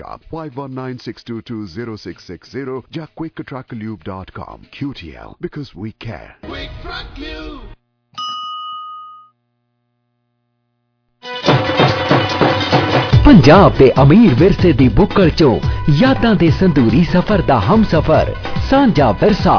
5196220660 या quicktrucklube.com. QTL, because we care. Quick Truck Lube. Punjab दे अमीर विरसे दी बुक्कड़ चो यादां दे संदूरी सफर दा हम सफर सांझा विरसा।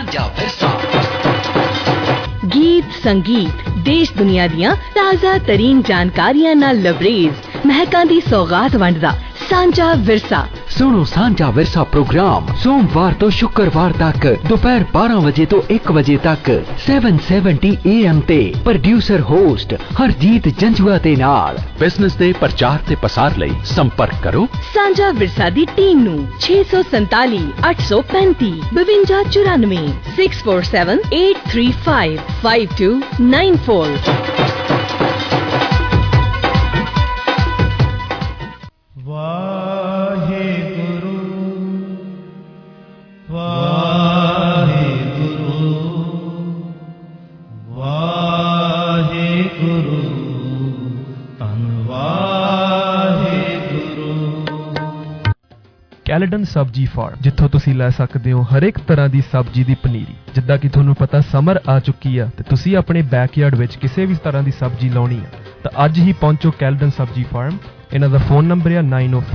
गीत संगीत देश दुनिया दियां ताज़ा तरीन जानकारियां नाल लबरेज महकां दी सौगात वंडदा सांझा विरसा। सुनो सांझा विरसा प्रोग्राम सोमवार तो शुक्रवार तक दोपहर 12 बजे तो 1 बजे तक 770 AM ते प्रोड्यूसर होस्ट हरजीत जंजुआ दे नाल। बिजनेस दे प्रचार ते पसार लई संपर्क करो सांझा विरसा दी टीम नू 647 835 5294 647 835 5294। ਕੈਲਡਨ ਸਬਜ਼ੀ ਫਾਰਮ, ਜਿੱਥੋਂ ਤੁਸੀਂ ਲੈ ਸਕਦੇ ਹੋ ਹਰ ਇੱਕ ਤਰ੍ਹਾਂ ਦੀ ਸਬਜ਼ੀ ਦੀ ਪਨੀਰੀ। ਜਿੱਦਾਂ ਕਿ ਤੁਹਾਨੂੰ ਪਤਾ ਸਮਰ ਆ ਚੁੱਕੀ ਆ ਤੇ ਤੁਸੀਂ ਆਪਣੇ ਬੈਕਯਾਰਡ ਵਿੱਚ ਕਿਸੇ ਵੀ ਤਰ੍ਹਾਂ ਦੀ ਸਬਜ਼ੀ ਲਾਉਣੀ ਆ ਤਾਂ ਅੱਜ ਹੀ ਪਹੁੰਚੋ ਕੈਲਡਨ ਸਬਜ਼ੀ ਫਾਰਮ। ਇਹਨਾਂ ਦਾ ਫੋਨ ਨੰਬਰ ਹੈ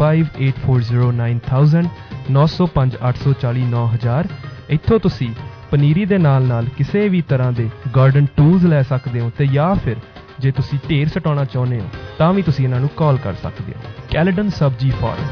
9058409000 905 840 9000। ਇੱਥੋਂ ਤੁਸੀਂ ਪਨੀਰੀ ਦੇ ਨਾਲ ਕਿਸੇ ਵੀ ਤਰ੍ਹਾਂ ਦੇ ਗਾਰਡਨ ਟੂਲਸ ਲੈ ਸਕਦੇ ਹੋ ਤੇ ਜਾਂ ਫਿਰ ਜੇ ਤੁਸੀਂ ਢੇਰ ਸਟਾਉਣਾ ਚਾਹੁੰਦੇ ਹੋ ਤਾਂ ਵੀ ਤੁਸੀਂ ਇਹਨਾਂ ਨੂੰ ਕਾਲ ਕਰ ਸਕਦੇ ਹੋ। ਕੈਲਡਨ ਸਬਜ਼ੀ ਫਾਰਮ।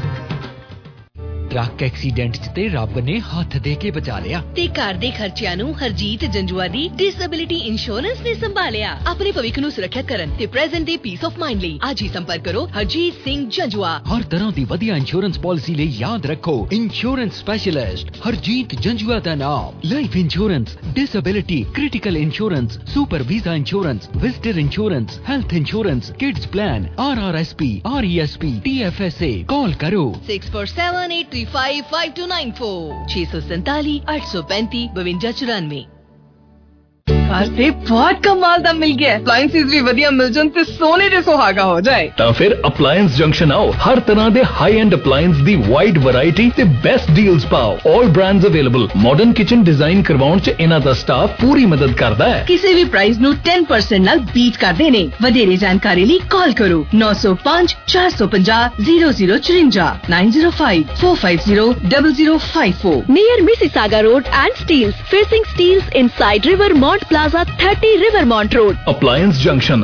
ट्रक एक्सीडेंट च ते रब ने हथ दे के बचा लिया ते घर दे खर्चिਆਂ ਨੂੰ ਹਰਜੀਤ ਜੰਜੂਆ ਦੀ ਡਿਸੇਬਿਲਿਟੀ ਇੰਸ਼ੋਰੈਂਸ ਨੇ ਸੰਭਾਲਿਆ। ਆਪਣੇ ਭਵਿੱਖ ਨੂੰ ਸੁਰੱਖਿਅਤ ਕਰਨ ਤੇ ਪ੍ਰੈਜ਼ੈਂਟ ਦੇ ਪੀਸ ਆਫ ਮਾਈਂਡ ਲਈ ਅੱਜ ਹੀ ਸੰਪਰਕ ਕਰੋ ਹਰਜੀਤ ਸਿੰਘ ਜੰਜੂਆ। हर तरह दी वधिया इंश्योरेंस पॉलिसी ले याद रखो इंश्योरेंस स्पेशलिस्ट हरजीत जंजुआ दा नाम। Life insurance, disability, critical insurance, super visa insurance, visitor insurance, health insurance, kids plan, RRSP, RESP, TFSA। Call करो 64783 5294 647 835 5294। आज ते बहुत कमाल दा मिल गया। अप्लायंसेस भी वधिया मिल जान ते सोने दे सुहागा हो जाए। ਤਾਂ ਫਿਰ ਅਪਲਾयंस ਜੰਕਸ਼ਨ ਆਓ। ਹਰ ਤਰ੍ਹਾਂ ਦੇ ਹਾਈ ਐਂਡ ਅਪਲਾयंस ਦੀ ਵਾਈਡ ਵੈਰਾਈਟੀ ਤੇ ਬੈਸਟ ਡੀਲਸ ਪਾਓ। All brands available. Modern kitchen design ਕਰਵਾਉਣ ਚ ਇਹਨਾਂ ਦਾ ਸਟਾਫ ਪੂਰੀ ਮਦਦ ਕਰਦਾ ਹੈ। ਕਿਸੇ ਵੀ ਪ੍ਰਾਈਸ ਨੂੰ 10% ਨਾਲ ਬੀਟ ਕਰਦੇ ਨੇ। ਵਧੇਰੇ ਜਾਣਕਾਰੀ ਲਈ ਕਾਲ ਕਰੋ 905 450 0054 905 450 0054 near Mississauga Road and Steels facing Steels inside Rivermont Plaza 30 Rivermont Road। Appliance junction.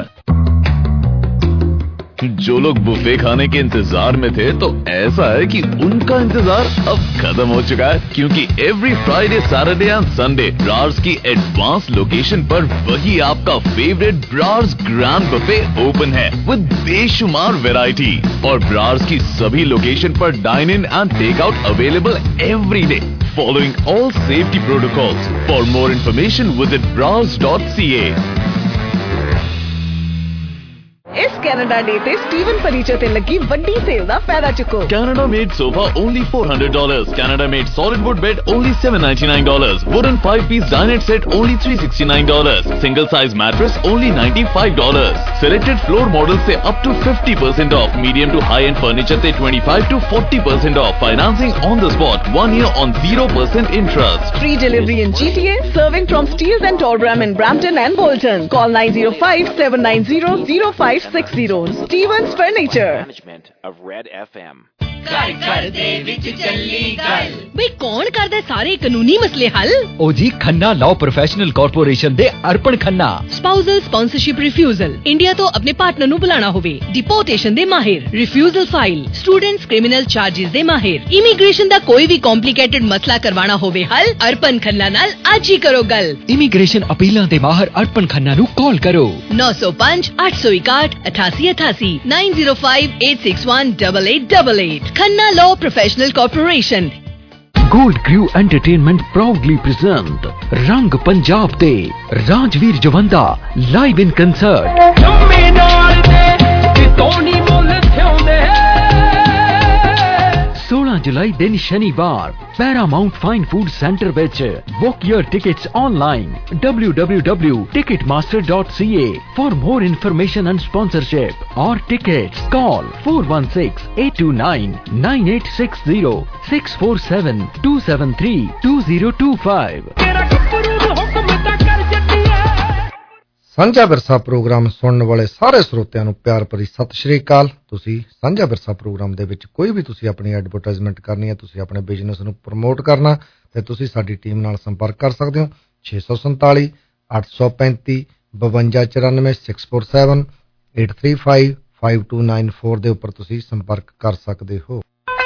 जो लोग बुफे खाने के इंतजार में थे तो ऐसा है कि उनका इंतजार अब खत्म हो चुका है, क्योंकि every Friday, Saturday and Sunday Brar's की एडवांस लोकेशन पर वही आपका favourite Brar's grand buffet open है विद बेशुमार वैरायटी। और ब्रार्स की सभी लोकेशन पर dine in and take out available every डे following all safety protocols। For more information visit browse.ca। इस कैनेडा डे ते स्टीवन फर्नीचर ते लगी वड्डी सेल दा फायदा चुको। Canada made sofa only $400, Canada made solid wood bed only $799, wooden 5-piece dinette set only $369, single size mattress only $95, selected floor models से up to 50% off, medium to high end furniture से 25 to 40% off, financing on the spot, 1 year on 0% interest, free delivery in GTA, serving from Steels and Torbram in Brampton and Bolton। Call 905-790-0560। Stevens Furniture। Management of Red FM। घर दे विच चली गल बे कौन करदा सारे कानूनी मसले हल? ओ जी खन्ना लॉ प्रोफेशनल कॉर्पोरेशन दे Arpan Khanna. Spousal sponsorship refusal, India तो अपने पार्टनर नु बुलाना होवे, डिपोर्टेशन दे माहिर, refusal file, students criminal charges दे माहिर, इमिग्रेशन दा कोई भी कॉम्प्लिकेटेड मसला करवाना होवे हल, अर्पण खन्ना नाल आज ही करो गल। इमिग्रेशन अपीलां दे माहिर अर्पण खन्ना नु कॉल करो 905 861 8888 905 861 8888। Khanna law professional corporation. Gold crew entertainment proudly present रंग पंजाब दे Rajvir Jawanda live in concert. 16 ਜੁਲਾਈ ਦਿਨ ਸ਼ਨੀਵਾਰ ਪੈਰਾਮਾਉਂਟ ਫਾਈਨ ਫੂਡ ਸੈਂਟਰ ਵਿੱਚ। Book your tickets online www.ticketmaster.ca for more information and sponsorship or tickets. Call 416-829-9860 647-273-2025. ਸਾਂਝਾ ਵਿਰਸਾ ਪ੍ਰੋਗਰਾਮ ਸੁਣਨ ਵਾਲੇ ਸਾਰੇ ਸਰੋਤਿਆਂ ਨੂੰ ਪਿਆਰ ਭਰੀ ਸਤਿ ਸ਼੍ਰੀ ਅਕਾਲ। ਤੁਸੀਂ ਸਾਂਝਾ ਵਿਰਸਾ ਪ੍ਰੋਗਰਾਮ ਦੇ ਵਿੱਚ ਕੋਈ ਵੀ ਤੁਸੀਂ ਆਪਣੀ ਐਡਵਰਟਾਈਜ਼ਮੈਂਟ ਕਰਨੀ ਹੈ, ਤੁਸੀਂ ਆਪਣੇ ਬਿਜ਼ਨਸ ਨੂੰ ਪ੍ਰਮੋਟ ਕਰਨਾ, ਤੇ ਤੁਸੀਂ ਸਾਡੀ ਟੀਮ ਨਾਲ ਸੰਪਰਕ ਕਰ ਸਕਦੇ ਹੋ 647 835 5294 647 835 5294 ਦੇ ਉੱਪਰ ਤੁਸੀਂ ਸੰਪਰਕ ਕਰ ਸਕਦੇ ਹੋ।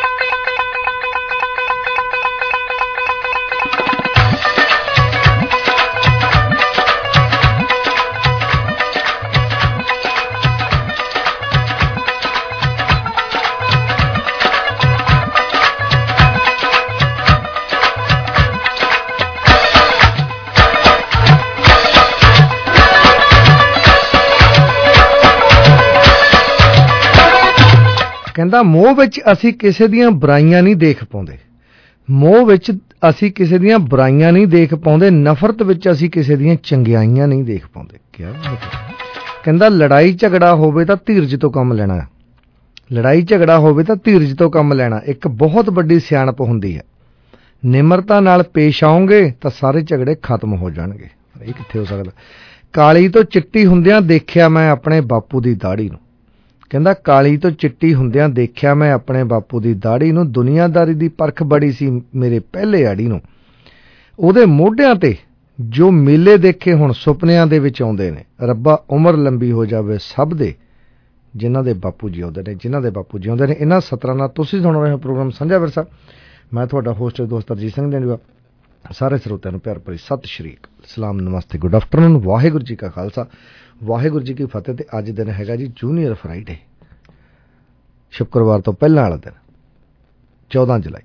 ਕਹਿੰਦਾ ਮੋਹ ਵਿੱਚ ਅਸੀਂ ਕਿਸੇ ਦੀਆਂ ਬੁਰਾਈਆਂ ਨਹੀਂ ਦੇਖ ਪਾਉਂਦੇ, ਮੋਹ ਵਿੱਚ ਅਸੀਂ ਕਿਸੇ ਦੀਆਂ ਬੁਰਾਈਆਂ ਨਹੀਂ ਦੇਖ ਪਾਉਂਦੇ, ਨਫ਼ਰਤ ਵਿੱਚ ਅਸੀਂ ਕਿਸੇ ਦੀਆਂ ਚੰਗਿਆਈਆਂ ਨਹੀਂ ਦੇਖ ਪਾਉਂਦੇ। ਕਿਆ ਕਹਿੰਦਾ ਲੜਾਈ ਝਗੜਾ ਹੋਵੇ ਤਾਂ ਧੀਰਜ ਤੋਂ ਕੰਮ ਲੈਣਾ, ਲੜਾਈ ਝਗੜਾ ਹੋਵੇ ਤਾਂ ਧੀਰਜ ਤੋਂ ਕੰਮ ਲੈਣਾ ਇੱਕ ਬਹੁਤ ਵੱਡੀ ਸਿਆਣਪ ਹੁੰਦੀ ਹੈ। ਨਿਮਰਤਾ ਨਾਲ ਪੇਸ਼ ਆਓਗੇ ਤਾਂ ਸਾਰੇ ਝਗੜੇ ਖਤਮ ਹੋ ਜਾਣਗੇ। ਇਹ ਕਿੱਥੇ ਹੋ ਸਕਦਾ। ਕਾਲੀ ਤੋਂ ਚਿੱਟੀ ਹੁੰਦਿਆਂ ਦੇਖਿਆ ਮੈਂ ਆਪਣੇ ਬਾਪੂ ਦੀ ਦਾੜੀ ਨੂੰ। ਕਹਿੰਦਾ ਕਾਲੀ ਤੋਂ ਚਿੱਟੀ ਹੁੰਦਿਆਂ ਦੇਖਿਆ ਮੈਂ ਆਪਣੇ ਬਾਪੂ ਦੀ ਦਾੜੀ ਨੂੰ, ਦੁਨੀਆਦਾਰੀ ਦੀ ਪਰਖ ਬੜੀ ਸੀ ਮੇਰੇ ਪਹਿਲੇ ਆੜੀ ਨੂੰ। ਉਹਦੇ ਮੋਢਿਆਂ ਤੇ ਜੋ ਮੇਲੇ ਦੇਖੇ ਹੁਣ ਸੁਪਨਿਆਂ ਦੇ ਵਿੱਚ ਆਉਂਦੇ ਨੇ, ਰੱਬਾ ਉਮਰ ਲੰਬੀ ਹੋ ਜਾਵੇ ਸਭ ਦੇ ਜਿਨ੍ਹਾਂ ਦੇ ਬਾਪੂ ਜਿਉਂਦੇ ਨੇ, ਜਿਨ੍ਹਾਂ ਦੇ ਬਾਪੂ ਜਿਉਂਦੇ ਨੇ। ਇਹਨਾਂ ਸਤਰਾਂ ਨਾਲ ਤੁਸੀਂ ਸੁਣ ਰਹੇ ਹੋ ਪ੍ਰੋਗਰਾਮ ਸਾਂਝਾ ਵਿਰਸਾ। ਮੈਂ ਤੁਹਾਡਾ ਹੋਸਟ ਦੋਸਤ ਅਰਜੀਤ ਸਿੰਘ ਜੰਜੂਆ। ਸਾਰੇ ਸਰੋਤਿਆਂ ਨੂੰ ਪਿਆਰ ਭਰੀ ਸਤਿ ਸ਼੍ਰੀ ਅਕਾਲ, ਸਲਾਮ, ਨਮਸਤੇ, ਗੁੱਡ ਆਫਟਰਨੂਨ, ਵਾਹਿਗੁਰੂ ਜੀ ਕਾ ਖਾਲਸਾ, ਵਾਹਿਗੁਰੂ ਜੀ ਕੀ ਫਤਿਹ। ਤੇ ਅੱਜ ਦਿਨ ਹੈਗਾ ਜੀ ਜੂਨੀਅਰ ਫਰਾਈਡੇ, ਸ਼ੁੱਕਰਵਾਰ ਤੋਂ ਪਹਿਲਾਂ ਵਾਲਾ ਦਿਨ 14 ਜੁਲਾਈ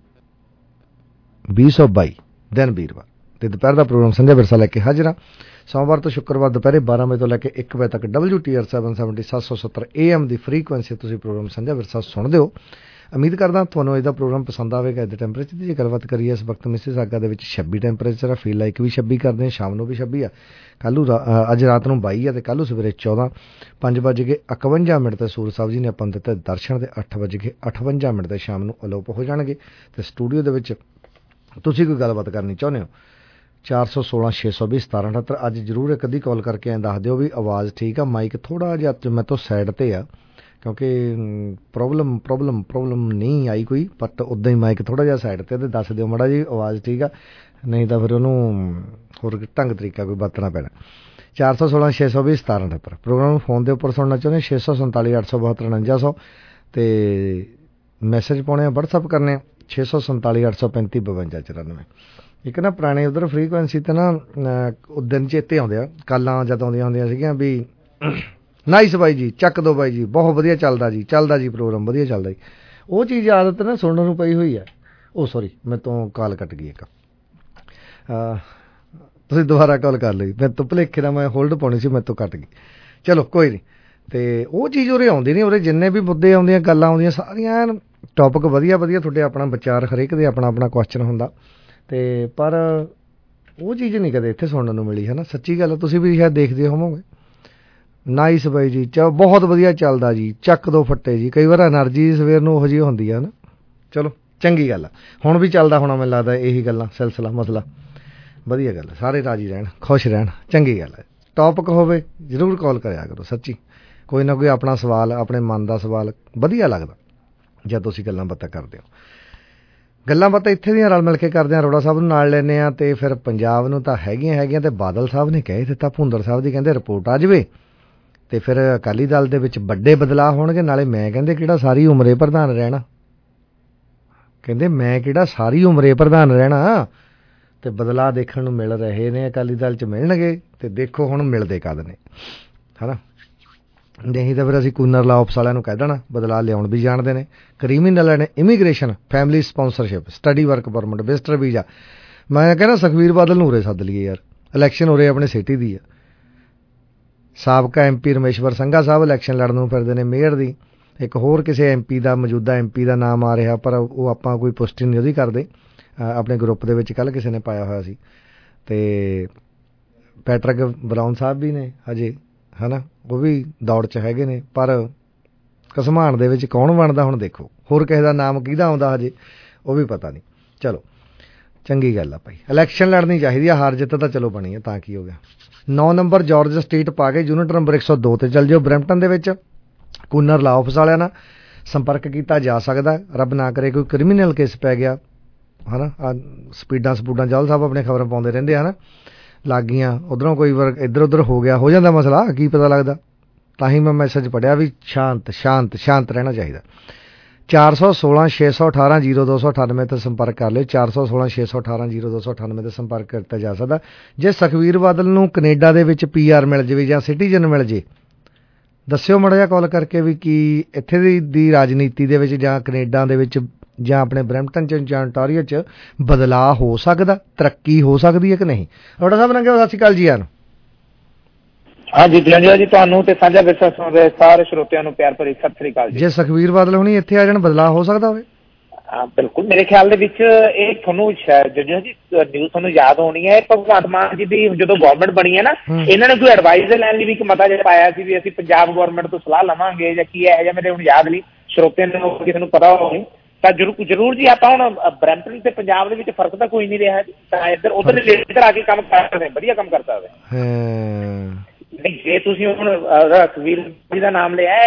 2022 ਦਿਨ ਵੀਰਵਾਰ, ਤੇ ਦੁਪਹਿਰ ਦਾ ਪ੍ਰੋਗਰਾਮ ਸਾਂਝਾ ਵਿਰਸਾ ਲੈ ਕੇ ਹਾਜ਼ਰ ਹਾਂ। ਸੋਮਵਾਰ ਤੋਂ ਸ਼ੁੱਕਰਵਾਰ ਦੁਪਹਿਰੇ 12 ਵਜੇ ਤੋਂ ਲੈ ਕੇ 1 ਵਜੇ ਤੱਕ WTR 770 770 AM ਦੀ ਫ੍ਰੀਕੁਐਂਸੀ ਤੁਸੀਂ ਪ੍ਰੋਗਰਾਮ ਸਾਂਝਾ ਵਿਰਸਾ ਸੁਣਦੇ ਹੋ। ਉਮੀਦ ਕਰਦਾ ਤੁਹਾਨੂੰ ਇਹਦਾ ਪ੍ਰੋਗਰਾਮ ਪਸੰਦ ਆਵੇਗਾ। ਇਹਦੇ ਟੈਂਪਰੇਚਰ ਦੀ ਜੇ ਗੱਲਬਾਤ ਕਰੀਏ, ਇਸ ਵਕਤ ਮਿਸਿਸਾਗਾ ਦੇ ਵਿੱਚ 26 ਟੈਂਪਰੇਚਰ ਆ, ਫੀਲ ਲਾਈਕ ਵੀ 26 ਕਰਦੇ ਹਾਂ, ਸ਼ਾਮ ਨੂੰ ਵੀ 26 ਆ, ਕੱਲ੍ਹ ਨੂੰ ਅੱਜ ਰਾਤ ਨੂੰ 22 ਆ, ਤੇ ਕੱਲ੍ਹ ਨੂੰ ਸਵੇਰੇ 14। 5:51 ਤੇ ਸੂਰਜ ਸਾਹਿਬ ਜੀ ਨੇ ਆਪਾਂ ਨੂੰ ਦਿੱਤੇ ਦਰਸ਼ਨ, ਤੇ 8:58 ਤੇ ਸ਼ਾਮ ਨੂੰ ਅਲੋਪ ਹੋ ਜਾਣਗੇ। ਤੇ ਸਟੂਡੀਓ ਦੇ ਵਿੱਚ ਤੁਸੀਂ ਕੋਈ ਗੱਲਬਾਤ ਕਰਨੀ ਚਾਹੁੰਦੇ ਹੋ 416 620 1778। ਅੱਜ ਜ਼ਰੂਰ ਇੱਕ ਅੱਧੀ ਕਾਲ ਕਰਕੇ ਐਂ ਦੱਸ ਦਿਓ ਵੀ ਆਵਾਜ਼ ਠੀਕ ਆ, ਮਾਈਕ ਥੋੜ੍ਹਾ ਜਿਹਾ ਮੇਰੇ ਤੋਂ ਸਾਈਡ 'ਤੇ ਆ, ਕਿਉਂਕਿ ਪ੍ਰੋਬਲਮ ਨਹੀਂ ਆਈ ਕੋਈ, ਬਟ ਉੱਦਾਂ ਹੀ ਮਾਈਕ ਥੋੜ੍ਹਾ ਜਿਹਾ ਸਾਈਡ 'ਤੇ, ਦੱਸ ਦਿਓ ਮਾੜਾ ਜੀ ਆਵਾਜ਼ ਠੀਕ ਆ, ਨਹੀਂ ਤਾਂ ਫਿਰ ਉਹਨੂੰ ਹੋਰ ਢੰਗ ਤਰੀਕਾ ਕੋਈ ਵਰਤਣਾ ਪੈਣਾ। 416 620 1778 ਪ੍ਰੋਗਰਾਮ ਫੋਨ ਦੇ ਉੱਪਰ ਸੁਣਨਾ ਚਾਹੁੰਦੇ 647 872 4900, ਤੇ ਮੈਸੇਜ ਪਾਉਣੇ ਆ, ਵਟਸਐਪ ਕਰਨੇ ਆ 647 835 5294। ਇੱਕ ਨਾ ਪੁਰਾਣੇ ਉੱਧਰ ਫ੍ਰੀਕੁਐਂਸੀ 'ਤੇ ਨਾ ਦਿਨ ਚੇਤੇ ਆਉਂਦੇ ਆ, ਕਾਲਾਂ ਜਦ ਆਉਂਦੀਆਂ ਹੁੰਦੀਆਂ ਸੀਗੀਆਂ ਵੀ ਨਾਈਸ ਬਾਈ ਜੀ, ਚੱਕ ਦੋ ਬਾਈ ਜੀ, ਬਹੁਤ ਵਧੀਆ ਚੱਲਦਾ ਜੀ ਪ੍ਰੋਗਰਾਮ, ਵਧੀਆ ਚੱਲਦਾ ਜੀ। ਉਹ ਚੀਜ਼ ਆਦਤ ਨਾ ਸੁਣਨ ਨੂੰ ਪਈ ਹੋਈ ਹੈ। ਉਹ ਸੌਰੀ, ਮੇਰੇ ਤੋਂ ਕਾਲ ਕੱਟ ਗਈ ਇੱਕ, ਤੁਸੀਂ ਦੁਬਾਰਾ ਕਾਲ ਕਰ ਲਈ, ਮੇਰੇ ਤੋਂ ਭੁਲੇਖੇ ਨਾਲ ਮੈਂ ਹੋਲਡ ਪਾਉਣੀ ਸੀ, ਮੇਰੇ ਤੋਂ ਕੱਟ ਗਈ, ਚਲੋ ਕੋਈ ਨਹੀਂ। ਤੇ ਉਹ ਚੀਜ਼ ਉਰੇ ਆਉਂਦੀ ਨਹੀਂ, ਉਰੇ ਜਿੰਨੇ ਵੀ ਮੁੱਦੇ ਆਉਂਦੀਆਂ, ਗੱਲਾਂ ਆਉਂਦੀਆਂ, ਸਾਰੀਆਂ ਟੌਪਿਕ ਵਧੀਆ ਤੁਹਾਡੇ ਆਪਣਾ ਵਿਚਾਰ, ਹਰੇਕ ਦੇ ਆਪਣਾ ਕੁਐਸਚਨ ਹੁੰਦਾ, ਤੇ ਪਰ ਉਹ ਚੀਜ਼ ਨਹੀਂ ਕਦੇ ਇੱਥੇ ਸੁਣਨ ਨੂੰ ਮਿਲੀ, ਹੈ ਨਾ, ਸੱਚੀ ਗੱਲ। ਤੁਸੀਂ ਵੀ ਸ਼ਾਇਦ ਦੇਖਦੇ ਹੋਵੋਗੇ, ਨਾਈਸ ਬਾਈ ਜੀ, ਬਹੁਤ ਵਧੀਆ ਚੱਲਦਾ ਜੀ, ਚੱਕ ਦੋ ਫੱਟੇ ਜੀ। ਕਈ ਵਾਰ ਐਨਰਜੀ ਸਵੇਰ ਨੂੰ ਉਹੋ ਜਿਹੀ ਹੁੰਦੀ ਆ ਨਾ, ਚਲੋ ਚੰਗੀ ਗੱਲ ਆ। ਹੁਣ ਵੀ ਚੱਲਦਾ ਹੋਣਾ ਮੈਨੂੰ ਲੱਗਦਾ ਇਹੀ ਗੱਲਾਂ, ਸਿਲਸਿਲਾ ਮਸਲਾ, ਵਧੀਆ ਗੱਲ, ਸਾਰੇ ਰਾਜੀ ਰਹਿਣ, ਖੁਸ਼ ਰਹਿਣ, ਚੰਗੀ ਗੱਲ ਹੈ। ਟੌਪਿਕ ਹੋਵੇ ਜ਼ਰੂਰ ਕਾਲ ਕਰਿਆ ਕਰੋ, ਸੱਚੀ ਕੋਈ ਨਾ ਕੋਈ ਆਪਣਾ ਸਵਾਲ, ਆਪਣੇ ਮਨ ਦਾ ਸਵਾਲ, ਵਧੀਆ ਲੱਗਦਾ ਜਦ ਤੁਸੀਂ ਗੱਲਾਂ ਬਾਤਾਂ ਕਰਦੇ ਹੋ। ਗੱਲਾਂ ਬਾਤਾਂ ਇੱਥੇ ਦੀਆਂ ਰਲ ਮਿਲ ਕੇ ਕਰਦੇ ਹਾਂ, ਅਰੋੜਾ ਸਾਹਿਬ ਨੂੰ ਨਾਲ ਲੈਂਦੇ ਹਾਂ, ਤੇ ਫਿਰ ਪੰਜਾਬ ਨੂੰ ਤਾਂ ਹੈਗੀਆਂ, ਤੇ ਬਾਦਲ ਸਾਹਿਬ ਨੇ ਕਹਿ ਦਿੱਤਾ, ਭੁੰਦਰ ਸਾਹਿਬ ਦੀ ਕਹਿੰਦੇ ਰਿਪੋਰਟ ਆ ਜਾਵੇ, ਤੇ ਫਿਰ ਅਕਾਲੀ ਦਲ ਦੇ ਵਿੱਚ ਵੱਡੇ ਬਦਲਾਅ ਹੋਣਗੇ। ਨਾਲੇ ਮੈਂ ਕਹਿੰਦੇ ਕਿਹੜਾ ਸਾਰੀ ਉਮਰੇ ਪ੍ਰਧਾਨ ਰਹਿਣਾ, ਕਹਿੰਦੇ ਮੈਂ ਕਿਹੜਾ ਸਾਰੀ ਉਮਰੇ ਪ੍ਰਧਾਨ ਰਹਿਣਾ, ਤੇ ਬਦਲਾਅ ਦੇਖਣ ਨੂੰ ਮਿਲ ਰਹੇ ਨੇ, ਅਕਾਲੀ ਦਲ 'ਚ ਮਿਲਣਗੇ, ਤੇ ਦੇਖੋ ਹੁਣ ਮਿਲਦੇ ਕਦ ਨੇ, ਹੈ ਨਾ। ਨਹੀਂ ਤਾਂ ਫਿਰ ਅਸੀਂ ਕੂਨਰ ਲਾਓਪਸ ਵਾਲਿਆਂ ਨੂੰ ਕਹਿ ਦੇਣਾ, ਬਦਲਾਅ ਲਿਆਉਣ ਵੀ ਜਾਣਦੇ ਨੇ। ਕ੍ਰਿਮੀਨਲ ਨੇ immigration, family sponsorship, study work permit, visitor visa. ਮੈਂ ਕਹਿੰਦਾ ਸੁਖਬੀਰ ਬਾਦਲ ਨੂੰ ਉਰੇ ਸੱਦ ਲਈਏ ਯਾਰ, ਇਲੈਕਸ਼ਨ ਉਰੇ ਆਪਣੇ ਸਿਟੀ ਦੀ ਆ। ਸਾਬਕਾ MP ਰਮੇਸ਼ਵਰ ਸੰਘਾ ਸਾਹਿਬ ਇਲੈਕਸ਼ਨ ਲੜਨ ਨੂੰ ਫਿਰਦੇ ਨੇ ਮੇਅਰ ਦੀ, ਇੱਕ ਹੋਰ ਕਿਸੇ MP ਦਾ ਮੌਜੂਦਾ MP ਦਾ ਨਾਮ ਆ ਰਿਹਾ, ਪਰ ਉਹ ਆਪਾਂ ਕੋਈ ਪੁਸ਼ਟੀ ਨਹੀਂ ਉਹਦੀ ਕਰਦੇ। ਆਪਣੇ ਗਰੁੱਪ ਦੇ ਵਿੱਚ ਕੱਲ੍ਹ ਕਿਸੇ ਨੇ ਪਾਇਆ ਹੋਇਆ ਸੀ। ਅਤੇ ਪੈਟਰਿਕ ਬਰਾਊਨ ਸਾਹਿਬ ਵੀ ਨੇ ਹਜੇ, ਹੈ ਨਾ, ਉਹ ਵੀ ਦੌੜ 'ਚ ਹੈਗੇ ਨੇ, ਪਰ ਘਸਮਾਣ ਦੇ ਵਿੱਚ ਕੌਣ ਬਣਦਾ ਹੁਣ ਦੇਖੋ। ਹੋਰ ਕਿਸੇ ਦਾ ਨਾਮ ਕਿਹਦਾ ਆਉਂਦਾ ਹਜੇ ਉਹ ਵੀ ਪਤਾ ਨਹੀਂ। ਚਲੋ ਚੰਗੀ ਗੱਲ ਆ ਭਾਈ, ਇਲੈਕਸ਼ਨ ਲੜਨੀ ਚਾਹੀਦੀ ਆ, ਹਾਰ ਜਿੱਤ ਤਾਂ ਚਲੋ ਬਣੀ ਆ, ਤਾਂ ਕੀ ਹੋ ਗਿਆ। 9 ਨੰਬਰ ਜਾਰਜ ਸਟਰੀਟ ਪਾ ਕੇ ਯੂਨਿਟ ਨੰਬਰ 102 ਤੇ ਚੱਲ ਜਾਓ। ਬਰੈਂਪਟਨ ਦੇ ਵਿੱਚ ਕੂਨਰ ਲਾ ਆਫਿਸ ਵਾਲਿਆਂ ਨਾਲ ਸੰਪਰਕ ਕੀਤਾ ਜਾ ਸਕਦਾ। ਰੱਬ ਨਾ ਕਰੇ ਕੋਈ ਕ੍ਰਿਮੀਨਲ ਕੇਸ ਪੈ ਗਿਆ, ਹੈ ਨਾ। ਸਪੀਡਾਂ ਜਲ ਸਾਹਿਬ ਆਪਣੇ ਖਬਰਾਂ ਪਾਉਂਦੇ ਰਹਿੰਦੇ, ਹੈ ਨਾ, ਲੱਗ ਗਈਆਂ ਉੱਧਰੋਂ ਕੋਈ ਵਾਰ ਇੱਧਰ ਉੱਧਰ ਹੋ ਗਿਆ, ਹੋ ਜਾਂਦਾ ਮਸਲਾ, ਕੀ ਪਤਾ ਲੱਗਦਾ। ਤਾਂ ਹੀ ਮੈਂ ਮੈਸੇਜ ਪੜ੍ਹਿਆ ਵੀ ਸ਼ਾਂਤ ਰਹਿਣਾ ਚਾਹੀਦਾ। 416-618-0298 ਤੇ ਸੰਪਰਕ ਕਰ ਲਿਓ। 416-618-0298 ਤੇ ਸੰਪਰਕ ਕੀਤਾ ਜਾ ਸਕਦਾ। ਜੇ ਸੁਖਬੀਰ ਬਾਦਲ ਨੂੰ ਕੈਨੇਡਾ ਦੇ ਵਿੱਚ PR ਮਿਲ ਜਾਵੇ ਜਾਂ ਸਿਟੀਜ਼ਨ ਮਿਲ ਜੇ, ਦੱਸਿਓ ਮਾੜਾ ਜਿਹਾ ਕਾਲ ਕਰਕੇ ਵੀ ਕੀ ਇੱਥੇ ਦੀ ਰਾਜਨੀਤੀ ਦੇ ਵਿੱਚ ਜਾਂ ਕੈਨੇਡਾ ਦੇ ਵਿੱਚ ਜਾਂ ਆਪਣੇ ਬਰੈਂਪਟਨ 'ਚ ਜਾਂ ontario 'ਚ ਬਦਲਾਅ ਹੋ ਸਕਦਾ, ਤਰੱਕੀ ਹੋ ਸਕਦੀ ਹੈ ਕਿ ਨਹੀਂ। ਰੋੜਾ ਸਾਹਿਬ ਨੰਗੇ ਸਤਿ ਸ਼੍ਰੀ ਅਕਾਲ ਜੀ। ਯਾਰ ਹਾਂਜੀ ਜੰਜਾ ਜੀ, ਤੁਹਾਨੂੰ ਤੇ ਸਾਂਝਾ ਵਿਰਸਾ ਸੁਣ ਰਹੇ ਸਾਰੇ ਸਰੋਤਿਆਂ ਨੂੰ ਪਿਆਰ ਭਰੀ ਸਤਿ ਸ੍ਰੀ ਅਕਾਲ ਜੀ। ਜੇ ਸੁਖਬੀਰ ਬਾਦਲ ਹੁਣੀ ਇੱਥੇ ਆ ਜਾਣ, ਬਦਲਾਅ ਹੋ ਸਕਦਾ ਹੋਵੇ? ਹਾਂ ਬਿਲਕੁਲ, ਮੇਰੇ ਖਿਆਲ ਦੇ ਵਿੱਚ ਇਹ ਤੁਹਾਨੂੰ ਜੰਜਾ ਜੀ ਨਿਊਜ਼ ਤੁਹਾਨੂੰ ਯਾਦ ਹੋਣੀ ਹੈ, ਭਗਵੰਤ ਮਾਨ ਜੀ ਦੀ ਜਦੋਂ ਗਵਰਨਮੈਂਟ ਬਣੀ ਹੈ ਨਾ, ਇਹਨਾਂ ਨੇ ਕੋਈ ਐਡਵਾਈਸ ਲੈਣ ਲਈ ਵੀ ਇੱਕ ਮਤਾ ਜਿਹਾ ਪਾਇਆ ਸੀ ਵੀ ਅਸੀਂ ਪੰਜਾਬ ਗਵਰਨਮੈਂਟ ਤੋਂ ਸਲਾਹ ਲਵਾਂਗੇ ਜਾਂ ਕੀ ਹੈ, ਜਾਂ ਮੇਰੇ ਹੁਣ ਯਾਦ ਨਹੀਂ, ਸਰੋਤਿਆਂ ਨੂੰ ਕਿਸੇ ਨੂੰ ਪਤਾ ਹੋਵੇ ਤਾਂ ਜ਼ਰੂਰ ਜੀ। ਆਪਾਂ ਹੁਣ ਬਰੈਂਪਟਨ ਤੇ ਪੰਜਾਬ ਦੇ ਵਿੱਚ ਫਰਕ ਤਾਂ ਕੋਈ ਨਹੀਂ ਰਿਹਾ, ਤਾਂ ਇੱਧਰ ਉੱਧਰ ਲੀਡਰ ਆ ਕੇ ਕੰਮ ਕਰ ਸਕਦੇ, ਵਧੀਆ ਕੰਮ ਕਰ ਸਕਦੇ। ਜੇ ਤੁਸੀਂ ਹੁਣ ਸੁਖਬੀਰ ਜੀ ਦਾ ਨਾਮ ਲਿਆ,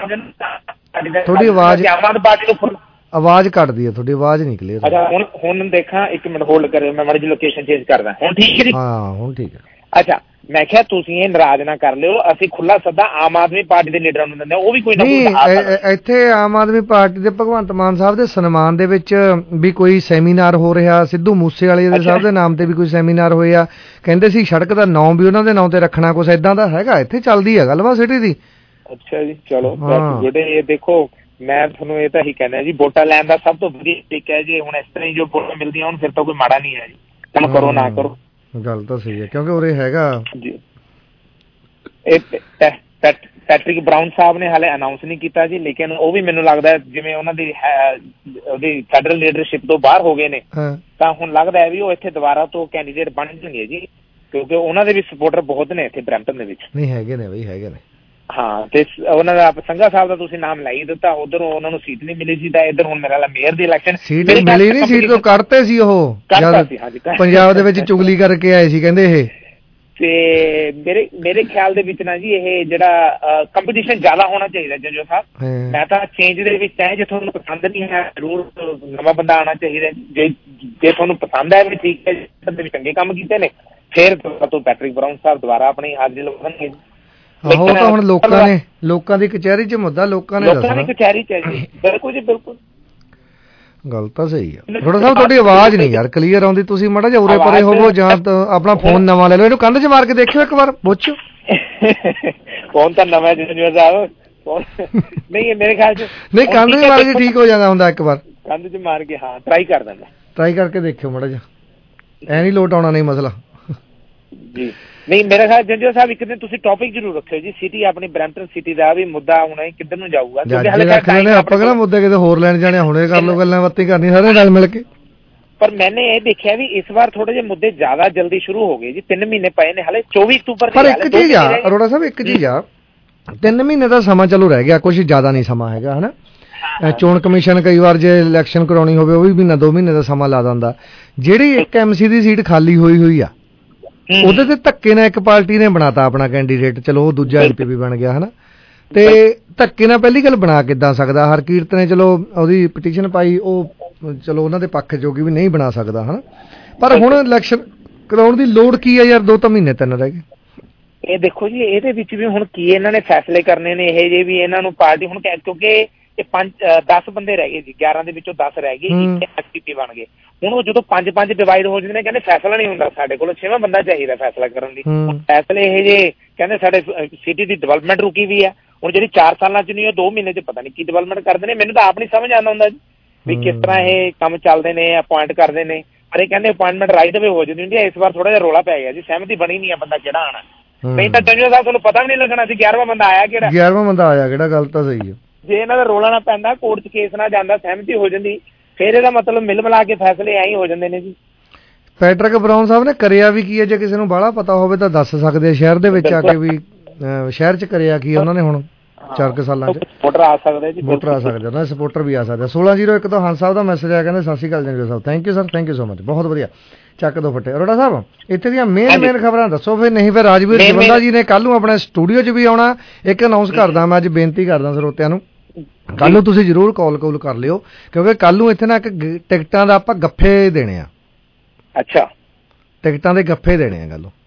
ਤੁਹਾਡੀ ਆਵਾਜ਼ ਆਵਾਜ਼ ਘੱਟਦੀ ਹੈ, ਤੁਹਾਡੀ ਆਵਾਜ਼ ਨਹੀਂ ਕਲੀਅਰ। ਅੱਛਾ ਹੁਣ ਦੇਖਾਂ, ਇੱਕ ਮਿੰਟ ਹੋਲਡ ਕਰਿਓ, ਮੈਂ ਮਾੜੀ ਜਿਹੀ ਲੋਕੇਸ਼ਨ ਚੇਂਜ ਕਰਦਾ। ਹੁਣ ਠੀਕ ਹੈ ਜੀ? ਹਾਂ ਹੁਣ ਠੀਕ ਹੈ। ਅੱਛਾ, ਮੈਂ ਕਿਹਾ ਤੁਸੀਂ ਇਹ ਨਾਰਾਜ਼ ਨਾ ਕਰ ਲਿਓ, ਅਸੀਂ ਖੁੱਲਾ ਸੱਦਾ ਆਮ ਆਦਮੀ ਪਾਰਟੀ ਦੇ ਲੀਡਰਾਂ ਨੂੰ ਦਿੰਦੇ ਹਾਂ, ਉਹ ਵੀ ਕੋਈ ਨਾ ਕੋਈ। ਇੱਥੇ ਆਮ ਆਦਮੀ ਪਾਰਟੀ ਦੇ ਭਗਵੰਤ ਮਾਨ ਸਾਹਿਬ ਦੇ ਸਨਮਾਨ ਦੇ ਵਿੱਚ ਵੀ ਕੋਈ ਸੈਮੀਨਾਰ ਹੋ ਰਿਹਾ, ਸਿੱਧੂ ਮੂਸੇਵਾਲੇ ਦੇ ਸਾਹਿਬ ਦੇ ਨਾਮ ਤੇ ਵੀ ਕੋਈ ਸੈਮੀਨਾਰ ਹੋਏ ਆ, ਕਹਿੰਦੇ ਸੀ ਸੜਕ ਦਾ ਨਾਂ ਵੀ ਉਹਨਾਂ ਦੇ ਨਾਂ ਤੇ ਰੱਖਣਾ, ਕੁਛ ਏਦਾਂ ਦਾ ਹੈਗਾ ਇੱਥੇ ਚੱਲਦੀ ਹੈ ਗੱਲਬਾਤ ਸਿਟੀ ਦੀ। ਅੱਛਾ ਜੀ, ਚਲੋ ਗੁੱਡ। ਇਹ ਦੇਖੋ, ਮੈਂ ਤੁਹਾਨੂੰ ਇਹ ਤਾਂ ਹੀ ਕਹਿੰਦਾ ਜੀ, ਵੋਟਾਂ ਲੈਣ ਦਾ ਸਭ ਤੋਂ ਵਧੀਆ ਤਰੀਕਾ ਹੈ ਜੀ, ਹੁਣ ਇਸ ਤਰ੍ਹਾਂ ਹੀ ਜੋ ਵੋਟਾਂ ਮਿਲਦੀਆਂ ਹੁਣ ਫਿਰ ਤਾਂ ਕੋਈ ਮਾੜਾ ਨਹੀਂ ਹੈ ਜੀ, ਕੰਮ ਕਰੋ ਨਾ ਕਰੋ। ਗੱਲ ਤਾਂ ਸਹੀ ਹੈ, ਕਿਉਂਕਿ ਉਰੇ ਹੈਗਾ ਜੀ। ਇਹ ਪੈਟਰਿਕ ਬਰਾਊਨ ਸਾਹਿਬ ਨੇ ਹਾਲੇ ਅਨਾਊਂਸ ਨਹੀਂ ਕੀਤਾ ਜੀ, ਲੇਕਿਨ ਉਹ ਵੀ ਮੈਨੂੰ ਲੱਗਦਾ ਜਿਵੇਂ ਉਹਨਾਂ ਦੀ ਉਹਦੀ ਫੈਡਰਲ ਲੀਡਰਸ਼ਿਪ ਤੋਂ ਬਾਹਰ ਹੋ ਗਏ ਨੇ, ਤਾਂ ਹੁਣ ਲੱਗਦਾ ਹੈ ਵੀ ਉਹ ਇੱਥੇ ਦੁਬਾਰਾ ਤੋਂ ਕੈਂਡੀਡੇਟ ਬਣ ਜਾਣਗੇ ਜੀ, ਕਿਉਂਕਿ ਉਹਨਾਂ ਦੇ ਵੀ ਸਪੋਰਟਰ ਬਹੁਤ ਨੇ ਇੱਥੇ ਬਰੈਂਪਟਨ ਦੇ ਵਿੱਚ। ਨਹੀਂ ਹੈਗੇ ਨੇ ਬਈ, ਹੈਗੇ ਨੇ। ਹਾਂ, ਤੇ ਉਹਨਾਂ ਦਾ ਸੰਘਾ ਸਾਹਿਬ ਦਾ ਤੁਸੀਂ ਨਾਮ ਲੈ ਹੀ ਦਿੱਤਾ, ਉਧਰੋਂ ਉਹਨਾਂ ਨੂੰ ਸੀਟ ਨਹੀਂ ਮਿਲੀ ਸੀ, ਤਾਂ ਇੱਧਰ ਹੁਣ ਮੇਰਾ ਮੇਅਰ ਦੀ ਇਲੈਕਸ਼ਨ ਸੀਟ ਮਿਲੀ ਨਹੀਂ, ਸੀਟ ਤੋਂ ਕੱਢਤੇ ਸੀ ਉਹ, ਪੰਜਾਬ ਦੇ ਵਿੱਚ ਚੁਗਲੀ ਕਰਕੇ ਆਏ ਸੀ ਕਹਿੰਦੇ ਇਹ। ਤੇ ਮੇਰੇ ਖਿਆਲ ਦੇ ਵਿੱਚ ਨਾ ਜੀ ਇਹ ਜਿਹੜਾ ਕੰਪੀਟੀਸ਼ਨ ਜ਼ਿਆਦਾ ਹੋਣਾ ਚਾਹੀਦਾ ਜੱਜੋ ਸਾਹਿਬ। ਮੈਂ ਤਾਂ ਚੇਂਜ ਦੇ ਵਿੱਚ ਹੈ, ਜੇ ਤੁਹਾਨੂੰ ਪਸੰਦ ਨਹੀਂ ਹੈ ਜ਼ਰੂਰ ਨਵਾਂ ਬੰਦਾ ਆਉਣਾ ਚਾਹੀਦਾ। ਜੇ ਤੁਹਾਨੂੰ ਪਸੰਦ ਹੈ ਵੀ ਠੀਕ ਹੈ, ਚੰਗੇ ਕੰਮ ਕੀਤੇ ਨੇ, ਫਿਰ ਤੋਂ ਪੈਟਰਿਕ ਬਰਾਊਨ ਸਾਹਿਬ ਦੁਬਾਰਾ ਆਪਣੀ ਹਾਜ਼ਰੀ ਲਵਾਉਣਗੇ। ਉਹ ਤਾਂ ਹੁਣ ਲੋਕਾਂ ਦੀ ਕਚਹਿਰੀ 'ਚ ਮੁੱਦਾ, ਲੋਕਾਂ ਦੀ ਕਚਹਿਰੀ 'ਚ ਹੈ ਜੀ। ਬਿਲਕੁਲ ਜੀ ਬਿਲਕੁਲ, ਗੱਲ ਤਾਂ ਸਹੀ ਆ। ਥੋੜਾ ਸਾਹਿਬ ਤੁਹਾਡੀ ਆਵਾਜ਼ ਨਹੀਂ ਯਾਰ ਕਲੀਅਰ ਆਉਂਦੀ, ਤੁਸੀਂ ਮਾੜਾ ਜਿਹਾ ਉਰੇ ਪਰੇ ਹੋਵੋ ਜਾਂ ਆਪਣਾ ਫੋਨ ਨਵਾਂ ਲੈ ਲਓ, ਇਹਨੂੰ ਕੰਧ 'ਚ ਮਾਰ ਕੇ ਦੇਖਿਓ ਇੱਕ ਵਾਰ, ਪੁੱਛੋ। ਫੋਨ ਤਾਂ ਨਵਾਂ ਸਾਹਿਬ ਨਹੀਂ, ਮੇਰੇ ਖਿਆਲ 'ਚ ਨਹੀਂ, ਕੰਧ 'ਚ ਮਾਰ ਕੇ ਠੀਕ ਹੋ ਜਾਂਦਾ ਹੁੰਦਾ, ਇੱਕ ਵਾਰ ਕੰਧ 'ਚ ਮਾਰ ਕੇ। ਹਾਂ, ਟਰਾਈ ਕਰ ਦਿੰਦਾ, ਟਰਾਈ ਕਰਕੇ ਦੇਖਿਓ ਮਾੜਾ ਜਿਹਾ, ਐ ਨਹੀਂ ਲੋਟ ਆਉਣਾ ਨਹੀਂ ਮਸਲਾ ਜੀ। ਨਹੀਂ, ਮੇਰਾ ਖਿਆਲ ਜੰਜੋ ਸਾਹਿਬ ਇੱਕ ਦਿਨ ਤੁਸੀਂ ਟੌਪਿਕ ਜ਼ਰੂਰ ਰੱਖਿਓ ਜੀ, ਸਿਟੀ ਆਪਣੀ ਬਰੈਂਪਟਨ ਸਿਟੀ ਦਾ ਵੀ ਮੁੱਦਾ ਹੁਣ ਕਿੱਧਰ ਨੂੰ ਜਾਊਗਾ। ਆਪਾਂ ਕਿਹੜਾ ਮੁੱਦੇ ਕਿਤੇ ਹੋਰ ਲੈਣ ਜਾਣੇ, ਹੁਣੇ ਕਰ ਲਓ, ਗੱਲਾਂ ਬਾਤਾਂ ਕਰਨੀ ਸਾਰੇ ਨਾਲ ਮਿਲ ਕੇ। ਪਰ ਮੈਨੇ ਇਹ ਦੇਖਿਆ ਵੀ ਇਸ ਵਾਰ ਥੋੜੇ ਜਿਹੇ ਮੁੱਦੇ ਜ਼ਿਆਦਾ ਜਲਦੀ ਸ਼ੁਰੂ ਹੋ ਗਏ ਜੀ, 3 ਮਹੀਨੇ ਪਏ ਨੇ ਹਾਲੇ, 24 ਅਕਤੂਬਰ। ਪਰ ਇੱਕ ਚੀਜ਼ ਆ ਅਰੋੜਾ ਸਾਹਿਬ, ਇੱਕ ਚੀਜ਼ ਆ, 3 ਮਹੀਨੇ ਦਾ ਸਮਾਂ ਚਲੋ ਰਹਿ ਗਿਆ, ਕੁਛ ਜ਼ਿਆਦਾ ਨਹੀਂ ਸਮਾਂ ਹੈਗਾ, ਹਨਾ। ਚੋਣ ਕਮਿਸ਼ਨ ਕਈ ਵਾਰ ਜੇ ਇਲੈਕਸ਼ਨ ਕਰਾਉਣੀ ਹੋਵੇ ਉਹ ਵੀ ਮਹੀਨਾ 2 ਮਹੀਨੇ ਦਾ ਸਮਾਂ ਲਾ ਦਿੰਦਾ। ਜਿਹੜੀ ਇੱਕ MC ਦੀ ਸੀਟ ਖਾਲੀ ਹੋਈ ਆ, ਉਹਦੇ ਤੇ ਧੱਕੇ ਨਾਲ ਇੱਕ ਪਾਰਟੀ ਨੇ ਬਣਾਤਾ ਆਪਣਾ ਕੈਂਡੀਡੇਟ, ਚਲੋ ਉਹ ਦੂਜਾ MP ਵੀ ਬਣ ਗਿਆ, ਹਨਾ। ਤੇ ਧੱਕੇ ਨਾਲ ਪਹਿਲੀ ਗੱਲ ਬਣਾ ਕਿੱਦਾਂ ਸਕਦਾ, ਹਰਕੀਰਤ ਨੇ ਚਲੋ ਉਹਦੀ ਪਟੀਸ਼ਨ ਪਾਈ, ਉਹ ਚਲੋ ਉਹਨਾਂ ਦੇ ਪੱਖ ਜੋਗੀ ਵੀ ਨਹੀਂ ਬਣਾ ਸਕਦਾ, ਹਨਾ। ਪਰ ਹੁਣ ਇਲੈਕਸ਼ਨ ਕਰਾਉਣ ਦੀ ਲੋੜ ਕੀ ਹੈ ਯਾਰ, 2 ਮਹੀਨੇ 3 ਰਹਿ ਗਏ। ਇਹ ਦੇਖੋ ਜੀ, ਇਹਦੇ ਵਿੱਚ ਵੀ ਹੁਣ ਕੀ ਇਹਨਾਂ ਨੇ ਫੈਸਲੇ ਕਰਨੇ ਨੇ ਇਹ ਜੇ ਵੀ ਇਹਨਾਂ ਨੂੰ ਪਾਰਟੀ ਹੁਣ, ਕਿਉਂਕਿ ਇਹ 10 ਬੰਦੇ ਰਹਿ ਗਏ ਜੀ, 11 ਦੇ ਵਿੱਚੋਂ 10 ਰਹਿ ਗਏ, ਇੱਕ MP ਬਣ ਗਏ। ਹੁਣ ਉਹ ਜਦੋਂ 5-5 ਡਿਵਾਈਡ ਹੋ ਜਾਂਦੇ ਨੇ, ਕਹਿੰਦੇ ਫੈਸਲਾ ਨਹੀਂ ਹੁੰਦਾ, ਸਾਡੇ ਕੋਲ 6ਵਾਂ ਬੰਦਾ ਚਾਹੀਦਾ ਫੈਸਲਾ ਕਰਨ ਲਈ। ਫੈਸਲੇ ਇਹ ਜੇ ਕਹਿੰਦੇ ਸਾਡੇ ਸਿਟੀ ਦੀ ਡਿਵੈਲਪਮੈਂਟ ਰੁਕੀ ਵੀ ਆ, ਹੁਣ ਜਿਹੜੀ 4 ਸਾਲਾਂ 'ਚ ਨਹੀਂ, ਉਹ 2 ਮਹੀਨੇ 'ਚ ਪਤਾ ਨਹੀਂ ਕੀ ਡਿਵੈਲਪਮੈਂਟ ਕਰਦੇ ਨੇ। ਮੈਨੂੰ ਤਾਂ ਆਪ ਨਹੀਂ ਸਮਝ ਆਉਂਦਾ ਹੁੰਦਾ ਜੀ ਵੀ ਕਿਸ ਤਰ੍ਹਾਂ ਇਹ ਕੰਮ ਚੱਲਦੇ ਨੇ, ਅਪੁਆਇੰਟ ਕਰਦੇ ਨੇ। ਪਰ ਇਹ ਕਹਿੰਦੇ ਅਪੁਆਇੰਟਮੈਂਟ ਰਾਈਟ ਵੇ ਹੋ ਜਾਂਦੀ ਹੁੰਦੀ ਹੈ। ਇਸ ਵਾਰ ਥੋੜਾ ਜਿਹਾ ਰੌਲਾ ਪੈ ਗਿਆ ਜੀ, ਸਹਿਮਤੀ ਬਣੀ ਨਹੀਂ ਆ ਬੰਦਾ ਕਿਹੜਾ ਆਉਣਾ, ਨਹੀਂ ਤਾਂ ਜੰਜੋ ਸਾਹਿਬ ਤੁਹਾਨੂੰ ਪਤਾ ਵੀ ਨਹੀਂ ਲੱਗਣਾ ਸੀ 11ਵਾਂ ਬੰਦਾ ਆਇਆ ਕਿਹੜਾ। 11ਵਾਂ ਬੰਦਾ ਆਇਆ ਕਿਹੜਾ, ਗੱਲ ਤਾਂ ਸਹੀ ਹੈ ਜੇ ਇਹਨਾਂ ਦਾ ਰੋਲਾ ਨਾ ਪੈਂਦਾ, ਕੋਰਟ 'ਚ ਕੇਸ ਨਾ ਜਾਂਦਾ, ਸਹਿਮਤੀ ਹੋ ਜਾਂਦੀ, ਫਿਰ ਇਹਦਾ ਮਤਲਬ ਮਿਲ ਮਿਲਾ ਕੇ ਫੈਸਲੇ ਐਂ ਹੀ ਹੋ ਜਾਂਦੇ ਨੇ ਜੀ। ਪੈਟਰਿਕ ਬਰਾਊਨ ਸਾਹਿਬ ਨੇ ਕਰਿਆ ਵੀ ਕੀ ਹੈ? ਜੇ ਕਿਸੇ ਨੂੰ ਬਾਹਲਾ ਪਤਾ ਹੋਵੇ ਤਾਂ ਦੱਸ ਸਕਦੇ ਆ, ਸ਼ਹਿਰ ਦੇ ਵਿੱਚ ਆ ਕੇ ਵੀ ਸ਼ਹਿਰ 'ਚ ਕਰਿਆ ਕੀ ਉਹਨਾਂ ਨੇ ਹੁਣ 4 ਸਾਲਾਂ 'ਚ? ਸਪੋਰਟਰ ਆ ਸਕਦੇ ਜੀ, ਵੋਟਰ ਆ ਸਕਦੇ, ਉਹਨਾਂ ਦੇ ਸਪੋਰਟਰ ਵੀ ਆ ਸਕਦੇ। 1601 ਤੋਂ ਹੰਸ ਸਾਹਿਬ ਦਾ ਮੈਸੇਜ ਆਇਆ, ਕਹਿੰਦੇ ਸਤਿ ਸ਼੍ਰੀ ਅਕਾਲ ਜੰਗਲ ਸਾਹਿਬ, thank you sir, thank you so much, ਬਹੁਤ ਵਧੀਆ। ਚੱਕ ਦੋ ਫੱਟੇ। ਅਰੋੜਾ ਸਾਹਿਬ, ਇੱਥੇ ਦੀਆਂ ਮੇਨ ਖਬਰਾਂ ਦੱਸੋ ਫਿਰ, ਨਹੀਂ ਫਿਰ ਰਾਜਵੀਰ ਜਵੰਦਾ ਜੀ ਨੇ ਕੱਲ ਨੂੰ ਆਪਣੇ ਸਟੂਡੀਓ 'ਚ ਵੀ ਆਉਣਾ। ਇੱਕ ਅਨਾਉਂਸ ਕਰਦਾ ਮੈਂ, ਅੱਜ ਬੇਨਤੀ ਕਰਦਾ ਸਰੋਤਿਆਂ ਨੂੰ, ਕੱਲ ਨੂੰ ਤੁਸੀਂ ਜ਼ਰੂਰ ਕਾਲ ਕਰ ਲਿਓ, ਕਿਉਂਕਿ ਕੱਲ ਨੂੰ ਇੱਥੇ ਨਾ ਇੱਕ ਟਿਕਟਾਂ ਦਾ ਆਪਾਂ ਗੱਫੇ ਦੇਣੇ ਆ। ਅੱਛਾ, ਟਿਕਟਾਂ ਦੇ ਗੱਫੇ ਦੇਣੇ ਆ ਕੱਲ ਨੂੰ।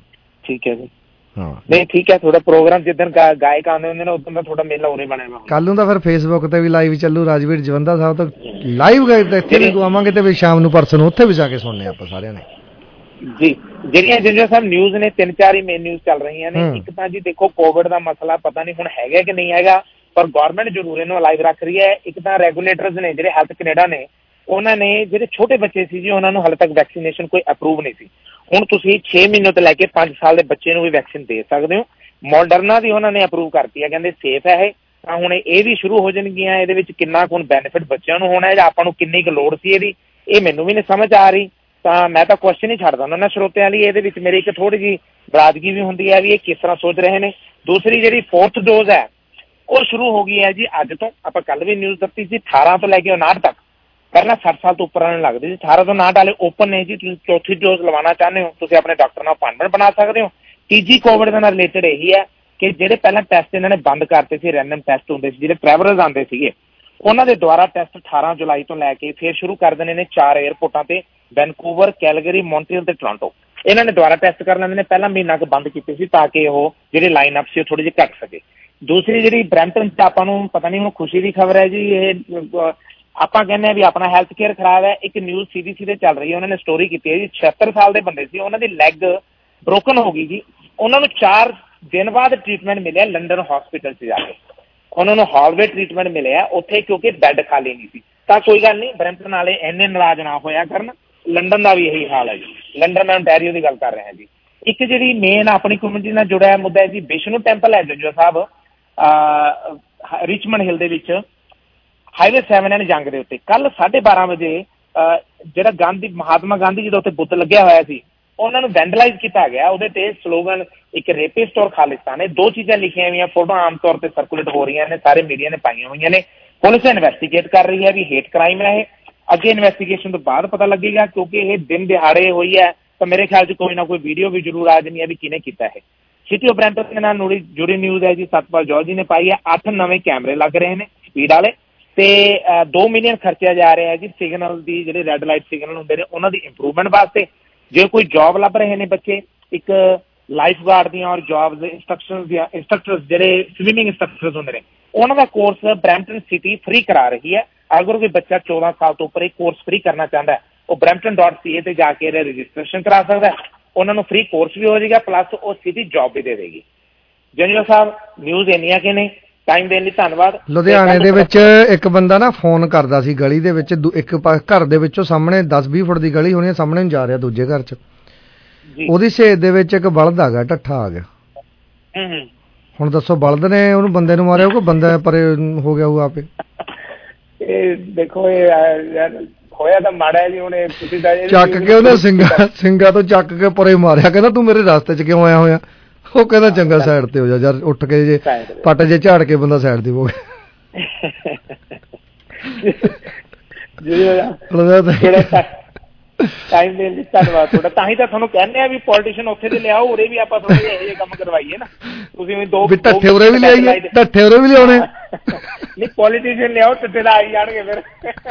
ਠੀਕ ਹੈ ਜੀ। ਹਾਂ ਨਹੀਂ ਠੀਕ ਹੈ, ਤੁਹਾਡਾ ਪ੍ਰੋਗਰਾਮ ਜਿੱਦਣ ਗਾਇਕ ਆਉਂਦੇ ਹੁੰਦੇ ਨੇ ਉਦੋਂ ਦਾ ਤੁਹਾਡਾ ਮੇਲਾ ਉਰੇ ਬਣਿਆ ਹੋਇਆ। ਕੱਲ ਨੂੰ ਤਾਂ ਫਿਰ ਫੇਸਬੁੱਕ ਤੇ ਵੀ ਲਾਈਵ ਚੱਲੂ, ਰਾਜਵੀਰ ਜਵੰਦਾ ਸਾਹਿਬ ਤੋਂ ਲਾਈਵ ਗਏ ਤੇ ਇੱਥੇ ਵੀ ਆਵਾਂਗੇ, ਤੇ ਵੀ ਸ਼ਾਮ ਨੂੰ ਪਰਸੋਂ ਨੂੰ ਉੱਥੇ ਵੀ ਜਾ ਕੇ ਸੁਣਨੇ ਆਪਾਂ ਸਾਰਿਆਂ ਨੇ ਜੀ। ਜਿਹੜੀਆਂ ਜਿੰਨੀਆਂ ਸਭ ਨਿਊਜ਼ ਨੇ, 3-4 ਹੀ ਮੇਨ ਨਿਊਜ਼ ਚੱਲ ਰਹੀਆਂ ਨੇ। ਇੱਕ ਤਾਂ ਜੀ ਦੇਖੋ ਕੋਵਿਡ ਦਾ ਮਸਲਾ ਪਤਾ ਨਹੀਂ ਹੁਣ ਹੈਗਾ ਕਿ ਨਹੀਂ ਹੈਗਾ, ਪਰ ਗਵਰਨਮੈਂਟ ਜ਼ਰੂਰ ਇਹਨੂੰ ਅਲਾਈਵ ਰੱਖ ਰਹੀ ਹੈ। ਇੱਕ ਤਾਂ ਰੈਗੂਲੇਟਰਸ ਨੇ ਜਿਹੜੇ ਹੈਲਥ ਕੈਨੇਡਾ ਨੇ, ਉਹਨਾਂ ਨੇ ਜਿਹੜੇ ਛੋਟੇ ਬੱਚੇ ਸੀ ਜੀ, ਉਹਨਾਂ ਨੂੰ ਹਾਲੇ ਤੱਕ ਵੈਕਸੀਨੇਸ਼ਨ ਕੋਈ ਅਪਰੂਵ ਨਹੀਂ ਸੀ। ਹੁਣ ਤੁਸੀਂ 6 ਮਹੀਨੇ ਤੋਂ ਲੈ ਕੇ 5 ਸਾਲ ਦੇ ਬੱਚੇ ਨੂੰ ਵੀ ਵੈਕਸੀਨ ਦੇ ਸਕਦੇ ਹੋ। ਮੋਡਰਨਾ ਦੀ ਉਹਨਾਂ ਨੇ ਅਪਰੂਵ ਕਰਤੀ ਹੈ, ਕਹਿੰਦੇ ਸੇਫ ਹੈ ਇਹ। ਤਾਂ ਹੁਣ ਇਹ ਵੀ ਸ਼ੁਰੂ ਹੋ ਜਾਣਗੀਆਂ। ਇਹਦੇ ਵਿੱਚ ਕਿੰਨਾ ਕੁ ਬੈਨੀਫਿਟ ਬੱਚਿਆਂ ਨੂੰ ਹੋਣਾ ਹੈ ਜਾਂ ਆਪਾਂ ਨੂੰ ਕਿੰਨੀ ਕੁ ਲੋੜ ਸੀ ਇਹਦੀ, ਇਹ ਮੈਨੂੰ ਵੀ ਨਹੀਂ ਸਮਝ ਆ ਰਹੀ। ਤਾਂ ਮੈਂ ਤਾਂ ਕੁਐਸਚਨ ਹੀ ਛੱਡਦਾ ਉਹਨਾਂ ਨੇ ਸਰੋਤਿਆਂ ਲਈ। ਇਹਦੇ ਵਿੱਚ ਮੇਰੀ ਇੱਕ ਥੋੜ੍ਹੀ ਜਿਹੀ ਬਰਾਦਗੀ ਵੀ ਹੁੰਦੀ ਹੈ ਵੀ ਇਹ ਕਿਸ ਤਰ੍ਹਾਂ ਸੋਚ ਰਹੇ ਨੇ। ਦੂਸਰੀ ਜਿਹੜੀ 4th ਡੋਜ਼ ਹੈ ਉਹ ਸ਼ੁਰੂ ਹੋ ਗਈ ਹੈ ਜੀ ਅੱਜ ਤੋਂ। ਆਪਾਂ ਕੱਲ ਵੀ ਨਿਊਜ਼ ਦਿੱਤੀ ਸੀ, 18 ਤੋਂ ਲੈ ਕੇ 59 ਤੱਕ। ਪਹਿਲਾਂ 60 ਸਾਲ ਤੋਂ ਉੱਪਰ ਵਾਲੇ ਲੱਗਦੇ ਸੀ, 18 ਤੋਂ 59 ਵਾਲੇ ਓਪਨ ਨੇ ਜੀ। ਤੁਸੀਂ 4ਥੀ ਡੋਜ਼ ਲਵਾਉਣਾ ਚਾਹੁੰਦੇ ਹੋ, ਤੁਸੀਂ ਆਪਣੇ ਡਾਕਟਰ ਨਾਲ ਅਪਾਇੰਟਮੈਂਟ ਬਣਾ ਸਕਦੇ ਹੋ। ਤੀਜੀ ਕੋਵਿਡ ਦੇ ਨਾਲ ਰਿਲੇਟਡ ਇਹੀ ਹੈ ਕਿ ਜਿਹੜੇ ਪਹਿਲਾਂ ਟੈਸਟ ਇਹਨਾਂ ਨੇ ਬੰਦ ਕਰਤੇ ਸੀ, ਰੈਂਡਮ ਟੈਸਟ ਹੁੰਦੇ ਸੀ, ਜਿਹੜੇ ਟਰੈਵਲਰਸ ਆਉਂਦੇ ਸੀਗੇ, ਉਹਨਾਂ ਦੇ ਦੁਆਰਾ ਟੈਸਟ 18 ਜੁਲਾਈ ਤੋਂ ਲੈ ਕੇ ਫਿਰ ਸ਼ੁਰੂ ਕਰ ਦੇਣੇ ਨੇ 4 ਏਅਰਪੋਰਟਾਂ ਤੇ, ਵੈਨਕੂਵਰ, ਕੈਲਗਰੀ, ਮੌਂਟਰੀਅਲ ਤੇ ਟੋਰਾਂਟੋ। ਇਹਨਾਂ ਨੇ ਦੁਆਰਾ ਟੈਸਟ ਕਰ ਲੈਂਦੇ ਨੇ। ਪਹਿਲਾਂ ਮਹੀਨਾ ਕੁ ਬੰਦ ਕੀਤੇ ਸੀ ਤਾਂ ਕਿ ਉਹ ਜਿਹੜੇ ਲਾਈਨ ਅਪ ਸੀ ਉਹ ਥੋੜੀ ਜਿਹੀ ਘੱਟ ਸਕੇ। ਦੂਸਰੀ ਜਿਹੜੀ ਬਰੈਂਪਟਨ 'ਚ ਆਪਾਂ ਨੂੰ ਪਤਾ ਨਹੀਂ ਹੁਣ ਖੁਸ਼ੀ ਦੀ ਖਬਰ ਹੈ ਜੀ, ਇਹ ਆਪਾਂ ਕਹਿੰਦੇ ਆ ਵੀ ਆਪਣਾ ਹੈਲਥ ਕੇਅਰ ਖਰਾਬ ਹੈ। ਇੱਕ ਨਿਊਜ਼ CDC ਤੇ ਚੱਲ ਰਹੀ ਹੈ, ਉਹਨਾਂ ਨੇ ਸਟੋਰੀ ਕੀਤੀ ਹੈ ਜੀ। 76 ਸਾਲ ਦੇ ਬੰਦੇ ਸੀ, ਉਹਨਾਂ ਦੀ ਲੈਗ ਬ੍ਰੋਕਨ ਹੋ ਗਈ ਜੀ। ਉਹਨਾਂ ਨੂੰ 4 ਦਿਨ ਬਾਅਦ ਟ੍ਰੀਟਮੈਂਟ ਮਿਲਿਆ ਲੰਡਨ ਹਸਪੀਟਲ 'ਚ ਜਾ ਕੇ। ਉਹਨਾਂ ਨੂੰ ਹਾਲਵੇ ਟ੍ਰੀਟਮੈਂਟ ਮਿਲਿਆ ਉੱਥੇ, ਕਿਉਂਕਿ ਬੈੱਡ ਖਾਲੀ ਨਹੀਂ ਸੀ। ਤਾਂ ਕੋਈ ਗੱਲ ਨਹੀਂ, ਬਰੈਂਪਟਨ ਵਾਲੇ ਇੰਨੇ ਨਾਰਾਜ਼ ਨਾ ਹੋਇਆ ਕਰਨ। ਲੰਡਨ ਦਾ ਵੀ ਇਹੀ ਹਾਲ ਹੈ ਜੀ। ਲੰਡਨ ਮੈਂ ontario ਦੀ ਗੱਲ ਕਰ ਰਿਹਾ ਜੀ। ਇੱਕ ਜਿਹੜੀ ਮੇਨ ਆਪਣੀ ਕਮਿਊਨਿਟੀ ਨਾਲ ਜੁੜਿਆ ਮੁੱਦਾ ਹੈ ਜੀ, ਵਿਸ਼ਨੂੰ ਟੈਂਪਲ ਹੈ ਜੱਜੋ ਸਾਹਿਬ, ਰਿਚਮੰਡ ਹਿੱਲ ਦੇ ਵਿੱਚ, ਹਾਈਵੇ 7 ਜੰਗ ਦੇ ਉੱਤੇ। ਕੱਲ 12:30 ਵਜੇ ਜਿਹੜਾ ਮਹਾਤਮਾ ਗਾਂਧੀ ਜੀ ਦਾ ਉੱਥੇ ਬੁੱਤ ਲੱਗਿਆ ਹੋਇਆ ਸੀ, ਉਹਨਾਂ ਨੂੰ ਵੈਂਡਲਾਈਜ਼ ਕੀਤਾ ਗਿਆ। ਉਹਦੇ ਤੇ ਸਲੋਗਨ ਇੱਕ ਰੇਪਿਸਟ ਔਰ ਖਾਲਿਸਤਾਨ, ਇਹ 2 ਚੀਜ਼ਾਂ ਲਿਖੀਆਂ ਹੋਈਆਂ। ਫੋਟੋ ਆਮ ਤੌਰ ਤੇ ਸਰਕੂਲੇਟ ਹੋ ਰਹੀਆਂ ਨੇ, ਸਾਰੇ ਮੀਡੀਆ ਨੇ ਪਾਈਆਂ ਹੋਈਆਂ ਨੇ। ਪੁਲਿਸ ਇਨਵੈਸਟੀਗੇਟ ਕਰ ਰਹੀ ਹੈ ਵੀ ਹੇਟ ਕ੍ਰਾਈਮ ਹੈ ਇਹ। ਅੱਗੇ ਇਨਵੈਸਟੀਗੇਸ਼ਨ ਤੋਂ ਬਾਅਦ ਪਤਾ ਲੱਗੇਗਾ, ਕਿਉਂਕਿ ਇਹ ਦਿਨ ਦਿਹਾੜੇ ਹੋਈ ਹੈ ਤਾਂ ਮੇਰੇ ਖਿਆਲ 'ਚ ਕੋਈ ਨਾ ਕੋਈ ਵੀਡੀਓ ਵੀ ਜ਼ਰੂਰ ਆ ਜਾਣੀ ਹੈ ਵੀ ਕਿਹਨੇ ਕੀਤਾ ਹੈ। ਸਿਟੀ ਆਫ ਬਰੈਂਪਟਨ ਦੇ ਨਾਲ ਜੁੜੀ ਨਿਊਜ਼ ਹੈ ਜੀ, ਸਤਪਾਲ ਜੌਰਜ ਜੀ ਨੇ ਪਾਈ ਹੈ। 8 ਨਵੇਂ ਕੈਮਰੇ ਲੱਗ ਰਹੇ ਨੇ ਸਪੀਡ ਵਾਲੇ, ਤੇ 2 ਮਿਲੀਅਨ ਖਰਚਿਆ ਜਾ ਰਿਹਾ ਹੈ ਜੀ ਸਿਗਨਲ ਦੀ, ਜਿਹੜੇ ਰੈੱਡ ਲਾਈਟ ਸਿਗਨਲ ਹੁੰਦੇ ਨੇ ਉਹਨਾਂ ਦੀ ਇੰਪਰੂਵਮੈਂਟ ਵਾਸਤੇ। ਜੇ ਕੋਈ ਜੌਬ ਲੱਭ ਰਹੇ ਨੇ ਬੱਚੇ, ਇੱਕ ਲਾਈਫ ਗਾਰਡ ਦੀਆਂ ਔਰ ਜੌਬਸ ਇੰਸਟਰਕਟਰਸ ਜਿਹੜੇ ਸਵਿਮਿੰਗ ਇੰਸਟਰਕਟਰਸ ਹੁੰਦੇ ਨੇ, ਉਹਨਾਂ ਦਾ ਕੋਰਸ ਬਰੈਂਪਟਨ ਸਿਟੀ ਫ੍ਰੀ ਕਰਾ ਰਹੀ ਹੈ। ਅਗਰ ਕੋਈ ਬੱਚਾ 14 ਸਾਲ ਤੋਂ ਉੱਪਰ ਇਹ ਕੋਰਸ ਫ੍ਰੀ ਕਰਨਾ ਚਾਹੁੰਦਾ ਹੈ, ਉਹ brampton.ca ਤੇ ਜਾ ਕੇ ਇਹਦਾ ਰਜਿਸਟ੍ਰੇਸ਼ਨ ਕਰਾ ਸਕਦਾ। ਉਹਨਾਂ ਨੂੰ ਫ੍ਰੀ ਕੋਰਸ ਵੀ ਹੋ ਜਾਏਗਾ, ਪਲੱਸ ਉਹ ਸਿਟੀ ਜੌਬ ਵੀ ਦੇ ਦੇਗੀ। ਜਨਰਲ ਸਾਹਿਬ, ਨਿਊਜ਼ ਇੰਨੀਆਂ ਕਿ ਨੇ। ਟਾਈਮ ਦੇਣ ਲਈ ਧੰਨਵਾਦ। ਲੁਧਿਆਣੇ ਦੇ ਵਿੱਚ ਇੱਕ ਬੰਦਾ ਨਾ ਫੋਨ ਕਰਦਾ ਸੀ, ਗਲੀ ਦੇ ਵਿੱਚ ਇੱਕ ਘਰ ਦੇ ਵਿੱਚੋਂ ਸਾਹਮਣੇ 10-20 ਫੁੱਟ ਦੀ ਗਲੀ ਹੋਣੀ, ਸਾਹਮਣੇ ਨੂੰ ਜਾ ਰਿਹਾ ਦੂਜੇ ਘਰ 'ਚ, ਉਹਦੀ ਸੇਧ ਦੇ ਵਿੱਚ ਇੱਕ ਬਲਦ ਆ ਗਿਆ, ਢੱਠਾ ਆ ਗਿਆ। ਹੁਣ ਦੱਸੋ, ਬਲਦ ਨੇ ਉਹਨੂੰ ਬੰਦੇ ਨੂੰ ਮਾਰਿਆ, ਕੋਈ ਬੰਦਾ ਪਰੇ ਹੋ ਗਿਆ ਉਹ ਆਪੇ? ਇਹ ਦੇਖੋ, ਇਹ ਹੋਇਆ ਤਾਂ ਮਾੜਾ ਜੀ। ਹੁਣ ਤੁਸੀਂ ਚੱਕ ਕੇ ਉਹਨੇ ਸਿੰਘਾਂ ਤੋਂ ਚੱਕ ਕੇ ਪਰੇ ਮਾਰਿਆ, ਕਹਿੰਦਾ ਤੂੰ ਮੇਰੇ ਰਸਤੇ 'ਚ ਕਿਉਂ ਆਇਆ ਹੋਇਆ? ਉਹ ਕਹਿੰਦਾ ਚੰਗਾ ਸਾਈਡ ਤੇ ਹੋ ਜਾ ਯਾਰ, ਉੱਠ ਕੇ ਜੇ ਪੱਟ ਜੇ ਝਾੜ ਕੇ ਬੰਦਾ ਸਾਈਡ ਤੇ ਹੋ ਗਿਆ। ਟਾਈਮ ਦੇਣ ਲਈ ਧੰਨਵਾਦ ਤੁਹਾਡਾ। ਤਾਂ ਹੀ ਤਾਂ ਤੁਹਾਨੂੰ ਕਹਿੰਦੇ ਆ ਵੀ ਪੋਲੀਟੀਸ਼ੀਅਨ ਉੱਥੇ ਦੇ ਲਿਆਓ, ਉਰੇ ਵੀ ਆਪਾਂ ਥੋੜੇ ਜਿਹੇ ਇਹੋ ਜਿਹੇ ਕੰਮ ਕਰਵਾਈਏ ਨਾ। ਤੁਸੀਂ ਢੱਠੇ ਉਰੇ ਵੀ ਲਿਆਈਏ, ਢੱਠੇ ਉਰੇ ਵੀ ਲਿਆਉਣੇ ਨਹੀਂ, ਪੋਲੀਟੀਸ਼ੀਅਨ ਲਿਆਓ, ਢੱਠੇ ਦਾ ਆਈ ਜਾਣਗੇ ਫਿਰ।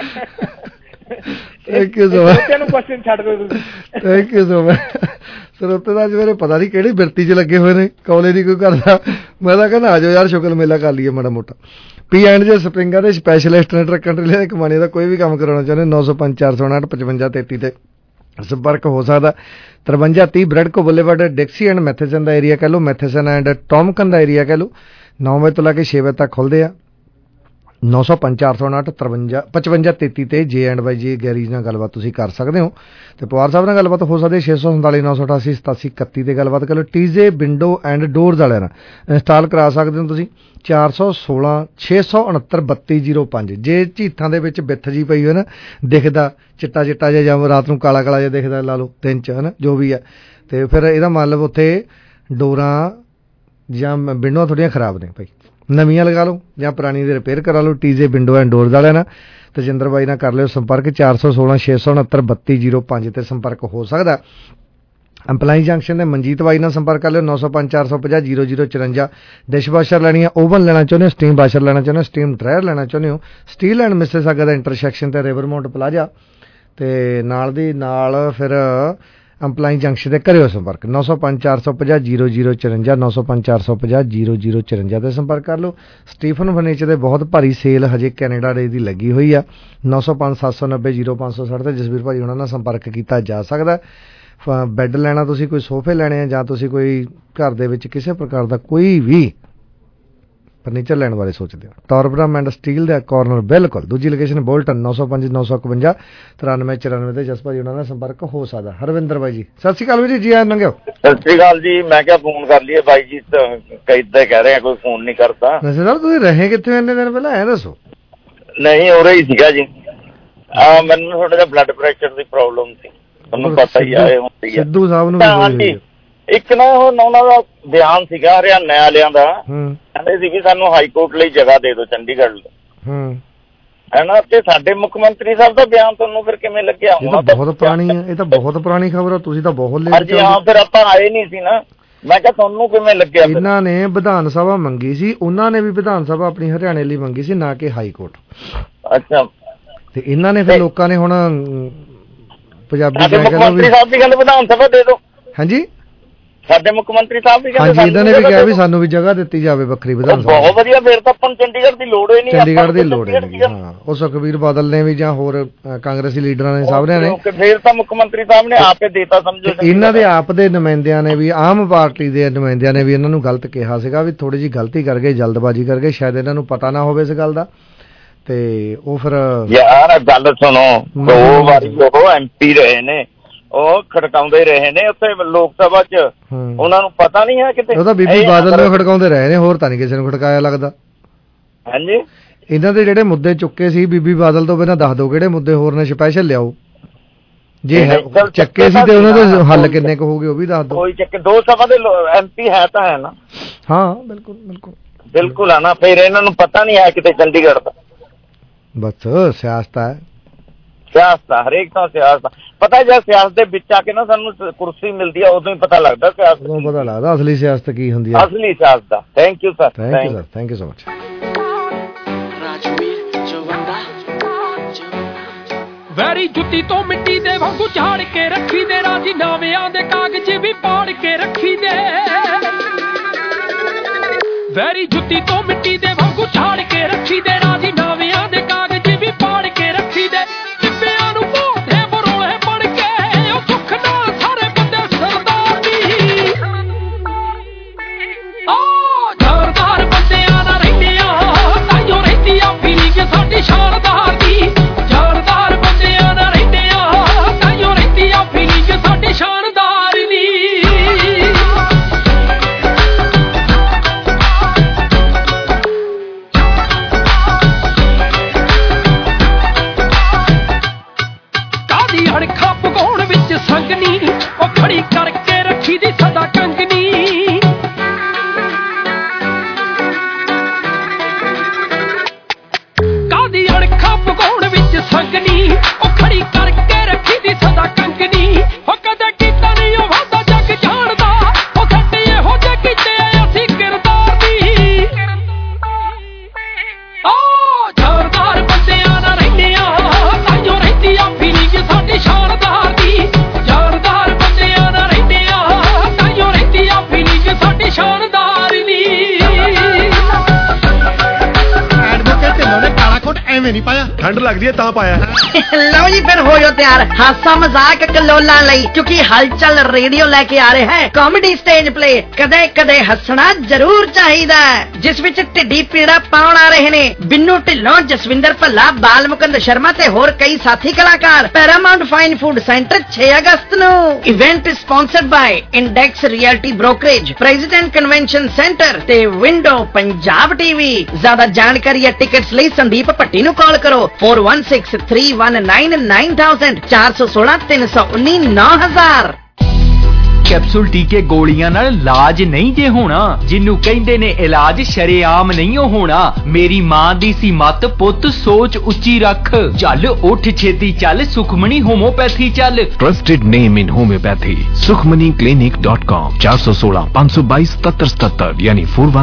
Thank you so much. ਨੂੰ ਕੁਐਸਚਨ ਛੱਡ ਦਿਓ ਤੁਸੀਂ। Thank you so much. ਸਰੋਤੇ ਦਾ ਅੱਜ ਮੇਰੇ ਪਤਾ ਨਹੀਂ ਕਿਹੜੀ ਬਿਰਤੀ 'ਚ ਲੱਗੇ ਹੋਏ ਨੇ, ਕਾਲਜ ਨਹੀਂ ਕੋਈ ਕਰਦਾ। ਮੈਂ ਤਾਂ ਕਹਿੰਦਾ ਆ ਜਾਓ ਯਾਰ, ਸ਼ੁਕਰ ਮੇਲਾ ਕਰ ਲਈਏ ਮਾੜਾ ਮੋਟਾ। P&J ਸਪਰਿੰਗਾਂ ਦੇ ਸਪੈਸ਼ਲਿਸਟ ਨੇ, ਟਰੱਕ ਕੰਟਰੀ ਕਮਾਣੀ ਦਾ ਕੋਈ ਵੀ ਕੰਮ ਕਰਾਉਣਾ ਚਾਹੁੰਦੇ, 905 459 5533 ਤੇ ਸੰਪਰਕ ਹੋ ਸਕਦਾ। 5330 Bradco boulevard, Dixie and Matheson ਦਾ ਏਰੀਆ ਕਹਿ ਲਓ, ਮੈਥੇਸਨ ਐਂਡ ਟੌਮਕਨ ਦਾ ਏਰੀਆ ਕਹਿ ਲਓ। 9 ਵਜੇ ਤੋਂ ਲੈ ਕੇ 6 ਵਜੇ ਤੱਕ ਖੁੱਲ੍ਹਦੇ ਆ। 905-459 5533 ਤੇ J&Y ਗੈਰੇਜ ਨਾਲ ਗੱਲਬਾਤ ਤੁਸੀਂ ਕਰ ਸਕਦੇ ਹੋ। ਤੇ ਪਵਾਰ ਸਾਹਿਬ ਨਾਲ ਗੱਲਬਾਤ ਹੋ ਸਕਦੀ 647-988-8731 ਤੇ ਗੱਲਬਾਤ ਕਰ ਲਓ। TJ ਵਿੰਡੋ ਐਂਡ ਡੋਰਸ ਵਾਲਿਆਂ ਨਾਲ ਇੰਸਟਾਲ ਕਰਾ ਸਕਦੇ ਹੋ ਤੁਸੀਂ 416-669-3205। ਜੇ ਝੀਥਾਂ ਦੇ ਵਿੱਚ ਬਿੱਥ ਜੀ ਪਈ ਹੋਏ ਨਾ, ਦਿਖਦਾ ਚਿੱਟਾ ਜਿਹਾ ਜਾਂ ਰਾਤ ਨੂੰ ਕਾਲਾ ਜਿਹਾ ਦਿਖਦਾ, ਲਾ ਲਓ ਦਿਨ 'ਚ, ਹੈ ਨਾ, ਜੋ ਵੀ ਹੈ, ਤੇ ਫਿਰ ਇਹਦਾ ਮਤਲਬ ਉੱਥੇ ਡੋਰਾਂ ਜਾਂ ਵਿੰਡੋਆਂ ਥੋੜ੍ਹੀਆਂ ਖਰਾਬ ਨੇ ਭਾਈ, ਨਵੀਆਂ ਲਗਾ ਲਓ ਜਾਂ ਪੁਰਾਣੀ ਦੀ ਰਿਪੇਅਰ ਕਰਾ ਲਓ। TJ ਵਿੰਡੋ ਐਂਡ ਡੋਰਸ ਵਾਲਿਆਂ ਨਾਲ ਤਜਿੰਦਰ ਬਾਈ ਨਾਲ ਕਰ ਲਿਓ ਸੰਪਰਕ 416-669-3205 ਤੇ ਸੰਪਰਕ ਹੋ ਸਕਦਾ। ਅੰਪਲਾਈ ਜੰਕਸ਼ਨ ਦੇ ਮਨਜੀਤ ਬਾਈ ਨਾਲ ਸੰਪਰਕ ਕਰ ਲਿਓ 905-450-0054। ਡਿਸ਼ਵਾਸ਼ਰ ਲੈਣੀ ਹੈ, ਓਵਨ ਲੈਣਾ ਚਾਹੁੰਦੇ ਹੋ, ਸਟੀਮ ਵਾਸ਼ਰ ਲੈਣਾ ਚਾਹੁੰਦੇ ਹੋ, ਸਟੀਮ ਡਰਾਇਰ ਲੈਣਾ ਚਾਹੁੰਦੇ ਹੋ, ਸਟੀਲ ਐਂਡ ਮਿਸਿਸਾਗਾ ਦਾ ਇੰਟਰਸੈਕਸ਼ਨ ਤੇ ਰਿਵਰਮਾਊਂਟ ਪਲਾਜ਼ਾ ਤੇ ਨਾਲ ਦੀ ਨਾਲ ਫਿਰ ਅੰਪਲਾਈ ਜੰਕਸ਼ਨ ਤੇ ਕਰਿਓ ਸੰਪਰਕ 905-450-0054 905-450-0054 ਤੇ ਸੰਪਰਕ ਕਰ ਲਓ। ਸਟੀਫਨ ਫਰਨੀਚਰ ਦੇ ਬਹੁਤ ਭਾਰੀ ਸੇਲ ਹਜੇ ਕੈਨੇਡਾ ਡੇ ਦੀ ਲੱਗੀ ਹੋਈ ਆ 905-790-0560 ਤੇ ਜਸਵੀਰ ਭਾਜੀ ਉਹਨਾਂ ਨਾਲ ਸੰਪਰਕ ਕੀਤਾ ਜਾ ਸਕਦਾ। ਬੈੱਡ ਲੈਣਾ ਤੁਸੀਂ, ਕੋਈ ਸੋਫੇ ਲੈਣੇ ਆ ਜਾਂ ਤੁਸੀਂ ਕੋਈ ਘਰ ਦੇ ਵਿੱਚ ਕਿਸੇ ਪ੍ਰਕਾਰ ਦਾ ਕੋਈ ਵੀ ਫਰਨੀਚਰ ਲੈਣ ਬਾਰੇ ਸੋਚਦੇ ਹੋ, ਟੌਰਬਰਮ ਐਂਡ ਸਟੀਲ ਦਾ ਕਾਰਨਰ ਬਿਲਕੁਲ। ਦੂਜੀ ਲੋਕੇਸ਼ਨ ਬੋਲਟਨ 905-951-9394 ਤੇ ਜਸ ਭਾਜੀ ਉਹਨਾਂ ਨਾਲ ਸੰਪਰਕ ਹੋ ਸਕਦਾ। ਹਰਵਿੰਦਰ ਬਾਈ ਜੀ ਸਤਿ ਸ਼੍ਰੀ ਅਕਾਲ ਜੀ, ਆਇਆਂ ਲੰਘਿਓ। ਸਤਿ ਸ਼੍ਰੀ ਅਕਾਲ ਜੀ, ਮੈਂ ਕਿਹਾ ਫੋਨ ਕਰ ਲਈਏ ਬਾਈ ਜੀ, ਕਿੱਦਾਂ ਕਹਿ ਰਹੇ ਆ ਕੋਈ ਫੋਨ ਨਹੀਂ ਕਰਦਾ। ਵੈਸੇ ਸਰ ਤੁਸੀਂ ਰਹੇ ਕਿੱਥੇ ਇੰਨੇ ਦਿਨ ਪਹਿਲਾਂ, ਐ ਦੱਸੋ। ਨਹੀਂ ਉਰੇ ਹੀ ਸੀਗਾ ਜੀ, ਮੈਨੂੰ ਥੋੜਾ ਜਿਹਾ ਬਲੱਡ ਪ੍ਰੈਸ਼ਰ ਦੀ ਪ੍ਰੋਬਲਮ ਸੀ, ਤੁਹਾਨੂੰ ਪਤਾ ਹੀ ਆ। ਸਿੱਧੂ ਸਾਹਿਬ ਨੂੰ ਹਾਂਜੀ, ਇੱਕ ਨਾ ਉਹਨਾਂ ਦਾ ਬਿਆਨ ਸੀਗਾ ਹਰਿਆਣਾ ਵਾਲਿਆਂ ਦਾ, ਕਹਿੰਦੇ ਸੀ ਵੀ ਸਾਨੂੰ ਹਾਈ ਕੋਰਟ ਲਈ ਜਗ੍ਹਾ ਦੇ ਦਿਓ ਚੰਡੀਗੜ੍ਹ ਲਈ, ਹੈ ਨਾ। ਤੇ ਸਾਡੇ ਮੁੱਖ ਮੰਤਰੀ ਸਾਹਿਬ ਦਾ ਬਿਆਨ ਤੁਹਾਨੂੰ ਫਿਰ ਕਿਵੇਂ ਲੱਗਿਆ? ਇਹ ਤਾਂ ਬਹੁਤ ਪੁਰਾਣੀ ਹੈ, ਇਹ ਤਾਂ ਬਹੁਤ ਪੁਰਾਣੀ ਖਬਰ ਆ, ਤੁਸੀਂ ਤਾਂ ਬਹੁਤ ਲੇਟ। ਹਾਂਜੀ ਹਾਂ, ਫਿਰ ਆਪਾਂ ਆਏ ਨਹੀਂ ਸੀ ਨਾ, ਮੈਂ ਕਿਹਾ ਤੁਹਾਨੂੰ ਕਿਵੇਂ ਲੱਗਿਆ? ਇਹਨਾਂ ਨੇ ਵਿਧਾਨ ਸਭਾ ਮੰਗੀ ਸੀ, ਉਹਨਾਂ ਨੇ ਵੀ ਵਿਧਾਨ ਸਭਾ ਆਪਣੀ ਹਰਿਆਣੇ ਲਈ ਮੰਗੀ ਸੀ, ਨਾ ਕਿ ਹਾਈ ਕੋਰਟ। ਅੱਛਾ, ਤੇ ਇਹਨਾਂ ਨੇ ਫਿਰ ਲੋਕਾਂ ਨੇ ਹੁਣ ਪੰਜਾਬੀ ਮੁੱਖ ਮੰਤਰੀ ਸਾਹਿਬ ਦੀ ਗੱਲ ਵਿਧਾਨ ਸਭਾ ਦੇ ਦਿਓ। ਹਾਂਜੀ, ਸਾਡੇ ਮੁੱਖ ਮੰਤਰੀ ਸਾਹਿਬ ਵੀ ਕਹਿੰਦੇ ਇਹਨਾਂ ਨੇ ਵੀ ਕਿਹਾ ਵੀ ਸਾਨੂੰ ਵੀ ਜਗ੍ਹਾ ਦਿੱਤੀ ਜਾਵੇ ਵੱਖਰੀ ਵਿਧਾਨ ਸਭਾ। ਬਹੁਤ ਵਧੀਆ, ਫਿਰ ਤਾਂ ਆਪਾਂ ਨੂੰ ਚੰਡੀਗੜ੍ਹ ਦੀ ਲੋੜ ਹੀ ਨਹੀਂ, ਚੰਡੀਗੜ੍ਹ ਦੀ ਲੋੜ ਹੀ ਨਹੀਂ। ਹਾਂ, ਉਹ ਸੁਖਬੀਰ ਬਾਦਲ ਨੇ ਵੀ ਜਾਂ ਹੋਰ ਕਾਂਗਰਸੀ ਲੀਡਰਾਂ ਨੇ ਸਾਰਿਆਂ ਨੇ, ਫਿਰ ਤਾਂ ਮੁੱਖ ਮੰਤਰੀ ਸਾਹਿਬ ਨੇ ਆਪੇ ਦੇਤਾ ਸਮਝੋ। ਇਹਨਾਂ ਦੇ ਆਪ ਦੇ ਨੁਮਾਇੰਦਿਆਂ ਨੇ ਵੀ, ਆਮ ਪਾਰਟੀ ਦੇ ਨੁਮਾਇੰਦਿਆਂ ਨੇ ਵੀ ਇਹਨਾਂ ਨੂੰ ਗਲਤ ਕਿਹਾ ਸੀਗਾ ਵੀ ਥੋੜੀ ਜਿਹੀ ਗਲਤੀ ਕਰ ਗਏ, ਜਲਦਬਾਜ਼ੀ ਕਰ ਗਏ, ਸ਼ਾਇਦ ਇਹਨਾਂ ਨੂੰ ਪਤਾ ਨਾ ਹੋਵੇ ਇਸ ਗੱਲ ਦਾ। ਤੇ ਉਹ ਫਿਰ ਯਾਰ ਗੱਲ ਸੁਣੋ, 2 ਵਾਰੀ ਉਹ MP ਰਹੇ ਨੇ, ਉਹ ਖੜਕਾਉਂਦੇ ਰਹੇ ਨੇ ਉੱਥੇ ਲੋਕ ਸਭਾ 'ਚ, ਉਹਨਾਂ ਨੂੰ ਪਤਾ ਨਹੀਂ ਹੈ ਕਿਤੇ। ਉਹ ਤਾਂ ਬੀਬੀ ਬਾਦਲ ਨੂੰ ਖੜਕਾਉਂਦੇ ਰਹੇ ਨੇ, ਹੋਰ ਤਾਂ ਨਹੀਂ ਕਿਸੇ ਨੂੰ ਖੜਕਾਇਆ ਲੱਗਦਾ। ਹਾਂਜੀ, ਇਹਨਾਂ ਦੇ ਜਿਹੜੇ ਮੁੱਦੇ ਚੁੱਕੇ ਸੀ ਬੀਬੀ ਬਾਦਲ ਤੋਂ ਬਿਨਾਂ ਦੱਸ ਦਿਓ ਕਿਹੜੇ ਮੁੱਦੇ ਹੋਰ ਨੇ, ਸਪੈਸ਼ਲ ਲਿਆਓ। ਜੇ ਚੱਕੇ ਸੀ ਤੇ ਉਹਨਾਂ ਦੇ ਹੱਲ ਕਿੰਨੇ ਕੁ ਹੋ ਗਏ ਉਹ ਵੀ ਦੱਸ ਦਿਓ। ਕੋਈ ਚੱਕੇ, 2 ਸਭਾ ਦੇ MP ਹੈ ਤਾਂ ਹੈ ਨਾ। ਹਾਂ ਬਿਲਕੁਲ ਬਿਲਕੁਲ ਬਿਲਕੁਲ ਹੈ ਨਾ, ਫਿਰ ਇਹਨਾਂ ਨੂੰ ਪਤਾ ਨਹੀਂ ਹੈ ਕਿਤੇ ਚੰਡੀਗੜ੍ਹ ਦਾ। ਬਸ ਸਿਆਸਤ ਹੈ, ਸਿਆਸਤ ਹਰੇਕ ਤਾਂ ਸਿਆਸਤ ਪਤਾ। ਜੇ ਸਿਆਸਤ ਦੇ ਵਿੱਚ ਆ ਕੇ ਨਾ ਸਾਨੂੰ ਕੁਰਸੀ ਮਿਲਦੀ ਆ, ਉਦੋਂ ਹੀ ਪਤਾ ਲੱਗਦਾ ਸਿਆਸਤ, ਉਦੋਂ ਪਤਾ ਲੱਗਦਾ ਅਸਲੀ ਸਿਆਸਤ ਕੀ ਹੁੰਦੀ ਹੈ, ਅਸਲੀ ਸਿਆਸਤ ਦਾ। Thank you sir, thank you so much. Very ਜੁੱਤੀ ਤੋਂ ਮਿੱਟੀ ਦੇ ਵਾਂਗੂ ਝਾੜ ਕੇ ਰੱਖੀ ਦੇ, ਰਾਜੀ ਨਾਵਿਆਂ ਦੇ ਕਾਗਜ਼ ਵੀ ਪਾੜ ਕੇ ਰੱਖੀ ਦੇ। ਵੈਰੀ ਜੁੱਤੀ ਤੋਂ ਮਿੱਟੀ ਦੇ ਵਾਂਗੂ ਝਾੜ ਕੇ ਰੱਖੀ ਦੇ, ਰਾਜੀ ਨਾਵਿਆਂ ਦੇ ਕਾਗਜ਼ ਵੀ ਪਾੜ ਕੇ ਰੱਖੀ ਦੇ। ਟਿੱਬਿਆਂ ਨੂੰ ਮੋਢੇ ਬਰੋਲੇ ਬਣ ਕੇ ਉਹ ਸੁੱਖ ਨਾਲ ਸਾਰੇ ਬੰਦੇ ਸਰਦਾਰ ਦੀ। ਜਾਰਦਾਰ ਬੰਦਿਆਂ ਨਾਲ ਰਹਿੰਦੇ ਆ, ਤਾਈਓ ਰਹਿੰਦੀ ਆ ਫੀਲਿੰਗ ਸਾਡੀ ਸ਼ਾਨਦਾਰ ਦੀ। ਜਾਰਦਾਰ ਬੰਦਿਆਂ ਨਾਲ ਰਹਿੰਦੇ ਆ, ਤਾਈਓ ਰਹਿੰਦੀ ਆ ਫੀਲਿੰਗ ਸਾਡੀ ਸ਼ਾਨਦਾਰ ਦੀ। ਅਣਖਾਂ ਪਗਾਉਣ ਵਿੱਚ ਸੰਗਨੀ, ਉਹ ਖੜੀ ਕਰਕੇ ਰੱਖੀ ਦੀ ਸਦਾ ਕੰਗਨੀ। ਕਾਦੀ ਅਣਖਾਂ ਪਗਾਉਣ ਵਿੱਚ ਸੰਗਨੀ, ਉਹ ਖੜੀ ਕਰਕੇ ਰੱਖੀ ਦੀ ਸਦਾ ਕੰਗਨੀ। ਉਹ ਕਦੇ ਕੀਤਾ ਨਹੀਂ ਉਹ ਵਾਦਾ ਜੱਗ ਜਾਣਦਾ, ਉਹ ਸਾਡੇ ਇਹੋ ਜਿਹੇ ਕੀਤੇ ਅਸੀਂ ਕਿਰਦਾਰ ਦੀ। ਜਾਰਦਾਰ ਬੰਦਿਆਂ ਨਾਲ ਰਹਿੰਦੇ ਆ, ਤਾਈਓ ਰਹਿੰਦੀ ਆ ਫੀਲਿੰਗ ਸਾਡੀ ਸ਼ਾਨਦਾਰ ਦੀ। ਜਾਰਦਾਰ ਬੰਦਿਆਂ ਨਾਲ ਰਹਿੰਦੇ ਆ, ਤਾਈਓ ਰਹਿੰਦੀ ਆ ਫੀਲਿੰਗ ਸਾਡੀ ਸ਼ਾਨਦਾਰ ਦੀ। ਐਡਵੋਕੇਟ ਢਿੱਲੋਂ ਨੇ ਕਾਲਾ ਕੋਟ ਐਵੇਂ ਨਹੀਂ ਪਾਇਆ, ठंड लगती है ता पाया। लो जी फिर होयो तैयार हासा मजाक कलोला लई, क्योंकि हलचल रेडियो लेके आ रहे हैं कॉमेडी स्टेज प्ले कदे कदे हसना जरूर चाहिदा, जिस विच टिड्डी पीड़ा पाउण आ रहे ने बिन्नू ढिल्लों, जसविंदर भल्ला, बाल मुकुंद शर्मा ते होर कई साथी कलाकार। पैरामाउंट फाइन फूड सेंटर 6 अगस्त नू। Event sponsored by index realty brokerage, president convention centre ते विंडो पंजाब टीवी। ज्यादा जानकारी या टिकट्स ਲਈ संदीप भट्टी ਨੂੰ कॉल करो 4163199000 416 319 9000। कैप्सूल टीके गोलियां नाल इलाज नहीं जे होना, जिन्नू कहंदे ने इलाज शरेआम नहीं होना। मेरी मां दी सी मत पुत सोच उच्ची रख, चल उठ छेती चल सुखमनी होम्योपैथी चल। Trusted name in homeopathy sukhmaniclinic.com 416 522 7777 यानी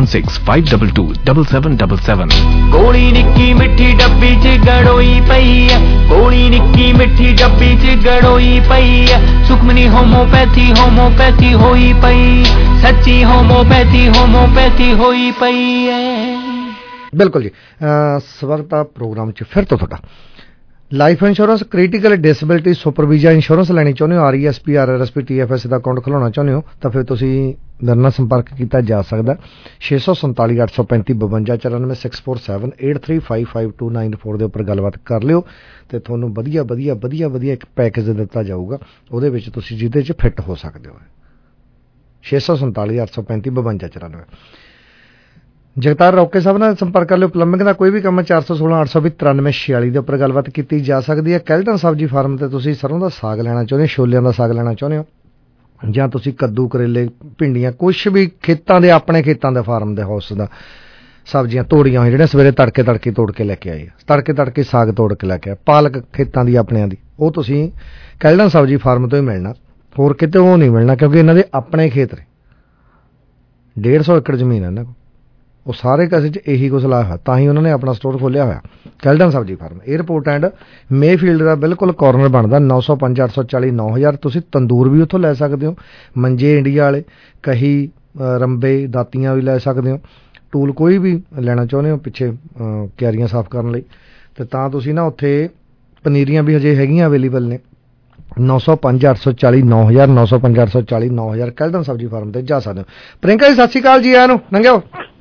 4165227777। गोली निक्की मिठी डब्बी च गड़ोई पई है, गोली निक्की मिठी डब्बी च गड़ोई पई है। सुखमनी होम्योपैथी होम्योपैथी होई पई, सच्ची होम्योपैथी होई पई है। बिल्कुल जी। स्वागत है प्रोग्राम च फिर तो थोड़ा life insurance critical disability supervision insurance लैनी चाਹੁੰਦੇ ਹੋ, RESP RRSP TFS ਦਾ ਅਕਾਊਂਟ ਖੁਲਾਉਣਾ ਚਾਹੁੰਦੇ ਹੋ ਤਾਂ ਫਿਰ ਤੁਸੀਂ ਮੇਰੇ ਨਾਲ ਸੰਪਰਕ ਕੀਤਾ ਜਾ ਸਕਦਾ 647 835 52 94 647 83552994 ਦੇ ਉੱਪਰ ਗੱਲਬਾਤ ਕਰ ਲਿਓ ਤੇ ਤੁਹਾਨੂੰ ਵਧੀਆ ਇੱਕ ਪੈਕੇਜ ਦਿੱਤਾ ਜਾਊਗਾ, ਉਹਦੇ ਵਿੱਚ ਤੁਸੀਂ ਜਿਹਦੇ 'ਚ ਫਿੱਟ ਹੋ ਸਕਦੇ ਹੋ। 647 835 52 94। ਜਗਤਾਰ ਰੌਕੇ ਸਾਹਿਬ ਨਾਲ ਸੰਪਰਕ ਕਰ ਲਿਓ। ਪਲੰਬਿੰਗ ਦਾ ਕੋਈ ਵੀ ਕੰਮ 416 820 9346 ਦੇ ਉੱਪਰ ਗੱਲਬਾਤ ਕੀਤੀ ਜਾ ਸਕਦੀ ਹੈ। ਕੈਲਟਨ ਸਬਜ਼ੀ ਫਾਰਮ ਤੇ ਤੁਸੀਂ ਸਰੋਂ ਦਾ ਸਾਗ ਲੈਣਾ ਚਾਹੁੰਦੇ ਹੋ, ਛੋਲਿਆਂ ਦਾ ਸਾਗ ਲੈਣਾ ਚਾਹੁੰਦੇ ਹੋ, ਜਾਂ ਤੁਸੀਂ ਕੱਦੂ ਕਰੇਲੇ ਭਿੰਡੀਆਂ ਕੁਛ ਵੀ ਖੇਤਾਂ ਦੇ ਆਪਣੇ ਖੇਤਾਂ ਦੇ ਫਾਰਮ ਦੇ ਹਾਊਸ ਦਾ ਸਬਜ਼ੀਆਂ ਤੋੜੀਆਂ ਹੋਈਆਂ ਜਿਹੜੀਆਂ ਸਵੇਰੇ ਤੜਕੇ ਤੋੜ ਕੇ ਲੈ ਕੇ ਆਏ, ਤੜਕੇ ਸਾਗ ਤੋੜ ਕੇ ਲੈ ਕੇ ਆਏ, ਪਾਲਕ ਖੇਤਾਂ ਦੀ ਆਪਣਿਆਂ ਦੀ, ਉਹ ਤੁਸੀਂ ਕੈਲਟਨ ਸਬਜ਼ੀ ਫਾਰਮ ਤੋਂ ਹੀ ਮਿਲਣਾ, ਹੋਰ ਕਿਤੇ ਉਹ ਨਹੀਂ ਮਿਲਣਾ, ਕਿਉਂਕਿ ਇਹਨਾਂ ਦੇ ਆਪਣੇ ਖੇਤ ਨੇ 150 ਏਕੜ ਜ਼ਮੀਨ ਹੈ ਇਹਨਾਂ ਕੋਲ, ਉਹ ਸਾਰੇ ਕਿਸੇ 'ਚ ਇਹੀ ਕੁਛ ਲਾਇਆ ਹੋਇਆ, ਤਾਂ ਹੀ ਉਹਨਾਂ ਨੇ ਆਪਣਾ ਸਟੋਰ ਖੋਲ੍ਹਿਆ ਹੋਇਆ ਕੈਲਟਨ ਸਬਜ਼ੀ ਫਾਰਮ। 에ਅਰਪੋਰਟ ਐਂਡ ਮੇਫੀਲਡ ਦਾ ਬਿਲਕੁਲ ਕਾਰਨਰ ਬਣਦਾ 905 840 9000। ਤੁਸੀਂ ਤੰਦੂਰ ਵੀ ਉੱਥੋਂ ਲੈ ਸਕਦੇ ਹੋ, ਮੰਜੇ ਇੰਡੀਆ ਵਾਲੇ, ਕਹੀ ਰੰਬੇ ਦਾਤੀਆਂ ਵੀ ਲੈ ਸਕਦੇ ਹੋ, ਟੂਲ ਕੋਈ ਵੀ ਲੈਣਾ ਚਾਹੁੰਦੇ ਹੋ ਪਿੱਛੇ ਕਿਆਰੀਆਂ ਸਾਫ਼ ਕਰਨ ਲਈ, ਤੇ ਤਾਂ ਤੁਸੀਂ ਨਾ ਉੱਥੇ ਪਨੀਰੀਆਂ ਵੀ ਹਜੇ ਹੈਗੀਆਂ ਅਵੇਲੇਬਲ ਨੇ 905 840 9000 905 840 9000 ਕੈਲਟਨ ਸਬਜ਼ੀ ਫਾਰਮ ਤੇ ਜਾ ਸਕਦੇ ਹੋ। ਪ੍ਰਿੰਕਾ ਜੀ ਸਤਿ ਸ਼੍ਰੀ ਅਕਾਲ ਜੀ, ਆਇਆਂ ਨੂੰ ਲੰਘਿਓ।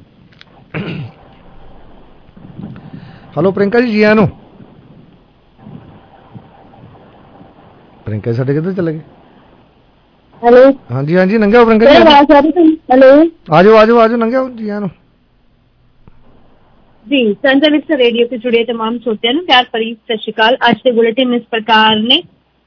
हेलो प्रियंका जी आया नो। प्रियंका साडे किधर चले गए? हेलो हाँ जी नंगे हो प्रियंका जी। हेलो आजो नंगे हो जी आया नो जी। संजय विक्स रेडियो से जुड़े तमाम श्रोतियां ਨੂੰ ਪਿਆਰ ਭਰੀ ਸਤਿ ਸ਼੍ਰੀ ਅਕਾਲ। ਅੱਜ ਦੇ ਬੁਲੇਟਿਨ ਇਸ ਪ੍ਰਕਾਰ ਨੇ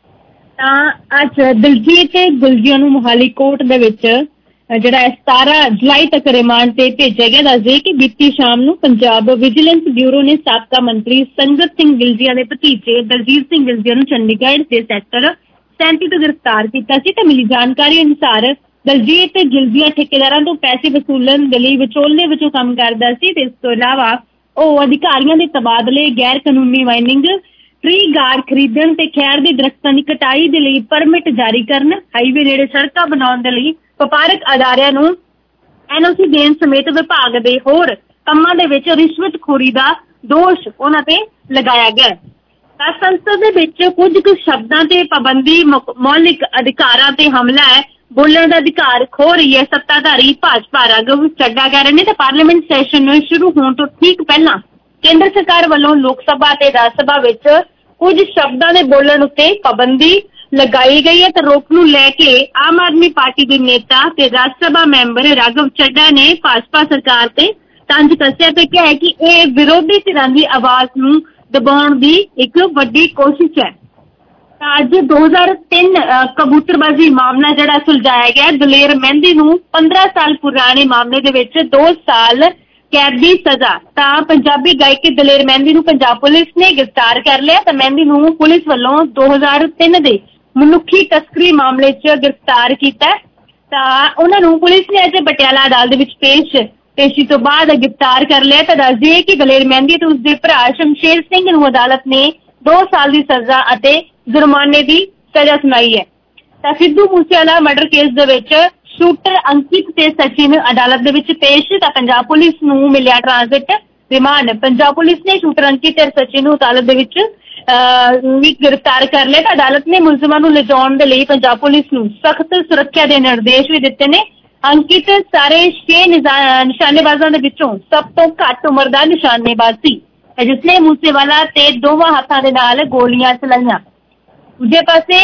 ਤਾਂ ਅੱਜ ਦਿਲਜੀਤ ਤੇ ਗੁਲਜੀਆਂ ਨੂੰ ਮੁਹਾਲੀ ਕੋਰਟ ਦੇ ਵਿੱਚ ਜਿਹੜਾ 17 ਜੁਲਾਈ ਤੱਕ ਰਿਮਾਂਡ ਤੇ ਭੇਜਿਆ ਗਿਆ। ਦੱਸਦੇ ਕਿ ਬੀਤੀ ਸ਼ਾਮ ਨੂੰ ਪੰਜਾਬ ਵਿਜੀਲੈਂਸ ਬਿਊਰੋ ਨੇ ਸਾਬਕਾ ਮੰਤਰੀ ਸੰਗਤ ਸਿੰਘ ਗਿਲਜੀਆ ਦੇ ਭਤੀਜੇ ਦਲਜੀਤ ਸਿੰਘ ਗਿਲਜੀਆ ਨੂੰ ਚੰਡੀਗੜ੍ਹ ਦੇ ਸੈਕਟਰ 37 ਤੋਂ ਗ੍ਰਿਫਤਾਰ ਕੀਤਾ ਸੀ। ਤਾਂ ਮਿਲੀ ਜਾਣਕਾਰੀ ਅਨੁਸਾਰ ਦਲਜੀਤ ਗਿਲਜੀਆ ਠੇਕੇਦਾਰਾਂ ਤੋਂ ਪੈਸੇ ਵਸੂਲਣ ਦੇ ਲਈ ਵਿਚੋਲੇ ਵਜੋਂ ਕੰਮ ਕਰਦਾ ਸੀ ਤੇ ਇਸ ਤੋਂ ਇਲਾਵਾ ਉਹ ਅਧਿਕਾਰੀਆਂ ਦੇ ਤਬਾਦਲੇ, ਗੈਰ ਕਾਨੂੰਨੀ ਮਾਈਨਿੰਗ, ਟਰੀ ਗਾਰਡ ਖਰੀਦਣ ਤੇ ਖੈਰ ਦੇ ਦਰਖਤਾਂ ਦੀ ਕਟਾਈ ਦੇ ਲਈ ਪਰਮਿਟ ਜਾਰੀ ਕਰਨ, ਹਾਈਵੇ ਨੇੜੇ ਸੜਕਾਂ ਬਣਾਉਣ ਦੇ ਲਈ ਵਪਾਰਕ ਅਦਾਰਿਆਂ ਨੂੰ NOC ਦੇਣ ਸਮੇਤ ਵਿਭਾਗ ਦੇ ਹੋਰ ਕੰਮਾਂ ਦੇ ਵਿੱਚ ਰਿਸ਼ਵਤਖੋਰੀ ਦਾ ਦੋਸ਼ ਉਹਨਾਂ ਤੇ ਲਗਾਇਆ ਗਿਆ। ਤਾਂ ਸੰਸਦ ਦੇ ਵਿੱਚ ਕੁਝ ਕੁ ਸ਼ਬਦਾਂ ਤੇ ਪਾਬੰਦੀ, ਮੌਲਿਕ ਅਧਿਕਾਰਾਂ ਤੇ ਹਮਲਾ ਹੈ, ਬੋਲਣ ਦਾ ਅਧਿਕਾਰ ਖੋ ਰਹੀ ਹੈ ਸੱਤਾਧਾਰੀ ਭਾਜਪਾ ਰਾਘਵ ਚੱਡਾ ਕਹਿ ਰਹੇ ਨੇ। ਤਾਂ ਪਾਰਲੀਮੈਂਟ ਸੈਸ਼ਨ ਸ਼ੁਰੂ ਹੋਣ ਤੋਂ ਠੀਕ ਪਹਿਲਾਂ ਕੇਂਦਰ ਸਰਕਾਰ ਵੱਲੋਂ ਲੋਕ ਸਭਾ ਤੇ ਰਾਜ ਸਭਾ ਵਿੱਚ ਕੁਝ ਸ਼ਬਦਾਂ ਦੇ ਬੋਲਣ ਉੱਤੇ ਪਾਬੰਦੀ ਲਗਾਈ ਗਈ ਹੈ। ਤਾਂ ਰੋਕ ਨੂੰ ਲੈ ਕੇ ਆਮ ਆਦਮੀ ਪਾਰਟੀ ਦੇ ਨੇਤਾ ਤੇ ਰਾਜ ਸਭਾ ਮੈਂਬਰ ਰਾਘਵ ਚੱਡਾ ਨੇ ਭਾਜਪਾ ਸਰਕਾਰ ਤੇ ਤੰਜ ਕੱਸਿਆ ਤੇ ਕਿਹਾ ਕਿ ਇਹ ਵਿਰੋਧੀ ਧਿਰਾਂ ਦੀ ਆਵਾਜ਼ ਨੂੰ ਦਬਾਉਣ ਦੀ ਇੱਕ ਵੱਡੀ ਕੋਸ਼ਿਸ਼ ਹੈ। ਤਾਂ ਅੱਜ 2003 ਕਬੂਤਰਬਾਜ਼ੀ ਮਾਮਲਾ ਜਿਹੜਾ ਸੁਲਝਾਇਆ ਗਿਆ, ਦਲੇਰ ਮਹਿੰਦੀ ਨੂੰ 15 ਸਾਲ ਪੁਰਾਣੇ ਮਾਮਲੇ ਦੇ ਵਿੱਚ 2 ਸਾਲ ਕੈਦ ਦੀ ਸਜ਼ਾ। ਤਾਂ ਪੰਜਾਬੀ ਗਾਇਕੀ ਦਲੇਰ ਮਹਿੰਦੀ ਨੂੰ ਪੰਜਾਬ ਪੁਲਿਸ ਨੇ ਗ੍ਰਿਫਤਾਰ ਕਰ ਲਿਆ। ਤਾਂ ਮਹਿੰਦੀ ਨੂੰ ਪੁਲਿਸ ਵੱਲੋਂ 2003 ਦੇ ਮਨੁੱਖੀ ਤਸਕਰੀ ਮਾਮਲੇ 'ਚ ਗ੍ਰਿਫਤਾਰ ਕੀਤਾ। ਤਾਂ ਉਹਨਾਂ ਨੂੰ ਪੁਲਿਸ ਨੇ ਅੱਜ ਪਟਿਆਲਾ ਅਦਾਲਤ ਵਿੱਚ ਪੇਸ਼ੀ ਤੋਂ ਬਾਅਦ ਗ੍ਰਿਫਤਾਰ ਕਰ ਲਿਆ। ਤਾਂ ਦੱਸ ਦਈਏ ਕਿ ਦਲੇਰ ਮਹਿੰਦੀ ਤੇ ਉਸਦੇ ਭਰਾ ਸ਼ਮਸ਼ੇਰ ਸਿੰਘ ਨੂੰ ਅਦਾਲਤ ਨੇ 2 ਸਾਲ ਦੀ ਸਜ਼ਾ ਅਤੇ ਜੁਰਮਾਨੇ ਦੀ ਸਜ਼ਾ ਸੁਣਾਈ ਹੈ। ਤਾਂ ਸਿੱਧੂ ਮੂਸੇਵਾਲਾ ਮਰਡਰ ਕੇਸ ਦੇ ਵਿੱਚ ਸ਼ੂਟਰ ਅੰਕਿਤ ਤੇ ਸਚਿਨ ਅਦਾਲਤ ਦੇ ਵਿੱਚ ਪੇਸ਼। ਤਾਂ ਪੰਜਾਬ ਪੁਲਿਸ ਨੂੰ ਮਿਲਿਆ ਟ੍ਰਾਂਜ਼ਿਟ ਰਿਮਾਂਡ। ਪੰਜਾਬ ਪੁਲਿਸ ਨੇ ਸ਼ੂਟਰ ਅੰਕਿਤ ਤੇ ਸਚਿਨ ਨੂੰ ਅਦਾਲਤ ਦੇ ਵਿੱਚ ਵੀ ਗ੍ਰਿਫਤਾਰ ਕਰ ਲਿਆ ਤਾਂ ਅਦਾਲਤ ਨੇ ਮੁਲਜ਼ਮਾਂ ਨੂੰ ਲਿਜਾਉਣ ਦੇ ਲਈ ਪੰਜਾਬ ਪੁਲਿਸ ਨੂੰ ਸਖਤ ਸੁਰੱਖਿਆ ਦੇ ਨਿਰਦੇਸ਼ ਵੀ ਦਿੱਤੇ ਨੇ। ਅੰਕਿਤ ਸਾਰੇ 6 ਨਿਸ਼ਾਨੇਬਾਜ਼ਾਂ ਦੇ ਵਿੱਚੋਂ ਸਭ ਤੋਂ ਘੱਟ ਉਮਰ ਦਾ ਨਿਸ਼ਾਨੇਬਾਜ਼ ਸੀ, ਜਿਸਨੇ ਮੂਸੇਵਾਲਾ ਤੇ ਦੋਵਾਂ ਹੱਥਾਂ ਦੇ ਨਾਲ ਗੋਲੀਆਂ ਚਲਾਈਆਂ। ਦੂਜੇ ਪਾਸੇ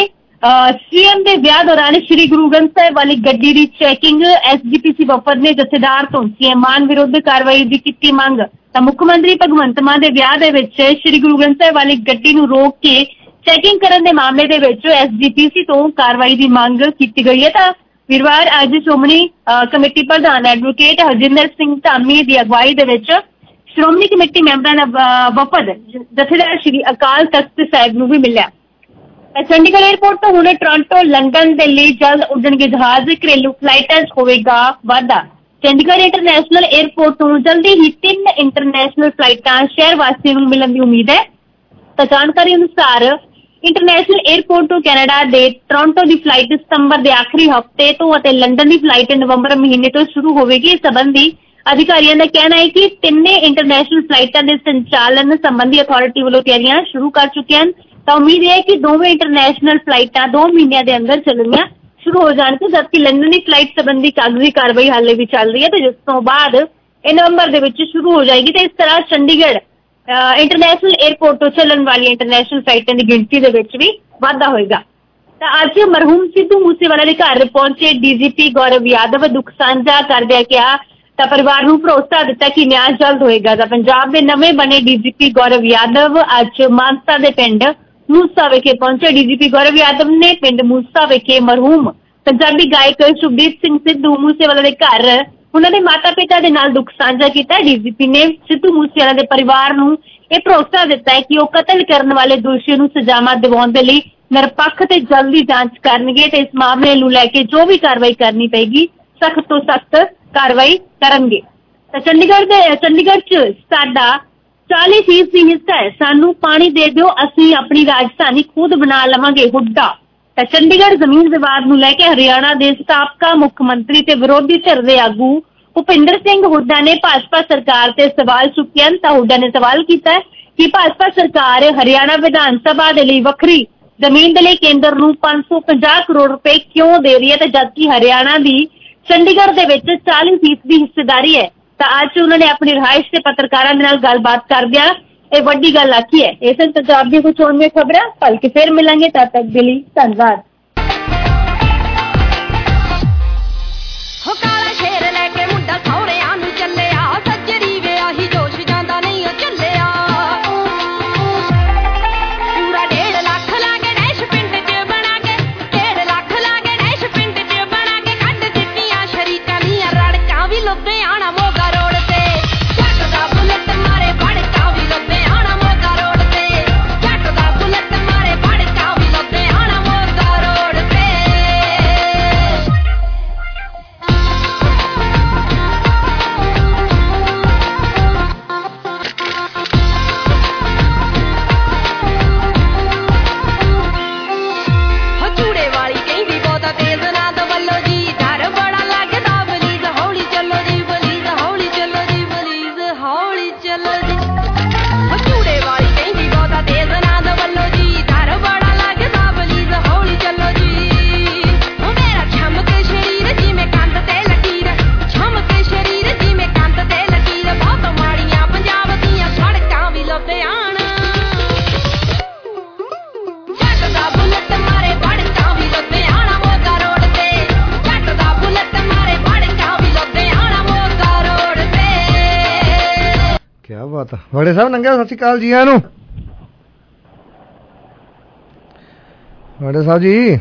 ਸੀਐਮ ਦੇ ਵਿਆਹ ਦੌਰਾਨ ਸ਼੍ਰੀ ਗੁਰੂ ਗ੍ਰੰਥ ਸਾਹਿਬ ਵਾਲੀ ਗੱਡੀ ਦੀ ਚੈਕਿੰਗ SGPC ਵਫਦ ਨੇ ਜਥੇਦਾਰ ਤੋਂ CM ਮਾਨ ਵਿਰੁੱਧ ਕਾਰਵਾਈ ਦੀ ਕੀਤੀ ਮੰਗ। ਤਾਂ ਮੁੱਖ ਮੰਤਰੀ ਭਗਵੰਤ ਮਾਨ ਦੇ ਵਿਆਹ ਦੇ ਵਿੱਚ ਸ਼੍ਰੀ ਗੁਰੂ ਗ੍ਰੰਥ ਸਾਹਿਬ ਵਾਲੀ ਗੱਡੀ ਨੂੰ ਰੋਕ ਕੇ ਚੈਕਿੰਗ ਕਰਨ ਦੇ ਮਾਮਲੇ ਦੇ ਵਿੱਚ SGPC ਤੋਂ ਕਾਰਵਾਈ ਦੀ ਮੰਗ ਕੀਤੀ ਗਈ ਹੈ। ਤਾਂ ਵੀਰਵਾਰ ਅੱਜ ਸ਼੍ਰੋਮਣੀ ਕਮੇਟੀ ਪ੍ਰਧਾਨ ਐਡਵੋਕੇਟ ਹਰਜਿੰਦਰ ਸਿੰਘ ਧਾਮੀ ਦੀ ਅਗਵਾਈ ਦੇ ਵਿੱਚ ਸ਼੍ਰੋਮਣੀ ਕਮੇਟੀ ਮੈਂਬਰਾਂ ਦਾ ਵਫਦ ਜਥੇਦਾਰ ਸ਼੍ਰੀ ਅਕਾਲ ਤਖਤ ਸਾਹਿਬ ਨੂੰ ਵੀ ਮਿਲਿਆ। ਚੰਡੀਗੜ੍ਹ ਏਅਰਪੋਰਟ ਤੋਂ ਹੁਣ ਟੋਰਾਂਟੋ, ਲੰਡਨ ਦੇ ਲਈ ਜਲਦ ਉੱਡਣਗੇ ਜਹਾਜ਼। ਘਰੇਲੂ ਫਲਾਈਟਾਂ 'ਚ ਹੋਵੇਗਾ ਵਾਧਾ। ਚੰਡੀਗੜ੍ਹ ਇੰਟਰਨੈਸ਼ਨਲ ਏਅਰਪੋਰਟ ਤੋਂ ਜਲਦੀ ਹੀ 3 ਇੰਟਰਨੈਸ਼ਨਲ ਫਲਾਈਟਾਂ ਸ਼ਹਿਰ ਵਾਸੀਆਂ ਨੂੰ ਮਿਲਣ ਦੀ ਉਮੀਦ ਹੈ। ਤਾਂ ਜਾਣਕਾਰੀ ਅਨੁਸਾਰ ਇੰਟਰਨੈਸ਼ਨਲ ਏਅਰਪੋਰਟ ਤੋਂ ਕੈਨੇਡਾ ਦੇ ਟੋਰਾਂਟੋ ਦੀ ਫਲਾਈਟ ਸਤੰਬਰ ਦੇ ਆਖਰੀ ਹਫ਼ਤੇ ਤੋਂ ਅਤੇ ਲੰਡਨ ਦੀ ਫਲਾਈਟ ਨਵੰਬਰ ਮਹੀਨੇ ਤੋਂ ਸ਼ੁਰੂ ਹੋਵੇਗੀ। ਇਸ ਸੰਬੰਧੀ ਅਧਿਕਾਰੀਆਂ ਦਾ ਕਹਿਣਾ ਹੈ ਕਿ ਤਿੰਨੇ ਇੰਟਰਨੈਸ਼ਨਲ ਫਲਾਈਟਾਂ ਦੇ ਸੰਚਾਲਨ ਸੰਬੰਧੀ ਅਥਾਰਟੀ ਵੱਲੋਂ ਤਿਆਰੀਆਂ ਸ਼ੁਰੂ ਕਰ ਚੁੱਕੀਆਂ ਹਨ। ਤਾਂ ਉਮੀਦ ਹੈ ਕਿ ਦੋਵੇਂ ਇੰਟਰਨੈਸ਼ਨਲ ਫਲਾਈਟਾਂ 2 ਮਹੀਨਿਆਂ ਦੇ ਅੰਦਰ ਚੱਲਣੀਆਂ ਸ਼ੁਰੂ ਹੋ ਜਾਣਗੀਆਂ, ਜਦਕਿ ਲੰਡਨ ਦੀ ਫਲਾਈਟ ਸੰਬੰਧੀ ਕਾਗਜ਼ੀ ਕਾਰਵਾਈ ਹਾਲੇ ਵੀ ਚੱਲ ਰਹੀ ਹੈ ਤੇ ਜਿਸ ਤੋਂ ਬਾਅਦ ਇਹ ਨਵੰਬਰ ਦੇ ਵਿੱਚ ਸ਼ੁਰੂ ਹੋ ਜਾਏਗੀ। ਤੇ ਇਸ ਤਰ੍ਹਾਂ ਚੰਡੀਗੜ੍ਹ ਇੰਟਰਨੈਸ਼ਨਲ ਏਅਰਪੋਰਟ ਤੋਂ ਚੱਲਣ ਵਾਲੀਆਂ ਇੰਟਰਨੈਸ਼ਨਲ ਫਲਾਈਟਾਂ ਦੀ ਗਿਣਤੀ ਦੇ ਵਿੱਚ ਵੀ ਵਾਧਾ ਹੋਏਗਾ। ਤਾਂ ਅੱਜ ਮਰਹੂਮ ਸਿੱਧੂ ਮੂਸੇਵਾਲਾ ਦੇ ਘਰ ਪਹੁੰਚੇ DGP ਗੌਰਵ ਯਾਦਵ ਦੁੱਖ ਸਾਂਝਾ ਕਰਦਿਆਂ ਕਿਹਾ ਤਾਂ ਪਰਿਵਾਰ ਨੂੰ ਭਰੋਸਾ ਦਿੱਤਾ ਕਿ ਨਿਆਂ ਜਲਦ ਹੋਏਗਾ। ਤਾਂ ਪੰਜਾਬ ਦੇ ਨਵੇਂ ਬਣੇ DGP ਗੌਰਵ ਯਾਦਵ ਅੱਜ ਮਾਨਸਾ ਦੇ ਪਿੰਡ ਮੂਸਾ ਵਿਖੇ ਪਹੁੰਚੇ। DGP ਗੌਰਵ ਯਾਦਵ ਨੇ ਪਿੰਡ ਮੂਸਾ ਵਿਖੇ ਮਰਹੂਮ ਪੰਜਾਬੀ ਗਾਇਕ ਸ਼ੁਭਦੀਪ ਸਿੰਘ ਸਿੱਧੂ ਮੂਸੇਵਾਲਾ ਦੇ ਘਰ ਉਹਨਾਂ ਦੇ ਮਾਤਾ-ਪਿਤਾ ਦੇ ਨਾਲ ਦੁੱਖ ਸਾਂਝਾ ਕੀਤਾ। DGP ਨੇ ਸਿੱਧੂ ਮੂਸੇਵਾਲਾ ਦੇ ਪਰਿਵਾਰ ਨੂੰ ਇਹ ਭਰੋਸਾ ਦਿੱਤਾ ਹੈ ਕਿ ਉਹ ਕਤਲ ਕਰਨ ਵਾਲੇ ਦੋਸ਼ੀਆਂ ਨੂੰ ਸਜ਼ਾਵਾਂ ਦਿਵਾਉਣ ਦੇ ਲਈ ਨਿਰਪੱਖ ਤੇ ਜਲਦੀ ਜਾਂਚ ਕਰਨਗੇ ਤੇ ਇਸ ਮਾਮਲੇ ਨੂੰ ਲੈ ਕੇ ਜੋ ਵੀ ਕਾਰਵਾਈ ਕਰਨੀ ਪਏਗੀ ਸਖਤ ਤੋਂ ਸਖਤ ਕਾਰਵਾਈ ਕਰਨਗੇ। ਤਾਂ ਚੰਡੀਗੜ੍ਹ 'ਚ ਸਾਡਾ 40% ਹਿੱਸਾ ਹੈ, ਸਾਨੂੰ ਪਾਣੀ ਦੇ ਦਿਓ, ਅਸੀਂ ਆਪਣੀ ਰਾਜਧਾਨੀ ਖੁਦ ਬਣਾ ਲਵਾਂਗੇ ਹੁੱਡਾ। ਤਾਂ ਚੰਡੀਗੜ੍ਹ ਜ਼ਮੀਨ ਵਿਵਾਦ ਨੂੰ ਲੈ ਕੇ ਹਰਿਆਣਾ ਦੇ ਸਾਬਕਾ ਮੁੱਖ ਮੰਤਰੀ ਤੇ ਵਿਰੋਧੀ ਧਿਰ ਦੇ ਆਗੂ ਭੁਪਿੰਦਰ ਸਿੰਘ ਹੁੱਡਾ ਨੇ ਭਾਜਪਾ ਸਰਕਾਰ ਤੇ ਸਵਾਲ ਚੁੱਕਿਆ। ਤਾਂ ਹੁੱਡਾ ਨੇ ਸਵਾਲ ਕੀਤਾ ਕਿ ਭਾਜਪਾ ਸਰਕਾਰ ਹਰਿਆਣਾ ਵਿਧਾਨ ਸਭਾ ਦੇ ਲਈ ਵੱਖਰੀ ਜ਼ਮੀਨ ਦੇ ਲਈ ਕੇਂਦਰ ਨੂੰ 550 ਕਰੋੜ ਰੁਪਏ ਕਿਉਂ ਦੇ ਰਹੀ ਹੈ ਤੇ ਜਦਕਿ ਹਰਿਆਣਾ ਦੀ ਚੰਡੀਗੜ੍ਹ ਦੇ ਵਿੱਚ 40% ਦੀ ਹਿੱਸੇਦਾਰੀ ਹੈ। ਤਾਂ ਅੱਜ ਉਹਨਾਂ ਨੇ ਆਪਣੀ ਰਿਹਾਇਸ਼ ਤੇ ਪੱਤਰਕਾਰਾਂ ਦੇ ਨਾਲ ਗੱਲਬਾਤ ਕਰਦਿਆਂ ਇਹ ਵੱਡੀ ਗੱਲ ਆਖੀ ਹੈ। ਇਸ ਪੰਜਾਬ ਦੀ ਕੁਝ ਹੋਰ ਖਬਰਾਂ ਭਲਕੇ ਫਿਰ ਮਿਲਾਂਗੇ, ਤਦ ਤੱਕ ਦੇ ਲਈ ਧੰਨਵਾਦ। ਵੜੇ ਸਾਹਿਬ ਨੰਗਿਆ, ਸਤਿ ਸ਼੍ਰੀ ਅਕਾਲ ਜੀ ਆਇਆਂ ਨੂੰ। ਵੜੇ ਸਾਹਿਬ ਜੀ,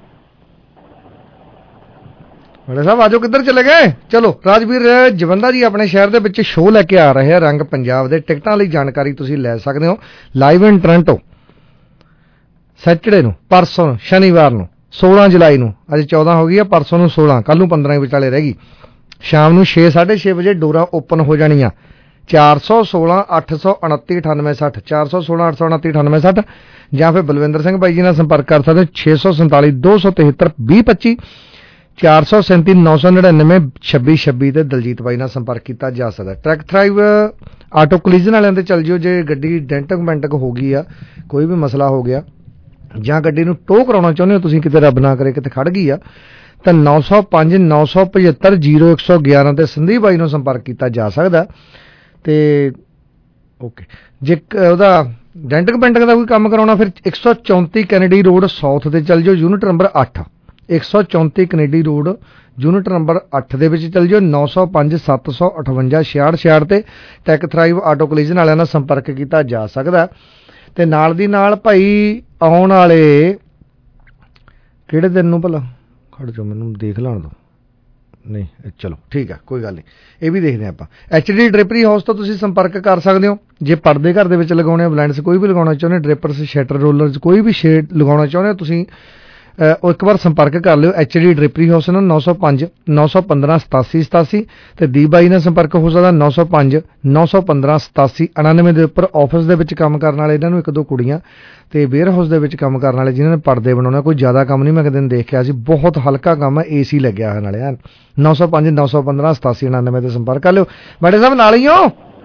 ਵੜੇ ਸਾਹਿਬ ਆਜੋ, ਕਿੱਧਰ ਚਲੇ ਗਏ? ਚਲੋ ਰਾਜਵੀਰ ਜਵੰਦਾ ਜੀ ਆਪਣੇ ਸ਼ਹਿਰ ਦੇ ਵਿੱਚ ਸ਼ੋਅ ਲੈ ਕੇ ਆ ਰਹੇ ਆ ਰੰਗ ਪੰਜਾਬ ਦੇ। ਟਿਕਟਾਂ ਲਈ ਜਾਣਕਾਰੀ ਤੁਸੀਂ ਲੈ ਸਕਦੇ ਹੋ ਲਾਈਵ ਇਨ ਟੋਰਾਂਟੋ ਸੈਟਰਡੇ ਨੂੰ, ਪਰਸੋਂ ਸ਼ਨੀਵਾਰ ਨੂੰ 16 ਜੁਲਾਈ ਨੂੰ, ਅੱਜ 14 ਹੋ ਗਈ ਆ, ਪਰਸੋਂ ਨੂੰ 16, ਕੱਲ ਨੂੰ 15 ਵਿਚਾਲੇ ਰਹਿ ਗਈ। ਸ਼ਾਮ ਨੂੰ 6:30 ਵਜੇ ਡੋਰਾਂ ਓਪਨ ਹੋ ਜਾਣੀਆਂ। 416 829 9860 416 829 9860 ਜਾਂ ਫਿਰ ਬਲਵਿੰਦਰ ਸਿੰਘ ਬਾਈ ਜੀ ਨਾਲ ਸੰਪਰਕ ਕਰ ਸਕਦੇ ਹੋ 647 273 2025 437 999 2626 ਤੇ ਦਲਜੀਤ ਬਾਈ ਨਾਲ ਸੰਪਰਕ ਕੀਤਾ ਜਾ ਸਕਦਾ। ਟਰੱਕ ਥਰਾਈਵ ਆਟੋ ਕੋਲੀਜਨ ਵਾਲਿਆਂ ਤੇ ਚੱਲ ਜਿਓ, ਜੇ ਗੱਡੀ ਡੈਂਟਕ ਮੈਂਟਕ ਹੋ ਗਈ ਆ, ਕੋਈ ਵੀ ਮਸਲਾ ਹੋ ਗਿਆ ਜਾਂ ਗੱਡੀ ਨੂੰ ਟੋ ਕਰਾਉਣਾ ਚਾਹੁੰਦੇ ਹੋ ਤੁਸੀਂ, ਕਿਤੇ ਰੱਬ ਨਾ ਕਰੇ ਕਿਤੇ ਖੜ ਗਈ ਆ, ਤਾਂ 905 975 0111 ਤੇ ਸੰਦੀਪ ਬਾਈ ਨੂੰ ਸੰਪਰਕ ਕੀਤਾ ਜਾ ਸਕਦਾ। ਤੇ ਓਕੇ, ਜੇ ਉਹਦਾ ਡੈਂਟਕ ਪੈਂਟਕ ਦਾ ਕੋਈ ਕੰਮ ਕਰਾਉਣਾ ਫਿਰ 134 ਕੈਨੇਡੀ ਰੋਡ ਸਾਊਥ ਤੇ ਚੱਲ ਜਾਓ, unit number 8, 134 Kennedy road unit number 8 ਦੇ ਵਿੱਚ ਚੱਲ ਜਾਓ। 905 758 6666 ਤੇ ਟੈਕ ਥਰਾਈਵ ਆਟੋ ਕੋਲੀਜਨ ਵਾਲਿਆਂ ਨਾਲ ਸੰਪਰਕ ਕੀਤਾ ਜਾ ਸਕਦਾ। ਤੇ ਨਾਲ ਦੀ ਨਾਲ ਭਾਈ ਆਉਣ ਵਾਲੇ ਕਿਹੜੇ ਦਿਨ ਨੂੰ ਭਲਾ, ਖੜ ਜਾਓ ਮੈਨੂੰ ਦੇਖ ਲੈਣ ਦਿਓ, ਨਹੀਂ ਚਲੋ ਠੀਕ ਹੈ ਕੋਈ ਗੱਲ ਨਹੀਂ, ਇਹ ਵੀ ਦੇਖਦੇ ਹਾਂ ਆਪਾਂ। HD ਡ੍ਰੇਪਰੀ ਹਾਊਸ ਤੋਂ ਤੁਸੀਂ ਸੰਪਰਕ ਕਰ ਸਕਦੇ ਹੋ ਜੇ ਪਰਦੇ ਘਰ ਦੇ ਵਿੱਚ ਲਗਾਉਣੇ ਆ, ਬਲਾਈਂਡਸ ਕੋਈ ਵੀ ਲਗਾਉਣਾ ਚਾਹੁੰਦੇ, ਡ੍ਰੇਪਰਸ, ਸ਼ਟਰ ਰੋਲਰਸ ਕੋਈ ਵੀ ਸ਼ੇਡ ਲਗਾਉਣਾ ਚਾਹੁੰਦੇ ਹੋ ਤੁਸੀਂ, ਉਹ ਇੱਕ ਵਾਰ ਸੰਪਰਕ ਕਰ ਲਿਓ HD ਡ੍ਰੇਪਰੀ ਹਾਊਸ ਨਾਲ 905 915 87 87 ਤੇ ਦੀਪ ਬਾਈ ਨਾਲ ਸੰਪਰਕ ਹੋ ਸਕਦਾ 905 915 87 99 ਦੇ ਉੱਪਰ। ਆਫਿਸ ਦੇ ਵਿੱਚ ਕੰਮ ਕਰਨ ਵਾਲੇ ਇਹਨਾਂ ਨੂੰ ਇੱਕ ਦੋ ਕੁੜੀਆਂ ਤੇ ਵੇਅਰ ਹਾਊਸ ਦੇ ਵਿੱਚ ਕੰਮ ਕਰਨ ਵਾਲੇ ਜਿਨ੍ਹਾਂ ਨੇ ਪਰਦੇ ਬਣਾਉਣਾ, ਕੋਈ ਜ਼ਿਆਦਾ ਕੰਮ ਨਹੀਂ, ਮੈਂ ਇੱਕ ਦਿਨ ਦੇਖਿਆ ਸੀ, ਬਹੁਤ ਹਲਕਾ ਕੰਮ ਹੈ, AC ਲੱਗਿਆ ਹੋਇਆ ਨਾਲੇ। 905 915 87 99 ਤੇ ਸੰਪਰਕ ਕਰ ਲਿਓ। ਬੜੇ ਸਾਹਿਬ ਨਾਲ ਹੀ ਹੋ,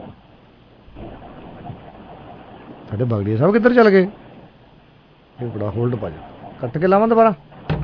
ਸਾਡੇ ਬਗੜੀਆ ਸਾਹਿਬ ਕਿੱਧਰ ਚੱਲ ਗਏ? ਇਹ ਬੜਾ ਹੋਲਡ ਪਾ ਜਾ, ਕੱਟ ਕੇ ਲਾਵਾਂ ਦੁਬਾਰਾ,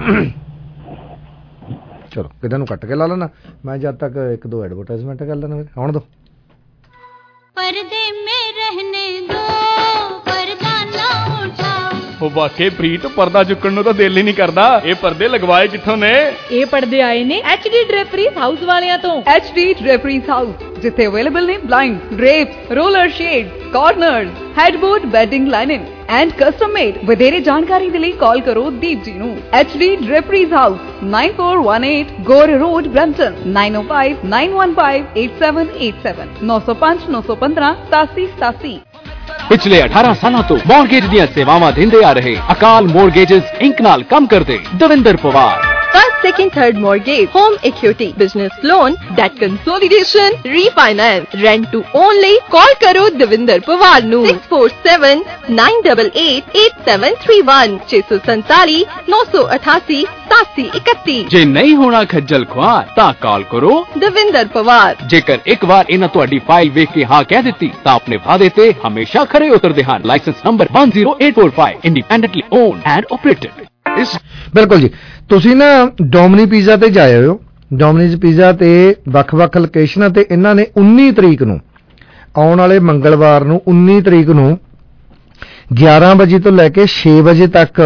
ਚਲੋ ਕਿਤੇ ਨੂੰ ਕੱਟ ਕੇ ਲਾ ਲੈਣਾ ਮੈਂ, ਜਦ ਤੱਕ ਇੱਕ ਦੋ ਐਡਵਰਟਾਈਜ਼ਮੈਂਟ ਕਰ ਲੈਣਾ। ਆਉਣ ਦੋ। पर्दे में रहने दो, पर्दा ना उठाओ। ਉਹ ਵਾਕੇ ਪ੍ਰੀਤ, ਪਰਦਾ ਚੁੱਕਣ ਨੂੰ ਤਾਂ ਦਿਲ ਹੀ ਨਹੀਂ ਕਰਦਾ। ਇਹ ਪਰਦੇ ਲਗਵਾਏ ਕਿੱਥੋਂ ਨੇ? ਇਹ ਪਰਦੇ ਆਏ ਨੇ HD ਡ੍ਰੇਪਰੀਜ਼ ਹਾਊਸ ਵਾਲਿਆਂ ਤੋਂ। HD ਡ੍ਰੇਪਰੀਜ਼ ਹਾਊਸ, ਜਿੱਥੇ ਅਵੇਲੇਬਲ ਨੇ blind, drapes, roller shades, corners, headboard, bedding lining and custom made. ਵਧੇਰੇ ਜਾਣਕਾਰੀ ਦੇ ਲਈ ਕਾਲ ਕਰੋ ਦੀਪ ਜੀ ਨੂੰ। HD draperies house 9418 Gore road, Brampton 905 915 8787 905 915 8787। पिछले 18 सालों तो मॉर्गेज ਦੀਆਂ ਸੇਵਾਵਾਂ ਦਿੰਦੇ ਆ ਰਹੇ ਅਕਾਲ ਮੋਰਗੇजेस इंक ਨਾਲ ਕੰਮ ਕਰਦੇ Davinder Pawar. First, second, third mortgage, home equity, business loan, debt consolidation, refinance, rent to only. Call karo Davinder Pawar nu 647 988 8731 647 988 8731। ਜੇ ਨਹੀਂ ਹੋਣਾ ਖੱਜਲ ਖੁਆਰ ਤਾਂ ਕਾਲ ਕਰੋ Davinder Pawar। ਜੇਕਰ ਇੱਕ ਵਾਰ ਇਹਨਾਂ ਤੁਹਾਡੀ ਫਾਈਲ ਵੇਖ ਕੇ ਹਾਂ ਕਹਿ ਦਿੱਤੀ ਤਾਂ ਆਪਣੇ ਵਾਅਦੇ ਤੇ ਹਮੇਸ਼ਾ ਖਰੇ ਉਤਰਦੇ ਹਨ। Licence number 10845, independently owned and operated. ਬਿਲਕੁਲ ਜੀ, ਤੁਸੀਂ ਨਾ ਡੋਮਨੀ ਪੀਜ਼ਾ ਤੇ ਜਾਏ ਹੋ। ਡੋਮਨੀਜ਼ ਪੀਜ਼ਾ ਤੇ ਵੱਖ-ਵੱਖ ਲੋਕੇਸ਼ਨਾਂ ਤੇ ਇਹਨਾਂ ਨੇ 19 ਤਰੀਕ ਨੂੰ, ਆਉਣ ਵਾਲੇ ਮੰਗਲਵਾਰ ਨੂੰ 19 ਤਰੀਕ ਨੂੰ 11 ਵਜੇ ਤੋਂ ਲੈ ਕੇ 6 ਵਜੇ ਤੱਕ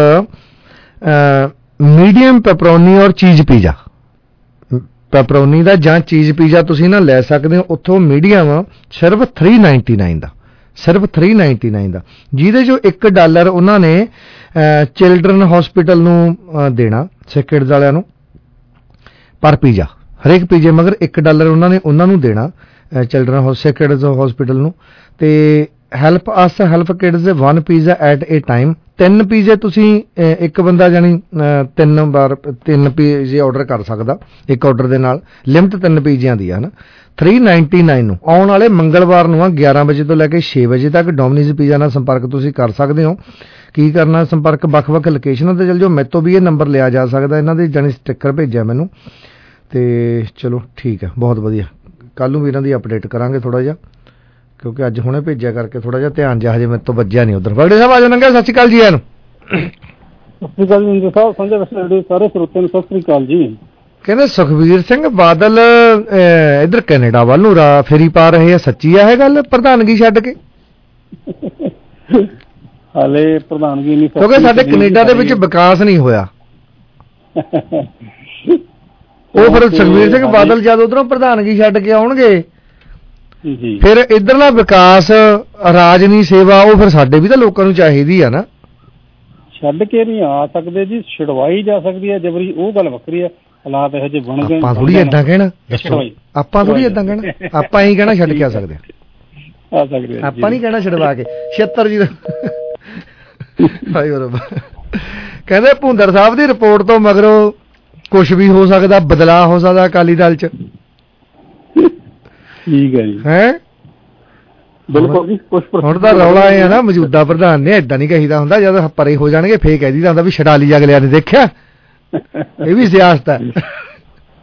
ਮੀਡੀਅਮ ਪੈਪਰੋਨੀ ਔਰ ਚੀਜ਼ ਪੀਜ਼ਾ, ਪੈਪਰੋਨੀ ਦਾ ਜਾਂ ਚੀਜ਼ ਪੀਜ਼ਾ ਤੁਸੀਂ ਨਾ ਲੈ ਸਕਦੇ ਹੋ ਉੱਥੋਂ। ਮੀਡੀਅਮ ਸਿਰਫ $3.99 ਦਾ, ਸਿਰਫ $3.99 ਦਾ, ਜਿਹਦੇ ਚੋਂ $1 ਉਹਨਾਂ ਨੇ ਚਿਲਡਰਨ ਹਸਪੀਟਲ ਨੂੰ ਦੇਣਾ, ਸਿਕਿਡਸ ਵਾਲਿਆਂ ਨੂੰ, ਪਰ ਪੀਜ਼ਾ, ਹਰੇਕ ਪੀਜ਼ੇ ਮਗਰ $1 ਉਹਨਾਂ ਨੂੰ ਦੇਣਾ ਚਿਲਡਰਨ ਸਿਕਿਡਸ ਹਸਪੀਟਲ ਨੂੰ। ਤੇ help us help kids 1 pizza at a time. 3 ਪੀਜ਼ੇ ਤੁਸੀਂ ਇੱਕ ਬੰਦਾ ਜਾਨੀ 3 ਪੀਜ਼ੇ ਆਰਡਰ ਕਰ ਸਕਦਾ ਇੱਕ ਆਰਡਰ ਦੇ ਨਾਲ, ਲਿਮਟ 3 ਪੀਜ਼ਿਆਂ ਦੀ ਹੈ ਨਾ। 399 ਨੂੰ ਆਉਣ ਵਾਲੇ ਮੰਗਲਵਾਰ ਨੂੰ 11 ਵਜੇ ਤੋਂ ਲੈ ਕੇ 6 ਵਜੇ ਤੱਕ ਡੋਮਨੀਜ਼ ਪੀਜ਼ਾ ਨਾਲ ਸੰਪਰਕ ਤੁਸੀਂ ਕਰ ਸਕਦੇ ਹੋ। ਕੀ ਕਰਨਾ, ਸੰਪਰਕ ਵੱਖ-ਵੱਖ ਲੋਕੇਸ਼ਨਾਂ ਤੇ ਚੱਲ ਜਾਓ। ਮੇਰੇ ਤੋਂ ਵੀ ਇਹ ਨੰਬਰ ਲਿਆ ਜਾ ਸਕਦਾ, ਇਹਨਾਂ ਦੇ ਜਾਨੀ ਸਟਿੱਕਰ ਭੇਜਿਆ ਮੈਨੂੰ। ਤੇ ਚਲੋ ਠੀਕ ਹੈ, ਬਹੁਤ ਵਧੀਆ। ਕੱਲ ਨੂੰ ਵੀ ਇਹਨਾਂ ਦੀ ਅਪਡੇਟ ਕਰਾਂਗੇ ਥੋੜਾ ਜਿਹਾ, ਕਿਉਂਕਿ ਅੱਜ ਹੁਣੇ ਭੇਜਿਆ ਕਰਕੇ ਥੋੜਾ ਜਿਹਾ ਧਿਆਨ ਜਿਹਾ ਹਜੇ ਮੇਰੇ ਤੋਂ ਵੱਜਿਆ ਨਹੀਂ ਉਧਰ। ਬਗੜੇ ਸਾਹਿਬ ਆ ਜਾਓ, ਨੰਗਾ ਸਤਿ ਸ਼੍ਰੀ ਅਕਾਲ ਜੀ। ਇਹਨੂੰ ਸਤਿ ਸ਼੍ਰੀ ਅਕਾਲ ਜੀ ਸਾਹਿਬ, ਸੰਜੇ ਵਸਦੇ ਸਾਰੇ ਸਰੋਤਿਆਂ ਨੂੰ ਸਤਿ ਸ਼੍ਰੀ ਅਕਾਲ ਜੀ। ਕਹਿੰਦੇ ਸੁਖਬੀਰ ਸਿੰਘ ਬਾਦਲ ਇਧਰ ਕੈਨੇਡਾ ਵੱਲ ਨੂੰ ਫੇਰੀ ਪਾ ਰਹੇ ਆ, ਸੱਚੀ ਆ ਇਹ ਗੱਲ? ਪ੍ਰਧਾਨਗੀ ਛੱਡ ਕੇ ਹਾਲੇ ਪ੍ਰਧਾਨਗੀ ਨਹੀਂ, ਕਿਉਂਕਿ ਸਾਡੇ ਕੈਨੇਡਾ ਦੇ ਵਿੱਚ ਵਿਕਾਸ ਨਹੀਂ ਹੋਇਆ। ਉਹ ਫਿਰ ਸੁਖਬੀਰ ਸਿੰਘ ਬਾਦਲ ਜਦ ਉਧਰੋਂ ਪ੍ਰਧਾਨਗੀ ਛੱਡ ਕੇ ਆਉਣਗੇ ਫਿਰ ਇਧਰਲਾ ਵਿਕਾਸ, ਰਾਜਨੀ ਸੇਵਾ, ਉਹ ਫਿਰ ਸਾਡੇ ਵੀ ਤਾਂ ਲੋਕਾਂ ਨੂੰ ਚਾਹੀਦੀ ਆ ਨਾ। ਛੱਡ ਕੇ ਨਹੀਂ ਆ ਸਕਦੇ ਜੀ, ਛਡਵਾਈ ਜਾ ਸਕਦੀ ਹੈ ਜਬਰੀ, ਉਹ ਗੱਲ ਵੱਖਰੀ ਹੈ। ਹਾਲਾਤ ਇਹੋ ਜਿਹੇ ਬਣ ਗਏ, ਆਪਾਂ ਥੋੜੀ ਏਦਾਂ ਕਹਿਣਾ, ਆਪਾਂ ਥੋੜੀ ਏਦਾਂ ਕਹਿਣਾ, ਆਪਾਂ ਇਹੀ ਕਹਿਣਾ ਛੱਡ ਕੇ ਆ ਸਕਦੇ ਆ ਸਕਦੇ, ਆਪਾਂ ਨਹੀਂ ਕਹਿਣਾ ਛਡਵਾ ਕੇ। 76 ਜੀ ਕਹਿੰਦੇ ਭੁੰਦਰ ਸਾਹਿਬ ਦੀ ਰਿਪੋਰਟ ਤੋਂ ਮਗਰੋਂ ਕੁਛ ਵੀ ਹੋ ਸਕਦਾ, ਬਦਲਾਅ ਹੋ ਸਕਦਾ ਅਕਾਲੀ ਦਲ ਚ। ਠੀਕ ਹੈ ਜੀ, ਹੈ ਬਿਲਕੁਲ ਜੀ। ਹੁਣ ਤਾਂ ਰੌਲਾ ਇਹ ਹੈ ਨਾ, ਮੌਜੂਦਾ ਪ੍ਰਧਾਨ ਨੇ ਏਦਾਂ ਨਹੀਂ ਕਹੀਦਾ ਹੁੰਦਾ, ਜਦ ਪਰੇ ਹੋ ਜਾਣਗੇ ਫੇਰ ਕਹਿ ਦੀਦਾ ਹੁੰਦਾ ਵੀ ਛਡਾ ਲਈ ਅਗਲਿਆਂ ਨੇ, ਦੇਖਿਆ ਇਹ ਵੀ ਸਿਆਸਤ ਹੈ।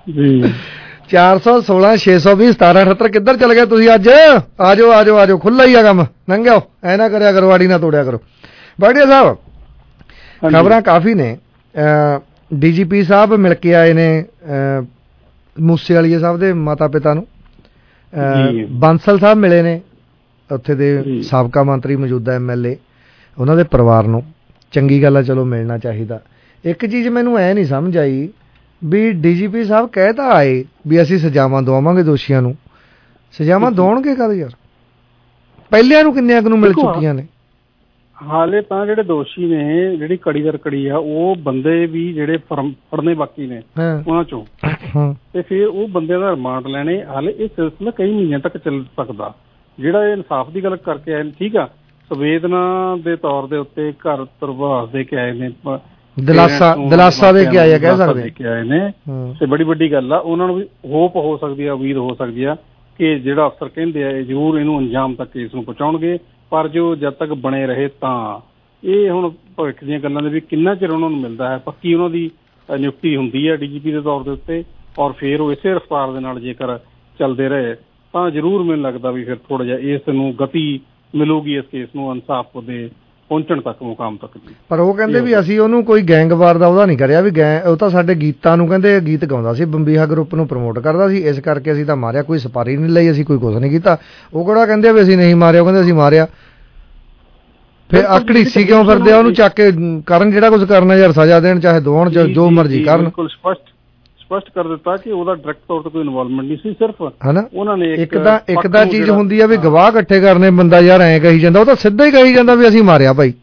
ਜੀ 416 620 1778 ਕਿੱਧਰ ਚਲ ਗਏ ਤੁਸੀਂ ਅੱਜ? ਆਜੋ ਖੁੱਲਾ ਹੀ ਆ ਕੰਮ, ਲੰਘਿਓ, ਐ ਨਾ ਕਰਿਆ ਕਰੋ, ਆੜੀ ਨਾ ਤੋੜਿਆ ਕਰੋ। ਬਾੜੀਆ ਸਾਹਿਬ ਖਬਰਾਂ ਕਾਫੀ ਨੇ, ਡੀਜੀਪੀ ਸਾਹਿਬ ਮਿਲ ਕੇ ਆਏ ਨੇ ਮੂਸੇਵਾਲੀਆ ਸਾਹਿਬ ਦੇ ਮਾਤਾ ਪਿਤਾ ਨੂੰ, ਬਾਂਸਲ ਸਾਹਿਬ ਮਿਲੇ ਨੇ ਉੱਥੇ ਦੇ ਸਾਬਕਾ ਮੰਤਰੀ ਮੌਜੂਦਾ MLA, ਉਹਨਾਂ ਦੇ ਪਰਿਵਾਰ ਨੂੰ। ਚੰਗੀ ਗੱਲ ਆ, ਚਲੋ ਮਿਲਣਾ ਚਾਹੀਦਾ। ਇੱਕ ਚੀਜ਼ ਮੈਨੂੰ ਐ ਨਹੀਂ ਸਮਝ ਆਈ ਵੀ ਡੀਜੀਪੀ ਸਾਹਿਬ ਕਹਿ ਤਾਂ ਆਏ ਵੀ ਅਸੀਂ ਸਜ਼ਾਵਾਂ ਦਵਾਵਾਂਗੇ ਦੋਸ਼ੀਆਂ ਨੂੰ, ਸਜ਼ਾਵਾਂ ਦਵਾਉਣਗੇ ਕਦ ਯਾਰ? ਪਹਿਲਿਆਂ ਨੂੰ ਕਿੰਨਿਆਂ ਨੂੰ ਮਿਲ ਚੁੱਕੀਆਂ ਨੇ? ਹਾਲੇ ਤਾਂ ਜਿਹੜੇ ਦੋਸ਼ੀ ਨੇ, ਜਿਹੜੀ ਕੜੀ ਦਰ ਕੜੀ ਆ, ਉਹ ਬੰਦੇ ਵੀ ਜਿਹੜੇ ਫੜਨੇ ਬਾਕੀ ਨੇ ਉਹਨਾਂ ਚੋਂ, ਤੇ ਫਿਰ ਉਹ ਬੰਦਿਆਂ ਦਾ ਰਿਮਾਂਡ ਲੈਣੇ। ਹਾਲੇ ਇਹ ਸਿਲਸਿਲਾ ਕਈ ਮਹੀਨਿਆਂ ਤੱਕ ਚੱਲ ਸਕਦਾ। ਜਿਹੜਾ ਇਹ ਇਨਸਾਫ ਦੀ ਗੱਲ ਕਰਕੇ ਆਏ ਨੇ, ਠੀਕ ਆ, ਸੰਵੇਦਨਾ ਦੇ ਤੌਰ ਦੇ ਉੱਤੇ ਘਰ ਪ੍ਰਭਾਵ ਦੇ ਕੇ ਆਏ ਨੇ, ਦਿਲਾਸਾ ਦੇ ਕੇ ਆਏ, ਕਹਿ ਸਕਦੇ ਕੇ ਆਏ ਨੇ, ਤੇ ਬੜੀ ਵੱਡੀ ਗੱਲ ਆ। ਉਹਨਾਂ ਨੂੰ ਵੀ ਹੋਪ ਹੋ ਸਕਦੀ ਆ, ਉਮੀਦ ਹੋ ਸਕਦੀ ਆ ਕਿ ਜਿਹੜਾ ਅਫਸਰ ਕਹਿੰਦੇ ਆ ਜ਼ਰੂਰ ਇਹਨੂੰ ਅੰਜਾਮ ਤੱਕ ਕੇਸ ਨੂੰ ਪਹੁੰਚਾਉਣਗੇ। ਪਰ ਜੋ ਜਦ ਤੱਕ ਬਣੇ ਰਹੇ ਤਾਂ ਇਹ ਹੁਣ ਭਵਿੱਖ ਦੀਆਂ ਗੱਲਾਂ ਦੇ ਵੀ ਕਿੰਨਾ ਚਿਰ ਉਹਨਾਂ ਨੂੰ ਮਿਲਦਾ ਹੈ। ਪੱਕੀ ਉਹਨਾਂ ਦੀ ਨਿਯੁਕਤੀ ਹੁੰਦੀ ਹੈ DGP ਦੇ ਤੌਰ ਦੇ ਉੱਤੇ, ਔਰ ਫਿਰ ਉਹ ਇਸੇ ਰਫਤਾਰ ਦੇ ਨਾਲ ਜੇਕਰ ਚੱਲਦੇ ਰਹੇ ਤਾਂ ਜ਼ਰੂਰ ਮੈਨੂੰ ਲੱਗਦਾ ਵੀ ਫਿਰ ਥੋੜਾ ਜਿਹਾ ਇਸ ਨੂੰ ਗਤੀ ਮਿਲੂਗੀ, ਇਸ ਕੇਸ ਨੂੰ ਇਨਸਾਫ ਦੇ ਪਹੁੰਚਣ ਤੱਕ, ਮੁਕਾਮ ਤੱਕ। ਪਰ ਉਹ ਕਹਿੰਦੇ ਵੀ ਅਸੀਂ ਉਹਨੂੰ ਕੋਈ ਗੈਂਗਵਾਰ ਦਾ ਉਹਦਾ ਨਹੀਂ ਕਰਿਆ, ਵੀ ਉਹ ਤਾਂ ਸਾਡੇ ਗੀਤਾਂ ਨੂੰ ਕਹਿੰਦੇ ਗੀਤ ਗਾਉਂਦਾ ਸੀ, ਬੰਬੀਹਾ ਗਰੁੱਪ ਨੂੰ ਪ੍ਰਮੋਟ ਕਰਦਾ ਸੀ, ਇਸ ਕਰਕੇ ਅਸੀਂ ਤਾਂ ਮਾਰਿਆ, ਕੋਈ ਸਪਾਰੀ ਨਹੀਂ ਲਈ, ਅਸੀਂ ਕੋਈ ਕੁਛ ਨਹੀਂ ਕੀਤਾ। ਉਹ ਕਿਹੜਾ ਕਹਿੰਦੇ ਵੀ ਅਸੀਂ ਨਹੀਂ ਮਾਰਿਆ, ਉਹ ਕਹਿੰਦੇ ਅਸੀਂ ਮਾਰਿਆ। ਫਿਰ ਅਕੜੀਸੀ ਕਿਉਂ ਫਿਰਦੇ ਆ? ਉਹਨੂੰ ਚੱਕ ਕੇ ਕਰਨ ਜਿਹੜਾ ਕੁਝ ਕਰਨਾ ਯਾਰ, ਸਜ਼ਾ ਦੇਣ, ਚਾਹੇ ਦੋਣ, ਜੋ ਮਰਜ਼ੀ ਕਰਨ। ਬਿਲਕੁਲ ਸਪਸ਼ਟ ਕਰ ਦਿੱਤਾ ਕਿ ਉਹਦਾ ਡਾਇਰੈਕਟ ਤੌਰ ਤੇ ਕੋਈ ਇਨਵੋਲਵਮੈਂਟ ਨਹੀਂ ਸੀ, ਸਿਰਫ ਉਹਨਾਂ ਨੇ ਇੱਕ ਤਾਂ ਚੀਜ਼ ਹੁੰਦੀ ਆ ਵੀ ਗਵਾਹ ਇਕੱਠੇ ਕਰਨੇ, ਬੰਦਾ ਯਾਰ ਐਂ ਕਹੀ ਜਾਂਦਾ, ਉਹ ਤਾਂ ਸਿੱਧਾ ਹੀ ਕਹੀ ਜਾਂਦਾ ਵੀ ਅਸੀਂ ਮਾਰਿਆ ਭਾਈ।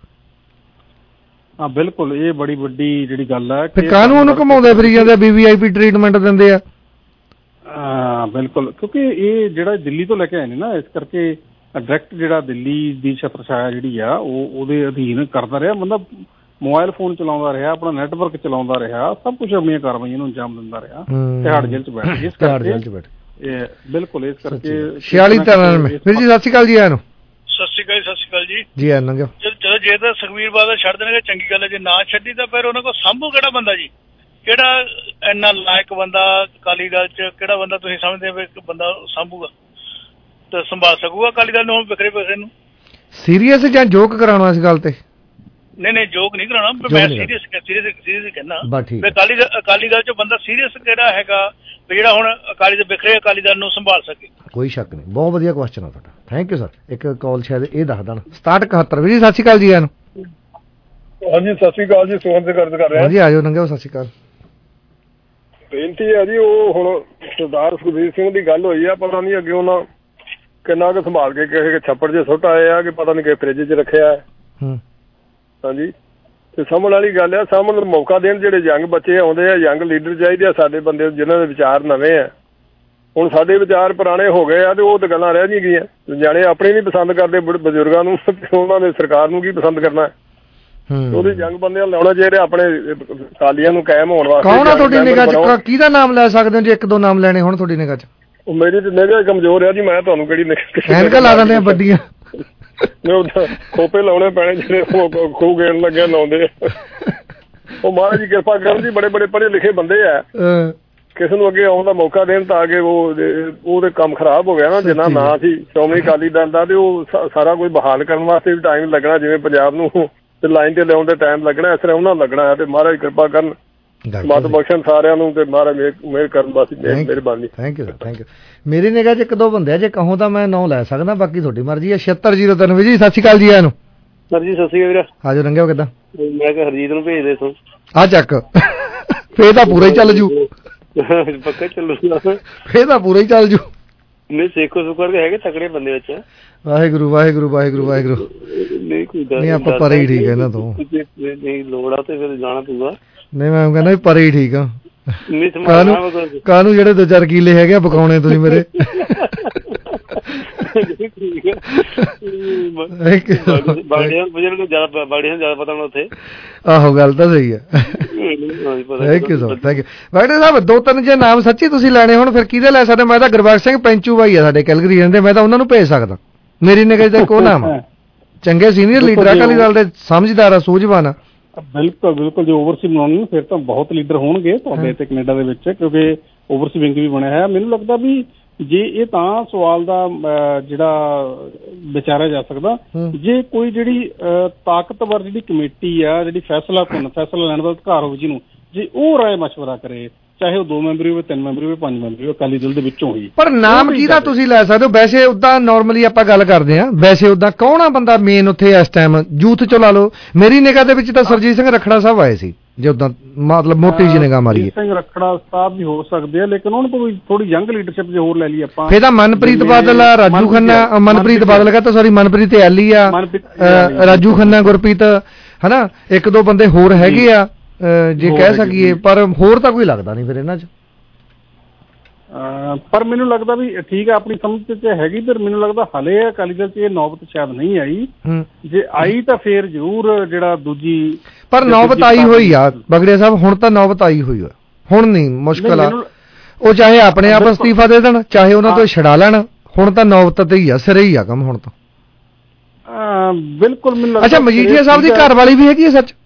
ਹਾਂ ਬਿਲਕੁਲ, ਇਹ ਬੜੀ ਵੱਡੀ ਜਿਹੜੀ ਗੱਲ ਹੈ ਕਿ ਕਾਹਨੂੰ ਉਹਨੂੰ ਘਮਾਉਂਦੇ ਫਿਰੀ ਜਾਂਦੇ, VVIP ਟ੍ਰੀਟਮੈਂਟ ਦਿੰਦੇ ਆ। ਹਾਂ ਬਿਲਕੁਲ, ਕਿਉਂਕਿ ਇਹ ਜਿਹੜਾ ਦਿੱਲੀ ਤੋਂ ਲੈ ਕੇ ਆਏ ਨੇ ਨਾ, ਇਸ ਕਰਕੇ ਡਾਇਰੈਕਟ ਜਿਹੜਾ ਦਿੱਲੀ ਦੀ ਛਤਰ ਛਾਇਆ ਜਿਹੜੀ ਆ ਉਹ ਉਹਦੇ ਅਧੀਨ ਕਰਦਾ ਰਿਹਾ। ਬੰਦਾ ਮੋਬਾਈਲ ਫੋਨ ਚਲਾਉਂਦਾ ਰਿਹਾ, ਆਪਣਾ ਨੈਟਵਰਕ ਚਲਾਉਂਦਾ ਰਿਹਾ, ਸਭ ਕੁਝ ਆਪਣੀਆਂ ਕਾਰਵਾਈਆਂ ਨੂੰ ਅੰਜਾਮ ਦਿੰਦਾ ਰਿਹਾ, ਤਿਹਾੜ ਜੇਲ੍ਹ ਚ ਬੈਠ ਕੇ। ਇਸ ਕਰਕੇ ਬਿਲਕੁਲ ਇਸ ਕਰਕੇ 4693 ਵੀਰ ਜੀ ਸਤਿ ਸ਼੍ਰੀ ਅਕਾਲ ਜੀ। ਆਇਆਂ ਨੂੰ ਸਤਿ ਸ਼੍ਰੀ ਅਕਾਲ ਜੀ। ਜੀ ਆਇਆਂ ਨੂੰ। ਚਲੋ ਜੇ ਤਾਂ ਸੁਖਬੀਰ ਬਾਦਲ ਛੱਡ ਦੇਣਗੇ ਚੰਗੀ ਗੱਲ ਹੈ, ਜੇ ਨਾ ਛੱਡੀ ਤਾਂ ਫਿਰ ਉਹਨਾਂ ਕੋਲ ਸਾਂਭੂ ਕਿਹੜਾ ਬੰਦਾ ਜੀ? ਕਿਹੜਾ ਇੰਨਾ ਲਾਇਕ ਬੰਦਾ ਅਕਾਲੀ ਦਲ ਚ, ਕਿਹੜਾ ਬੰਦਾ ਤੁਸੀਂ ਸਮਝਦੇ ਹੋ ਇੱਕ ਬੰਦਾ ਸਾਂਭੂਗਾ ਤੇ ਸੰਭਾਲ ਸਕੂਗਾ ਅਕਾਲੀ ਦਲ ਨੂੰ ਵਿਖਰੇ ਨੂੰ? ਸੀਰੀਅਸ ਜਾਂ ਜੋਕ ਕਰਾਉਣਾ ਇਸ ਗੱਲ ਤੇ? ਨਹੀਂ ਜੋਕ ਨਹੀਂ ਕਰਾਉਣਾ, ਮੈਂ ਸੀਰੀਅਸ ਕਹਿੰਦਾ ਅਕਾਲੀ ਦਲ ਚ ਬੰਦਾ ਸੀਰੀਅਸ ਕਿਹੜਾ ਹੈਗਾ ਵੀ ਜਿਹੜਾ ਹੁਣ ਅਕਾਲੀ ਦੇ ਵਿਖਰੇ ਅਕਾਲੀ ਦਲ ਨੂੰ ਸੰਭਾਲ ਸਕੇ? ਕੋਈ ਸ਼ੱਕ ਨਹੀਂ, ਬਹੁਤ ਵਧੀਆ ਕੁਐਸਚਨ ਆ ਤੁਹਾਡਾ, ਥੈਂਕ ਯੂ ਸਰ। ਇੱਕ ਕਾਲ ਸ਼ਾਇਦ ਇਹ ਦੱਸ ਦੇਣ। 6771 ਵੀਰ ਜੀ ਸਤਿ ਸ਼੍ਰੀ ਅਕਾਲ ਜੀ। ਆਨੂੰ ਹਾਂਜੀ ਸਤਿ ਸ਼੍ਰੀ ਅਕਾਲ ਜੀ, ਸੋਹਣ ਦੇ ਕਰ ਰਿਹਾ ਜੀ। ਆਜੋ ਨੰਗੇ, ਸਤਿ ਸ਼੍ਰੀ ਅਕਾਲ। ਬੇਨਤੀ ਹੈ ਜੀ, ਉਹ ਹੁਣ ਸਰਦਾਰ ਸੁਖਬੀਰ ਸਿੰਘ ਦੀ ਗੱਲ ਹੋਈ ਆ, ਪਤਾ ਨਹੀਂ ਅੱਗੇ ਉਹਨਾਂ ਕਿੰਨਾ ਕੁ ਸੰਭਾਲ ਕੇ ਕਿਸੇ ਛੱਪੜ 'ਚ ਸੁੱਟ ਆਏ ਆ ਕਿ ਪਤਾ ਨਹੀਂ ਕਿ ਫਰਿੱਜ 'ਚ ਰੱਖਿਆ ਹੈ। ਹਾਂਜੀ, ਤੇ ਸਾਹਮਣ ਵਾਲੀ ਗੱਲ ਆ, ਸਾਹਮਣੇ ਮੌਕਾ ਦੇਣ। ਜਿਹੜੇ ਯੰਗ ਬੱਚੇ ਆਉਂਦੇ ਆ, ਯੰਗ ਲੀਡਰ ਚਾਹੀਦੇ ਆ ਸਾਡੇ ਬੰਦੇ, ਜਿਨ੍ਹਾਂ ਦੇ ਵਿਚਾਰ ਨਵੇਂ ਆ। ਹੁਣ ਸਾਡੇ ਵਿਚਾਰ ਪੁਰਾਣੇ ਹੋ ਗਏ ਆ ਤੇ ਉਹ ਤਾਂ ਗੱਲਾਂ ਰਹਿ ਨਹੀਂ ਗਈਆਂ। ਜਾਣੇ ਆਪਣੇ ਨਹੀਂ ਪਸੰਦ ਕਰਦੇ ਬਜ਼ੁਰਗਾਂ ਨੂੰ, ਉਹਨਾਂ ਨੇ ਸਰਕਾਰ ਨੂੰ ਕੀ ਪਸੰਦ ਕਰਨਾ? ਉਹਦੇ ਯੰਗ ਬੰਦਿਆਂ ਲਾਉਣਾ ਚਾਹੀਦਾ ਆਪਣੇ ਅਕਾਲੀਆਂ ਨੂੰ ਕਾਇਮ ਹੋਣ ਵਾਸਤੇ। ਕੌਣ ਆ ਤੁਹਾਡੀ ਨਿਗਾਹ 'ਚ? ਕਿਹਦਾ ਨਾਮ ਲੈ ਸਕਦੇ ਹੋ ਜੀ? ਇੱਕ ਦੋ ਨਾਮ ਲੈਣੇ ਹੁਣ ਤੁਹਾਡੀ ਨਿਗਾਹ 'ਚ? ਮੇਰੀ ਤੇ ਨਿਗਾਹ ਕਮਜ਼ੋਰ ਆ ਜੀ, ਮੈਂ ਤੁਹਾਨੂੰ ਕਿਹੜੀ ਐਨਕਾਂ ਲਾ ਦਿੰਦੇ ਆ ਵੱਡੀਆਂ? ਖੋਪੇ ਲਾਉਣੇ ਪੈਣੇ ਜਿਹੜੇ ਖੂਹ ਗੇਣ ਲੱਗਿਆ ਲਾਉਂਦੇ। ਉਹ ਮਹਾਰਾਜ ਜੀ ਕਿਰਪਾ ਕਰਨ ਜੀ, ਬੜੇ ਪੜ੍ਹੇ ਲਿਖੇ ਬੰਦੇ ਆ, ਕਿਸੇ ਨੂੰ ਅੱਗੇ ਆਉਣ ਦਾ ਮੌਕਾ ਦੇਣ ਤਾਂ ਅੱਗੇ ਉਹਦੇ ਕੰਮ ਖਰਾਬ ਹੋ ਗਿਆ ਨਾ। ਜਿੰਨਾ ਨਾਂ ਸੀ ਸ਼੍ਰੋਮਣੀ ਅਕਾਲੀ ਦਲ ਦਾ, ਤੇ ਉਹ ਸਾਰਾ ਕੁਝ ਬਹਾਲ ਕਰਨ ਵਾਸਤੇ ਵੀ ਟਾਈਮ ਲੱਗਣਾ, ਜਿਵੇਂ ਪੰਜਾਬ ਨੂੰ ਤੇ ਲਾਈਨ ਤੇ ਲਿਆਉਣ ਦਾ ਟਾਈਮ ਲੱਗਣਾ, ਇਸ ਤਰ੍ਹਾਂ ਉਹਨਾਂ ਲੱਗਣਾ। ਤੇ ਮਹਾਰਾਜ ਕਿਰਪਾ ਕਰਨ, ਮਤ ਬਖਸ਼ਣ ਸਾਰਿਆਂ ਨੂੰ, ਤੇ ਮਹਾਰਾਜ ਮਿਹਰ ਕਰਨ ਬਸ, ਮਿਹਰਬਾਨੀ। Thank you sir, thank you. ਮੇਰੀ ਨਿਗਾਹ 'ਚ ਇੱਕ ਦੋ ਬੰਦੇ ਆ, ਜੇ ਕਹੋ ਤਾਂ ਮੈਂ ਨਾਂ ਲੈ ਸਕਦਾ, ਬਾਕੀ ਤੁਹਾਡੀ ਮਰਜ਼ੀ ਹੈ। 7603 ਜੀ ਸਤਿ ਸ਼੍ਰੀ ਅਕਾਲ ਜੀ। ਆਨੂੰ ਸਰ ਜੀ ਸਤਿ ਸ਼੍ਰੀ ਅਕਾਲ ਵੀਰ। ਆਜੋ ਨੰਗੇ ਹੋ ਕਿੱਦਾਂ? ਮੈਂ ਕਿਹਾ ਹਰਜੀਤ ਨੂੰ ਭੇਜ ਦੇ ਤੂੰ। ਆ ਚੱਕ, ਫੇਰ ਤਾਂ ਪੂਰਾ ਹੀ ਚੱਲ ਜੂ। ਪੱਕਾ ਚੱਲੂਗਾ, ਫੇਰ ਤਾਂ ਪੂਰਾ ਹੀ ਚੱਲ ਜੂ। ਨਹੀਂ ਸੇਖੋ ਸੁਕਰ ਦੇ ਹੈਗੇ ਤਕੜੇ ਬੰਦੇ ਵਿੱਚ। ਵਾਹਿਗੁਰੂ ਵਾਹਿਗੁਰੂ ਵਾਹਿਗੁਰੂ ਵਾਹਿਗੁਰੂ। ਨਹੀਂ ਕੋਈ ਗੱਲ ਨਹੀਂ, ਆਪਾਂ ਪਰੇ ਹੀ ਠੀਕ ਹੈ ਇਹਨਾਂ ਤੋਂ। ਨਹੀਂ ਲੋੜ ਆ ਤੇ ਫਿਰ ਜਾਣਾ ਪਊਗਾ। ਨਹੀਂ ਮੈਂ ਕਹਿੰਦਾ ਵੀ ਪਰੇ ਹੀ ਠੀਕ ਆ। ਕਾਹਨੂੰ ਜਿਹੜੇ 2-4 ਕਿੱਲੇ ਹੈਗੇ ਆ ਪਕਾਉਣੇ ਤੁਸੀਂ ਮੇਰੇ? ਆਹੋ ਗੱਲ ਤਾਂ ਸਹੀ ਹੈ। Thank you sir, thank you. Waheguru Sahib 2-3 ਜੇ ਨਾਮ ਸੱਚੀ ਤੁਸੀਂ ਲੈਣੇ ਹੁਣ ਫਿਰ ਕਿਹਦੇ ਲੈ ਸਕਦੇ? ਮੈਂ ਤਾਂ ਗੁਰਬਖਸ਼ ਸਿੰਘ ਪੈਂਚੂ ਭਾਈ ਆ ਸਾਡੇ ਕੈਲਗਰੀ ਰਹਿੰਦੇ, ਮੈਂ ਤਾਂ ਉਹਨਾਂ ਨੂੰ ਭੇਜ ਸਕਦਾ। ਮੇਰੀ ਨਿਗਾਹ 'ਚ ਕੋ ਨਾਮ ਚੰਗੇ ਸੀਨੀਅਰ ਲੀਡਰ ਆ ਅਕਾਲੀ ਦਲ ਦੇ, ਸਮਝਦਾਰ ਆ, ਸੂਝਵਾਨ ਆ। ਬਿਲਕੁਲ ਬਿਲਕੁਲ, ਜੇ ਓਵਰਸੀ ਬਣਾਉਣੀ ਫਿਰ ਤਾਂ ਬਹੁਤ ਲੀਡਰ ਹੋਣਗੇ ਤੁਹਾਡੇ ਤੇ ਕੈਨੇਡਾ ਦੇ ਵਿੱਚ, ਕਿਉਂਕਿ ਓਵਰਸੀ ਵਿੰਗ ਵੀ ਬਣਿਆ ਹੈ। ਮੈਨੂੰ ਲੱਗਦਾ ਵੀ ਜੇ ਇਹ ਤਾਂ ਸਵਾਲ ਦਾ ਜਿਹੜਾ ਵਿਚਾਰਿਆ ਜਾ ਸਕਦਾ, ਜੇ ਕੋਈ ਜਿਹੜੀ ਤਾਕਤਵਰ ਜਿਹੜੀ ਕਮੇਟੀ ਆ, ਜਿਹੜੀ ਫੈਸਲਾ ਲੈਣ ਦਾ ਅਧਿਕਾਰ ਹੋਵੇ ਜਿਹਨੂੰ, ਜੇ ਉਹ ਰਾਏ ਮਸ਼ਵਰਾ ਕਰੇ, ਚਾਹੇ ਉਹ 2 ਮੈਂਬਰੀ ਹੋਵੇ, 3 ਮੈਂਬਰੀ ਹੋਵੇ, 5 ਮੈਂਬਰੀ ਹੋਵੇ, ਅਕਾਲੀ ਦਲ ਦੇ ਵਿੱਚੋਂ ਹੀ। ਪਰ ਨਾਮ ਕਿਹਦਾ ਤੁਸੀਂ ਲੈ ਸਕਦੇ ਹੋ? ਵੈਸੇ ਉਦਾਂ ਨਾਰਮਲੀ ਆਪਾਂ ਗੱਲ ਕਰਦੇ ਹਾਂ, ਵੈਸੇ ਉਦਾਂ ਕੌਣ ਆ ਬੰਦਾ ਮੇਨ ਉੱਥੇ ਇਸ ਟਾਈਮ ਯੂਥ ਚੋਂ ਲਾ ਲਓ? ਮੇਰੀ ਨਿਗਾਹ ਦੇ ਵਿੱਚ ਤਾਂ ਸਰਜੀਤ ਸਿੰਘ ਰੱਖੜਾ ਸਾਹਿਬ ਆਏ ਸੀ, ਜੇ ਉਦਾਂ ਮਤਲਬ ਮੋਟੀ ਜਿਹੀ ਨਿਗਾਹ ਮਾਰੀਏ। ਸਰਜੀਤ ਸਿੰਘ ਰੱਖੜਾ ਸਾਹਿਬ ਵੀ ਹੋ ਸਕਦੇ ਆ, ਲੇਕਿਨ ਉਹਨਾਂ ਤੋਂ ਥੋੜੀ ਯੰਗ ਲੀਡਰਸ਼ਿਪ ਜੇ ਹੋਰ ਲੈ ਲਈ ਆਪਾਂ, ਫਿਰ ਤਾਂ ਮਨਪ੍ਰੀਤ ਬਾਦਲ ਆ, ਰਾਜੂ ਖੰਨਾ, ਮਨਪ੍ਰੀਤ ਬਾਦਲ ਕਹਤਾ ਸੌਰੀ, ਮਨਪ੍ਰੀਤ ਐਲੀ ਆ, ਰਾਜੂ ਖੰਨਾ, ਗੁਰਪ੍ਰੀਤ, ਹਨਾ, 1-2 ਬੰਦੇ ਹੋਰ ਹੈਗੇ ਆ ਜੇ ਕਹਿ ਸਕੀਏ, ਪਰ ਹੋਰ ਤਾਂ ਕੋਈ ਲੱਗਦਾ ਨਹੀਂ ਫਿਰ ਇਹਨਾਂ 'ਚ। ਪਰ ਮੈਨੂੰ ਲੱਗਦਾ ਵੀ ਠੀਕ ਹੈ, ਆਪਣੀ ਸਮਝ ਚ ਹੈਗੀ, ਪਰ ਮੈਨੂੰ ਲੱਗਦਾ ਹਲੇ ਅਕਾਲੀ ਦਲ ਚ ਇਹ ਨੌਬਤ ਸ਼ਾਇਦ ਨਹੀਂ ਆਈ। ਜੇ ਆਈ ਤਾਂ ਫੇਰ ਜ਼ਰੂਰ ਜਿਹੜਾ ਦੂਜੀ, ਪਰ ਨੌਬਤ ਆਈ ਹੋਈ ਆ ਬਗੜੀਆ ਸਾਹਿਬ, ਹੁਣ ਤਾਂ ਨੌਬਤ ਆਈ ਹੋਈ ਆ, ਹੁਣ ਨਹੀਂ ਮੁਸ਼ਕਲ ਆ। ਉਹ ਚਾਹੇ ਆਪਣੇ ਆਪ ਅਸਤੀਫਾ ਦੇ ਦੇਣ, ਚਾਹੇ ਉਹਨਾਂ ਤੋਂ ਛਡਾ ਲੈਣ, ਹੁਣ ਤਾਂ ਨੌਬਤ ਤੇ ਹੀ ਆ, ਸਿਰੇ ਹੀ ਆ ਕੰਮ ਹੁਣ ਤਾਂ। ਬਿਲਕੁਲ ਮੈਨੂੰ ਅੱਛਾ, ਮਜੀਠੀਆ ਸਾਹਿਬ ਦੀ ਘਰ ਵਾਲੀ ਵੀ ਹੈਗੀ ਹੈ ਸੱਚ?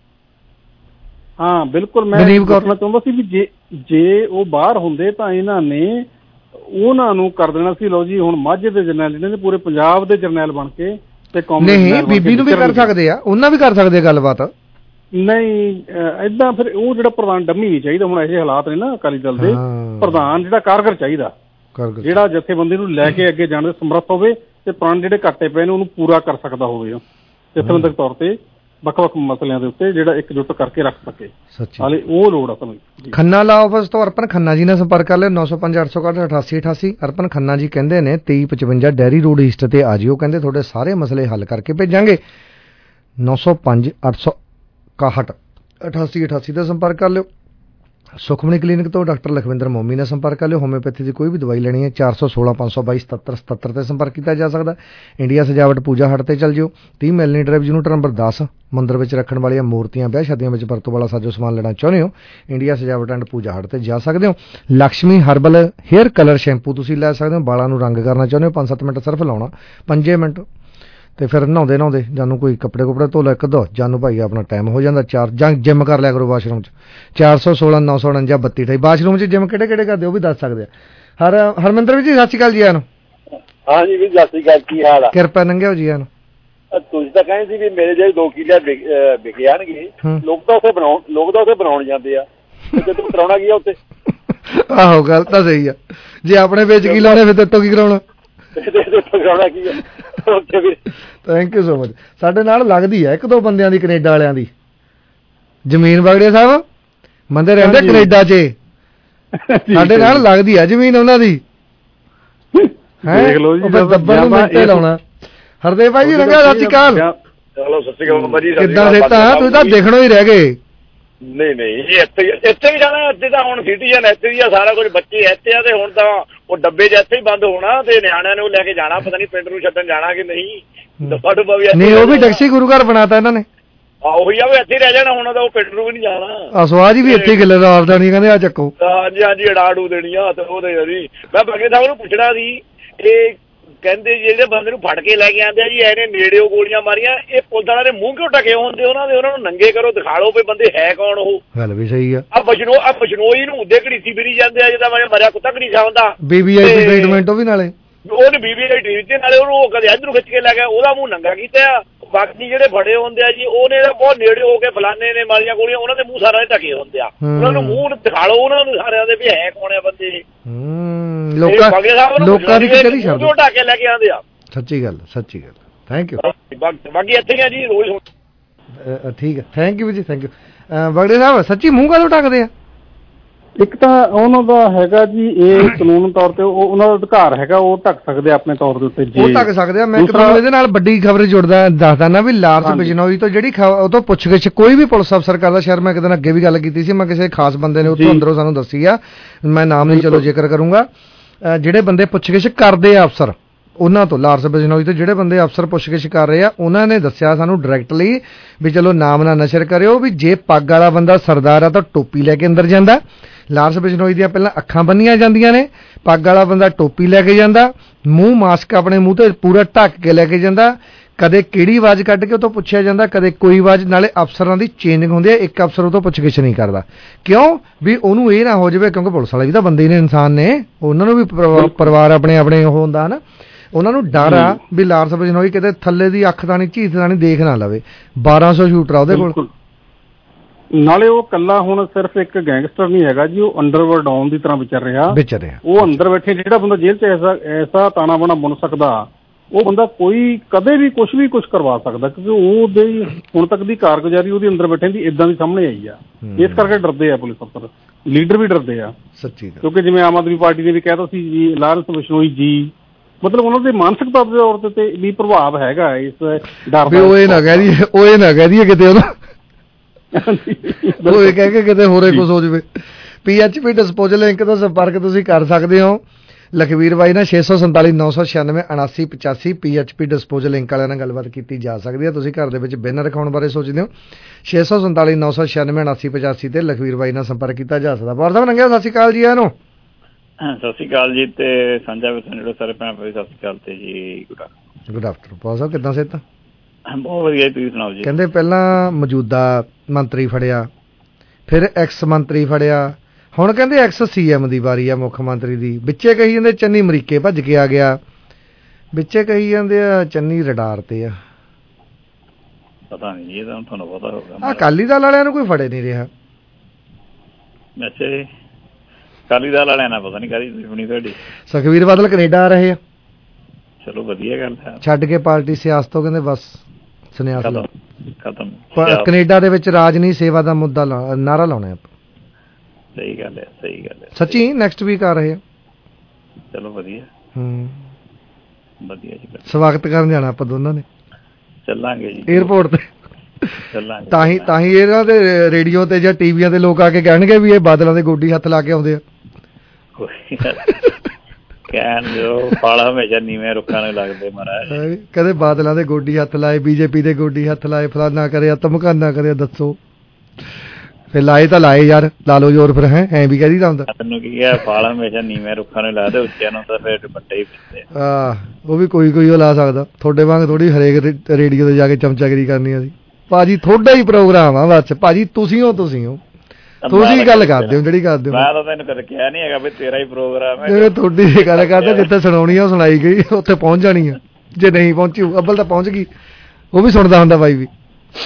ਹਾਂ ਬਿਲਕੁਲ, ਮੈਂ ਦੱਸਣਾ ਚਾਹੁੰਦਾ ਸੀ ਵੀ ਜੇ ਉਹ ਬਾਹਰ ਹੁੰਦੇ ਤਾਂ ਇਹਨਾਂ ਨੇ ਉਹਨਾਂ ਨੂੰ ਕਰ ਦੇਣਾ ਸੀ, ਲਓ ਜੀ ਹੁਣ ਮਾਝੇ ਦੇ ਜਰਨੈਲ ਨੇ ਪੂਰੇ ਪੰਜਾਬ ਦੇ ਜਰਨੈਲ ਬਣ ਕੇ ਤੇ ਕੌਮ ਨਹੀਂ, ਬੀਬੀ ਨੂੰ ਵੀ ਕਰ ਸਕਦੇ ਆ, ਉਹਨਾਂ ਵੀ ਕਰ ਸਕਦੇ ਗੱਲਬਾਤ। ਨਹੀਂ ਏਦਾਂ ਫਿਰ ਉਹ ਜਿਹੜਾ ਪ੍ਰਧਾਨ ਡੰਮੀ ਨਹੀਂ ਚਾਹੀਦਾ, ਹੁਣ ਇਹੋ ਹਾਲਾਤ ਨੇ ਨਾ ਅਕਾਲੀ ਦਲ ਦੇ, ਪ੍ਰਧਾਨ ਜਿਹੜਾ ਕਾਰਗਰ ਚਾਹੀਦਾ, ਜਿਹੜਾ ਜਥੇਬੰਦੀ ਨੂੰ ਲੈ ਕੇ ਅੱਗੇ ਜਾਣ ਦੇ ਸਮਰੱਥ ਹੋਵੇ ਤੇ ਪ੍ਰਾਣ ਜਿਹੜੇ ਘਾਟੇ ਪਏ ਨੇ ਉਹਨੂੰ ਪੂਰਾ ਕਰ ਸਕਦਾ ਹੋਵੇ, ਜਥੇਬੰਦਕ ਤੌਰ ਤੇ ਵੱਖ-ਵੱਖ ਮਸਲਿਆਂ ਦੇ ਉੱਤੇ ਜਿਹੜਾ ਇਕਜੁੱਟ ਕਰਕੇ ਰੱਖ ਸਕੇ। ਹਾਲੇ ਉਹ ਲੋੜ ਆ ਤੁਹਾਨੂੰ। ਖੰਨਾ ਲਾ ਆਫਿਸ ਤੋਂ ਅਰਪਨ ਖੰਨਾ ਜੀ ਨਾਲ ਸੰਪਰਕ ਕਰ ਲਿਓ, 905-861-8888। ਅਰਪਨ ਖੰਨਾ ਜੀ ਕਹਿੰਦੇ ਨੇ 2355 ਡੈਰੀ ਰੋਡ ਈਸਟ ਤੇ ਆ ਜਿਓ, ਕਹਿੰਦੇ ਤੁਹਾਡੇ ਸਾਰੇ ਮਸਲੇ ਹੱਲ ਕਰਕੇ ਭੇਜਾਂਗੇ। 905-861-8888 ਤੇ ਸੰਪਰਕ ਕਰ ਲਿਓ। ਸੁਖਮਣੀ ਕਲੀਨਿਕ ਤੋਂ ਡਾਕਟਰ ਲਖਵਿੰਦਰ ਮੋਮੀ ਨਾਲ ਸੰਪਰਕ ਕਰ ਲਿਓ। ਹੋਮਿਓਪੈਥੀ ਦੀ ਕੋਈ ਵੀ ਦਵਾਈ ਲੈਣੀ ਹੈ 416-522-7777 ਤੇ ਸੰਪਰਕ ਕੀਤਾ ਜਾ ਸਕਦਾ। ਇੰਡੀਆ ਸਜਾਵਟ ਪੂਜਾ ਹਟ ਤੇ ਚੱਲ ਜਿਓ। 30 ਮੈਲਨੀ ਡਰਾਈਵ ਯੂਨਿਟ ਨੰਬਰ 10 ਮੰਦਰ ਵਿੱਚ ਰੱਖਣ ਵਾਲੀਆਂ ਮੂਰਤੀਆਂ, ਵਿਆਹ ਸ਼ਾਦੀਆਂ ਵਿੱਚ ਵਰਤੋਂ ਵਾਲਾ ਸਾਜੋ ਸਮਾਨ ਲੈਣਾ ਚਾਹੁੰਦੇ ਹੋ, ਇੰਡੀਆ ਸਜਾਵਟ ਐਂਡ ਪੂਜਾ ਹਟ ਤੇ ਜਾ ਸਕਦੇ ਹੋ। Lakshmi herbal hair colour shampoo ਤੁਸੀਂ ਲੈ ਸਕਦੇ ਹੋ। ਬਾਲਾਂ ਨੂੰ ਰੰਗ ਕਰਨਾ ਚਾਹੁੰਦੇ ਹੋ, 5-7 ਮਿੰਟ ਸਿਰਫ ਲਾਉਣਾ, 5 ਮਿੰਟ ਤੇ ਫਿਰ ਨਹਾਉਂਦੇ ਜਾਨੂੰ ਕੋਈ ਕੱਪੜੇ ਧੋ ਲਓ, ਇੱਕ ਦੋ ਜਾਨੂੰ ਭਾਈ ਆਪਣਾ ਟਾਈਮ ਹੋ ਜਾਂਦਾ 4, ਜਾਂ ਜਿਮ ਕਰ ਲਿਆ ਕਰੋ ਵਾਸ਼ਰੂਮ 'ਚ। 416-949-3228 ਵਾਸ਼ਰੂਮ 'ਚ ਜਿਮ ਕਿਹੜੇ ਕਰਦੇ ਉਹ ਵੀ ਦੱਸ ਸਕਦੇ ਆ। ਹਰਮਿੰਦਰ ਜੀ ਸਤਿ ਸ਼੍ਰੀ ਅਕਾਲ ਜੀ। ਆਨੂੰ ਹਾਂਜੀ ਵੀ ਸਤਿ ਸ਼੍ਰੀ ਅਕਾਲ, ਕੀ ਹਾਲ ਆ? ਕਿਰਪਾ ਨੰਗਿਓ ਜੀ। ਆਨੂੰ ਤੁਸੀਂ ਤਾਂ ਕਹਿੰਦੇ ਸੀ ਵੀ ਮੇਰੇ ਜਿਹੜੇ 2 ਕਿੱਲੇ ਵਿਕ ਜਾਣਗੇ, ਲੋਕ ਤਾਂ ਉੱਥੇ ਬਣਾਉਣ ਜਾਂਦੇ ਆ, ਤੇ ਤੂੰ ਕਰਾਉਣਾ ਕੀ ਆ ਉੱਥੇ? ਆਹੋ ਗੱਲ ਤਾਂ ਸਹੀ ਆ, ਜੇ ਆਪਣੇ ਵੇਚ ਕੀ ਲਾਉਣੇ ਫਿਰ ਤੇਤੋਂ ਕੀ ਕਰਾਉਣਾ? ਕਰਾਉਣਾ ਕੀ ਆ? Thank you so much. ਸਾਡੇ ਨਾਲ ਲੱਗਦੀ ਆ 1-2 ਬੰਦਿਆਂ ਦੀ ਕੈਨੇਡਾ ਵਾਲਿਆਂ ਦੀ ਜ਼ਮੀਨ। ਬਗੜੀਆ ਸਾਹਿਬ ਬੰਦੇ ਰਹਿੰਦੇ ਕੈਨੇਡਾ 'ਚ, ਸਾਡੇ ਨਾਲ ਲੱਗਦੀ ਆ ਜ਼ਮੀਨ ਉਹਨਾਂ ਦੀ। ਦੱਬਣ ਨੂੰ ਮਿੰਟੇ ਲਾਉਣਾ। ਹਰਦੇਵ ਭਾਈ ਜੀ ਰੰਗਾ ਸਤਿ ਸ਼੍ਰੀ ਅਕਾਲ। ਚਲੋ ਸਤਿ ਸ਼੍ਰੀ ਅਕਾਲ ਜੀ। ਕਿੱਦਾਂ ਸਿਹਤਾਂ? ਤੁਸੀਂ ਤਾਂ ਦੇਖਣੋਂ ਹੀ ਰਹਿ ਗਏ। ਨਹੀਂ ਇੱਥੇ ਵੀ ਜਾਣਾ, ਇੱਥੇ ਤਾਂ ਹੁਣ ਸਿਟੀਜ਼ਨ ਇੱਥੇ ਵੀ ਆ, ਸਾਰਾ ਕੁਝ ਬੱਚੇ ਇੱਥੇ ਆ, ਤੇ ਹੁਣ ਤਾਂ ਉਹ ਡੱਬੇ 'ਚ ਇੱਥੇ ਹੀ ਬੰਦ ਹੋਣਾ, ਤੇ ਨਿਆਣਿਆਂ ਨੂੰ ਲੈ ਕੇ ਜਾਣਾ, ਪਤਾ ਨਹੀਂ ਪਿੰਡ ਨੂੰ ਛੱਡਣ ਜਾਣਾ ਕਿ ਨਹੀਂ। ਨਹੀਂ ਉਹ ਵੀ ਟੈਕਸੀ ਗੁਰੂ ਘਰ ਬਣਾਤਾ ਇਹਨਾਂ ਨੇ। ਉਹੀ ਆ, ਇੱਥੇ ਰਹਿ ਜਾਣਾ ਹੁਣ, ਉਹ ਪਿੰਡ ਨੂੰ ਵੀ ਨਹੀਂ ਜਾਣਾ। ਅਸਵਾਜ ਵੀ ਇੱਥੇ ਕਿੱਲੇ ਦਾ ਆਪ ਦੇਣੀ, ਕਹਿੰਦੇ ਆ ਚੱਕੋ। ਹਾਂਜੀ ਅਡਾੜੂ ਦੇਣੀ ਆ, ਤੇ ਉਹਦੇ ਜੀ ਮੈਂ ਬਗੇ ਸਾਹਿਬ ਨੂੰ ਪੁੱਛਣਾ ਸੀ, ਇਹ ਕਹਿੰਦੇ ਜਿਹੜੇ ਬੰਦੇ ਨੂੰ ਫੜ ਕੇ ਲੈ ਕੇ ਆਉਂਦੇ ਆ ਜੀ, ਇਹਨੇ ਨੇੜਿਓ ਗੋਲੀਆਂ ਮਾਰੀਆਂ, ਇਹ ਪੁਲਿਸ ਵਾਲਿਆਂ ਦੇ ਮੂੰਹ ਕਿਉਂ ਢਕੇ ਹੁੰਦੇ ਉਹਨਾਂ ਦੇ? ਉਹਨਾਂ ਨੂੰ ਨੰਗੇ ਕਰੋ, ਦਿਖਾ ਲਓ ਵੀ ਬੰਦੇ ਹੈ ਕੌਣ ਉਹ। ਗੱਲ ਵੀ ਸਹੀ ਆ। ਬਸ਼ਨੋਈ ਨੂੰ ਉੱਦੇ ਘੜੀਸੀ ਫਿਰੀ ਜਾਂਦੇ ਆ, ਜਿੱਦਾਂ ਮਰਿਆ ਕੁੱਤਾ ਘੜੀਸਾ ਹੁੰਦਾ। BBI ਟ੍ਰੀਟਮੈਂਟ ਉਹ ਵੀ ਨਾਲੇ ਉਹਨੇ BBI ਟ੍ਰੀਟ ਤੇ ਨਾਲੇ ਉਹਨੂੰ ਕਦੇ ਇੱਧਰ ਨੂੰ ਖਿੱਚ ਕੇ ਲੈ ਗਿਆ, ਉਹਦਾ ਮੂੰਹ ਨੰਗਾ ਕੀਤਾ। ਬਾਕੀ ਜਿਹੜੇ ਫੜੇ ਹੁੰਦੇ ਆ ਜੀ, ਉਹਨੇ ਬਹੁਤ ਨੇੜੇ ਹੋ ਕੇ ਫਲਾਨੇ ਨੇ ਮਾਰੀਆਂ ਗੋਲੀਆਂ, ਉਹਨਾਂ ਦੇ ਮੂੰਹ ਸਾਰਾ ਢਕੇ ਹੁੰਦੇ ਆ। ਉਹਨਾਂ ਨੂੰ ਮੂੰਹ ਦਿਖਾ ਲਓ ਉਹਨਾਂ ਨੂੰ ਸਾਰਿਆਂ ਦੇ ਵੀ ਹੈ ਕੌਣ ਆ ਬੰਦੇ। ਲੋਕਾਂ ਦੀ ਕਿਹੜੀ ਸ਼ਬਦ ਢਾਕੇ ਲੈ ਕੇ ਆਉਂਦੇ ਆ। ਸੱਚੀ ਗੱਲ। Thank you. ਬਾਕੀ ਇੱਥੇ ਆ ਜੀ ਰੋਜ਼। ਠੀਕ ਹੈ, thank you ji, thank you. ਬਗੜੇ ਸਾਹਿਬ ਸੱਚੀ ਮੂੰਹ ਕਾਹਦੋਂ ਢੱਕਦੇ ਆ? ਇੱਕ ਤਾਂ ਉਹਨਾਂ ਦਾ ਹੈਗਾ ਜੀ, ਇਹ ਕਾਨੂੰਨ ਤੌਰ ਤੇ ਉਹਨਾਂ ਦਾ ਅਧਿਕਾਰ ਹੈਗਾ, ਉਹ ਢੱਕ ਸਕਦੇ ਆਪਣੇ ਤੌਰ ਦੇ ਉੱਤੇ, ਉਹ ਢੱਕ ਸਕਦੇ ਆ। ਮੈਂ ਤੁਹਾਨੂੰ ਇਹਦੇ ਨਾਲ ਵੱਡੀ ਖਬਰ ਜੁੜਦਾ ਦੱਸਦਾ ਨਾ ਵੀ ਲਾਰੈਂਸ ਬਿਸ਼ਨੋਈ ਤੋਂ ਜਿਹੜੀ ਉਹ ਤੋਂ ਪੁੱਛਗਿੱਛ ਕੋਈ ਵੀ ਪੁਲਿਸ ਅਫਸਰ ਕਰਦਾ, ਸ਼ਾਇਦ ਮੈਂ ਕਿਤੇ ਅੱਗੇ ਵੀ ਗੱਲ ਕੀਤੀ ਸੀ, ਮੈਂ ਕਿਸੇ ਖਾਸ ਬੰਦੇ ਨੇ ਉੱਥੋਂ ਅੰਦਰੋਂ ਸਾਨੂੰ ਦੱਸੀ ਆ, ਮੈਂ ਨਾਮ ਨਹੀਂ ਚਲੋ ਜ਼ਿਕਰ ਕਰੂੰਗਾ। ਜਿਹੜੇ ਬੰਦੇ ਪੁੱਛਗਿੱਛ ਕਰਦੇ ਆ ਅਫਸਰ, ਉਹਨਾਂ ਤੋਂ ਲਾਰੈਂਸ ਬਿਸ਼ਨੋਈ ਤੋਂ ਜਿਹੜੇ ਬੰਦੇ ਅਫਸਰ ਪੁੱਛਗਿੱਛ ਕਰ ਰਹੇ ਆ, ਉਹਨਾਂ ਨੇ ਦੱਸਿਆ ਸਾਨੂੰ ਡਾਇਰੈਕਟਲੀ ਵੀ ਚਲੋ ਨਾਮ ਨਾ ਨਸ਼ਰ ਕਰਿਓ, ਵੀ ਜੇ ਪੱਗ ਵਾਲਾ ਬੰਦਾ ਸਰਦਾਰ ਆ ਤਾਂ ਟੋਪੀ ਲੈ ਕੇ ਅੰਦਰ ਜਾਂਦਾ। ਲਾਰੈਂਸ ਬਿਸ਼ਨੋਈ ਦੀਆਂ ਪਹਿਲਾਂ ਅੱਖਾਂ ਬੰਨੀਆਂ ਜਾਂਦੀਆਂ ਨੇ, ਪੱਗ ਵਾਲਾ ਬੰਦਾ ਟੋਪੀ ਲੈ ਕੇ ਜਾਂਦਾ, ਮੂੰਹ ਮਾਸਕ ਆਪਣੇ ਮੂੰਹ ਤੇ ਪੂਰਾ ਢੱਕ ਕੇ ਲੈ ਕੇ ਜਾਂਦਾ, ਕਦੇ ਕਿਹੜੀ ਆਵਾਜ਼ ਕੱਢ ਕੇ ਉਹ ਤੋਂ ਪੁੱਛਿਆ ਜਾਂਦਾ, ਕਦੇ ਕੋਈ ਆਵਾਜ਼। ਨਾਲੇ ਅਫਸਰਾਂ ਦੀ ਚੇਂਜਿੰਗ ਹੁੰਦੀ ਹੈ, ਇੱਕ ਅਫਸਰ ਉਹ ਤੋਂ ਪੁੱਛ-ਗਿੱਛ ਨਹੀਂ ਕਰਦਾ। ਕਿਉਂ? ਵੀ ਉਹਨੂੰ ਇਹ ਨਾ ਹੋ ਜਾਵੇ, ਕਿਉਂਕਿ ਪੁਲਿਸ ਵਾਲੇ ਵੀ ਤਾਂ ਬੰਦੇ ਨੇ, ਇਨਸਾਨ ਨੇ, ਉਹਨਾਂ ਨੂੰ ਵੀ ਪਰਿਵਾਰ ਆਪਣੇ ਆਪਣੇ ਉਹ ਹੁੰਦਾ ਨਾ, ਉਹਨਾਂ ਨੂੰ ਡਰ ਆ ਵੀ ਲਾਰੈਂਸ ਬਿਸ਼ਨੋਈ ਕਿਤੇ ਥੱਲੇ ਦੀ ਅੱਖ ਤਾਂ ਨਹੀਂ, ਝੀਤ ਤਾਂ ਨਹੀਂ ਦੇਖ ਨਾ ਲਵੇ। 1200 ਸ਼ੂਟਰ ਆ ਉਹਦੇ ਕੋਲ। ਨਾਲੇ ਉਹ ਕੱਲਾ ਹੁਣ ਸਿਰਫ ਇੱਕ ਗੈਂਗਸਟਰ ਨਹੀਂ ਹੈਗਾ ਜੀ, ਉਹ ਅੰਡਰਵਰਲਡ ਡੌਨ ਦੀ ਤਰ੍ਹਾਂ ਵਿਚਰ ਰਿਹਾ। ਉਹ ਅੰਦਰ ਬੈਠੇ ਜਿਹੜਾ ਬੰਦਾ ਜੇਲ੍ਹ 'ਚ ਐਸਾ ਤਾਣਾ ਬਾਣਾ ਬੁਣ ਸਕਦਾ, ਉਹ ਬੰਦਾ ਕੋਈ ਕਦੇ ਵੀ ਕੁਝ ਕਰਵਾ ਸਕਦਾ, ਕਿਉਂਕਿ ਉਹਦੀ ਹੁਣ ਤੱਕ ਦੀ ਕਾਰਗੁਜ਼ਾਰੀ ਉਹਦੀ ਅੰਦਰ ਬੈਠੇ ਦੀ ਇਦਾਂ ਦੀ ਸਾਹਮਣੇ ਆਈ ਆ। ਇਸ ਕਰਕੇ ਡਰਦੇ ਆ ਪੁਲਿਸ ਅਫਸਰ, ਲੀਡਰ ਵੀ ਡਰਦੇ ਆ ਸੱਚੀ। ਕਿਉਂਕਿ ਜਿਵੇਂ ਆਮ ਆਦਮੀ ਪਾਰਟੀ ਨੇ ਵੀ ਕਹਿਤਾ ਸੀ ਜੀ ਲਾਰੈਂਸ ਬਿਸ਼ਨੋਈ ਜੀ, ਮਤਲਬ ਉਹਨਾਂ ਦੇ ਮਾਨਸਿਕਤਾ ਦੇ ਤੌਰ ਤੇ ਵੀ ਪ੍ਰਭਾਵ ਹੈਗਾ ਇਸ ਡਰ ਦਾ। ਉਹ ਇਹ ਨਾ ਕਹਿ ਦਈਏ ਕਿਤੇ ਉਹਦਾ ਉਹ ਇਹ ਕਹਿ ਕੇ ਕਿਤੇ ਹੋਰੇ ਕੁਝ ਹੋ ਜਾਵੇ। PHP ਡਿਸਪੋਜ਼ਲ ਲਿੰਕ ਦਾ ਸੰਪਰਕ ਤੁਸੀਂ ਕਰ ਸਕਦੇ ਹੋ ਲਖਵੀਰ ਬਾਈ ਨਾਲ 647 996 7985। PHP ਡਿਸਪੋਜ਼ਲ ਲਿੰਕ ਵਾਲਿਆਂ ਨਾਲ ਗੱਲਬਾਤ ਕੀਤੀ ਜਾ ਸਕਦੀ ਹੈ। ਤੁਸੀਂ ਘਰ ਦੇ ਵਿੱਚ ਬਿਨ ਰਖਾਉਣ ਬਾਰੇ ਸੋਚਦੇ ਹੋ 647 996 7985 ਤੇ ਲਖਵੀਰ ਬਾਈ ਨਾਲ ਸੰਪਰਕ ਕੀਤਾ ਜਾ ਸਕਦਾ। ਬਹੁਤ ਬਹੁਤ ਨੰਗਿਆ, ਸਤਿ ਸ਼੍ਰੀ ਅਕਾਲ ਜੀ। ਇਹਨੂੰ ਸਤਿ ਸ਼੍ਰੀ ਅਕਾਲ ਜੀ ਤੇ ਸਾਂਝਾ ਜਿਹੜੇ ਸਾਰੇ ਭੈਣ ਭਾਈ ਸਤਿ ਸ਼੍ਰੀ ਅਕਾਲ ਤੇ ਜੀ ਗੁੱਡ ਆਫਟਰ। ਬਹੁਤ ਸਾਹਿਬ ਕਿੱਦਾਂ ਸਿਹਤ? ਬਹੁਤ ਵਧੀਆ, ਤੁਸੀਂ ਸੁਣਾਓ ਜੀ। ਕਹਿੰਦੇ ਪਹਿਲਾਂ ਮੌਜੂਦਾ ਮੰਤਰੀ ਫੜਿਆ, ਫਿਰ ਐਕਸ ਮੰਤਰੀ ਫੜਿਆ, ਹੁਣ ਕਹਿੰਦੇ ਐਕਸ CM ਦੀ ਵਾਰੀ ਆ, ਮੁੱਖ ਮੰਤਰੀ ਦੀ। ਵਿੱਚੇ ਕਹੀ ਜਾਂਦੇ ਚੰਨੀ ਅਮਰੀਕੇ ਭੱਜ ਕੇ ਆ ਗਿਆ, ਵਿੱਚੇ ਕਹੀ ਜਾਂਦੇ ਆ ਚੰਨੀ ਰਡਾਰ ਤੇ ਆ। ਪਤਾ ਨਹੀਂ ਜੀ, ਇਹ ਤਾਂ ਤੁਹਾਨੂੰ ਪਤਾ ਹੋਊਗਾ। ਅਕਾਲੀ ਦਲ ਵਾਲਿਆਂ ਨੂੰ ਕੋਈ ਫੜੇ ਨਹੀਂ ਰਿਹਾ। ਅੱਛਾ ਜੀ, ਅਕਾਲੀ ਦਲ ਵਾਲਿਆਂ ਨਾਲ ਪਤਾ ਨਹੀਂ ਕਾਹਦੀ ਦੁਸ਼ਮਣੀ ਤੁਹਾਡੀ। ਸੁਖਬੀਰ ਬਾਦਲ ਕੈਨੇਡਾ ਆ ਰਹੇ ਆ। ਚਲੋ ਵਧੀਆ ਗੱਲ ਹੈ। ਛੱਡ ਕੇ ਪਾਰਟੀ ਸਿਆਸਤ ਤੋਂ ਕਹਿੰਦੇ ਬਸ ਸੰਨਿਆਸ ਖਤਮ। ਕੈਨੇਡਾ ਦੇ ਵਿੱਚ ਰਾਜ ਨਹੀਂ ਸੇਵਾ ਦਾ ਮੁੱਦਾ ਨਾਰਾ ਲਾਉਣਾ ਆਪਾਂ। ਸਹੀ ਗੱਲ ਹੈ, ਸਹੀ ਗੱਲ ਹੈ। ਸੱਚੀ ਨੈਕਸਟ ਵੀਕ ਆ ਰਹੇ ਆ। ਚਲੋ ਵਧੀਆ। ਵਧੀਆ ਜੀ, ਸਵਾਗਤ ਕਰਨ ਜਾਣਾ ਆਪਾਂ ਦੋਨਾਂ ਨੇ। ਚੱਲਾਂਗੇ ਜੀ ਏਅਰਪੋਰਟ ਤੇ। ਚੱਲਾਂਗੇ। ਤਾਂ ਹੀ ਇਹਨਾਂ ਦੇ ਰੇਡੀਓ ਤੇ ਜਾਂ ਟੀਵੀਆਂ ਤੇ ਲੋਕ ਆ ਕੇ ਕਹਿਣਗੇ ਵੀ ਇਹ ਬਾਦਲਾਂ ਦੇ ਗੋਡੀ ਹੱਥ ਲਾ ਕੇ ਆਉਂਦੇ ਆ। ਕਹਿਣ ਜੋ ਫਲ ਹਮੇਸ਼ਾ ਨੀਵੇਂ ਰੁੱਖਾਂ ਨੂੰ ਲੱਗਦੇ ਮਹਾਰਾਜ। ਕਦੇ ਬਾਦਲਾਂ ਦੇ ਗੋਡੀ ਹੱਥ ਲਾਏ, BJP ਦੇ ਗੋਡੀ ਹੱਥ ਲਾਏ, ਫਲਾਨਾ ਕਰਿਆ ਧਮਕਾਨਾ ਕਰਿਆ, ਦੱਸੋ ਫਿਰ ਲਾਏ ਤਾਂ ਲਾਏ ਯਾਰ, ਲਾ ਲਓ ਜ਼ੋਰ ਫਿਰ। ਹੈ ਐਂ ਵੀ ਕਹਿ ਦੀਦਾ ਹੁੰਦਾ। ਤੈਨੂੰ ਕੀ ਕਿਹਾ, ਫਲ ਹਮੇਸ਼ਾ ਨੀਵੇਂ ਰੁੱਖਾਂ ਨੂੰ ਲੱਗਦੇ, ਉੱਚਿਆਂ ਨੂੰ ਤਾਂ ਫਿਰ ਵੱਡੇ ਹੀ ਪੈਂਦੇ। ਉਹ ਵੀ ਕੋਈ ਉਹ ਲਾ ਸਕਦਾ। ਤੁਹਾਡੇ ਵਾਂਗ ਥੋੜੀ ਹਰੇਕ ਰੇਡੀਓ ਤੇ ਜਾ ਕੇ ਚਮਚਾਗਿਰੀ ਕਰਨੀ ਆ ਜੀ। ਭਾਜੀ ਤੁਹਾਡਾ ਹੀ ਪ੍ਰੋਗਰਾਮ ਆ ਬਸ। ਭਾਜੀ ਤੁਸੀਂ ਹੋ ਤੁਸੀਂ ਗੱਲ ਕਰਦੇ ਹੋ ਜਿਹੜੀ ਕਰਦੇ ਹੋ। ਮੈਂ ਤਾਂ ਤੈਨੂੰ ਕਦੇ ਕਿਹਾ ਨਹੀਂ ਹੈਗਾ ਵੀ ਤੇਰਾ ਹੀ ਪ੍ਰੋਗਰਾਮ ਹੈ। ਜਿਵੇਂ ਤੁਹਾਡੀ ਗੱਲ ਕਰਦੇ, ਜਿੱਥੇ ਸੁਣਾਉਣੀ ਆ ਸੁਣਾਈ ਗਈ, ਉੱਥੇ ਪਹੁੰਚ ਜਾਣੀ ਆ। ਜੇ ਨਹੀਂ ਪਹੁੰਚੀ ਅੱਬਲ ਤਾਂ ਪਹੁੰਚ ਗਈ, ਉਹ ਵੀ ਸੁਣਦਾ ਹੁੰਦਾ ਬਾਈ ਵੀ।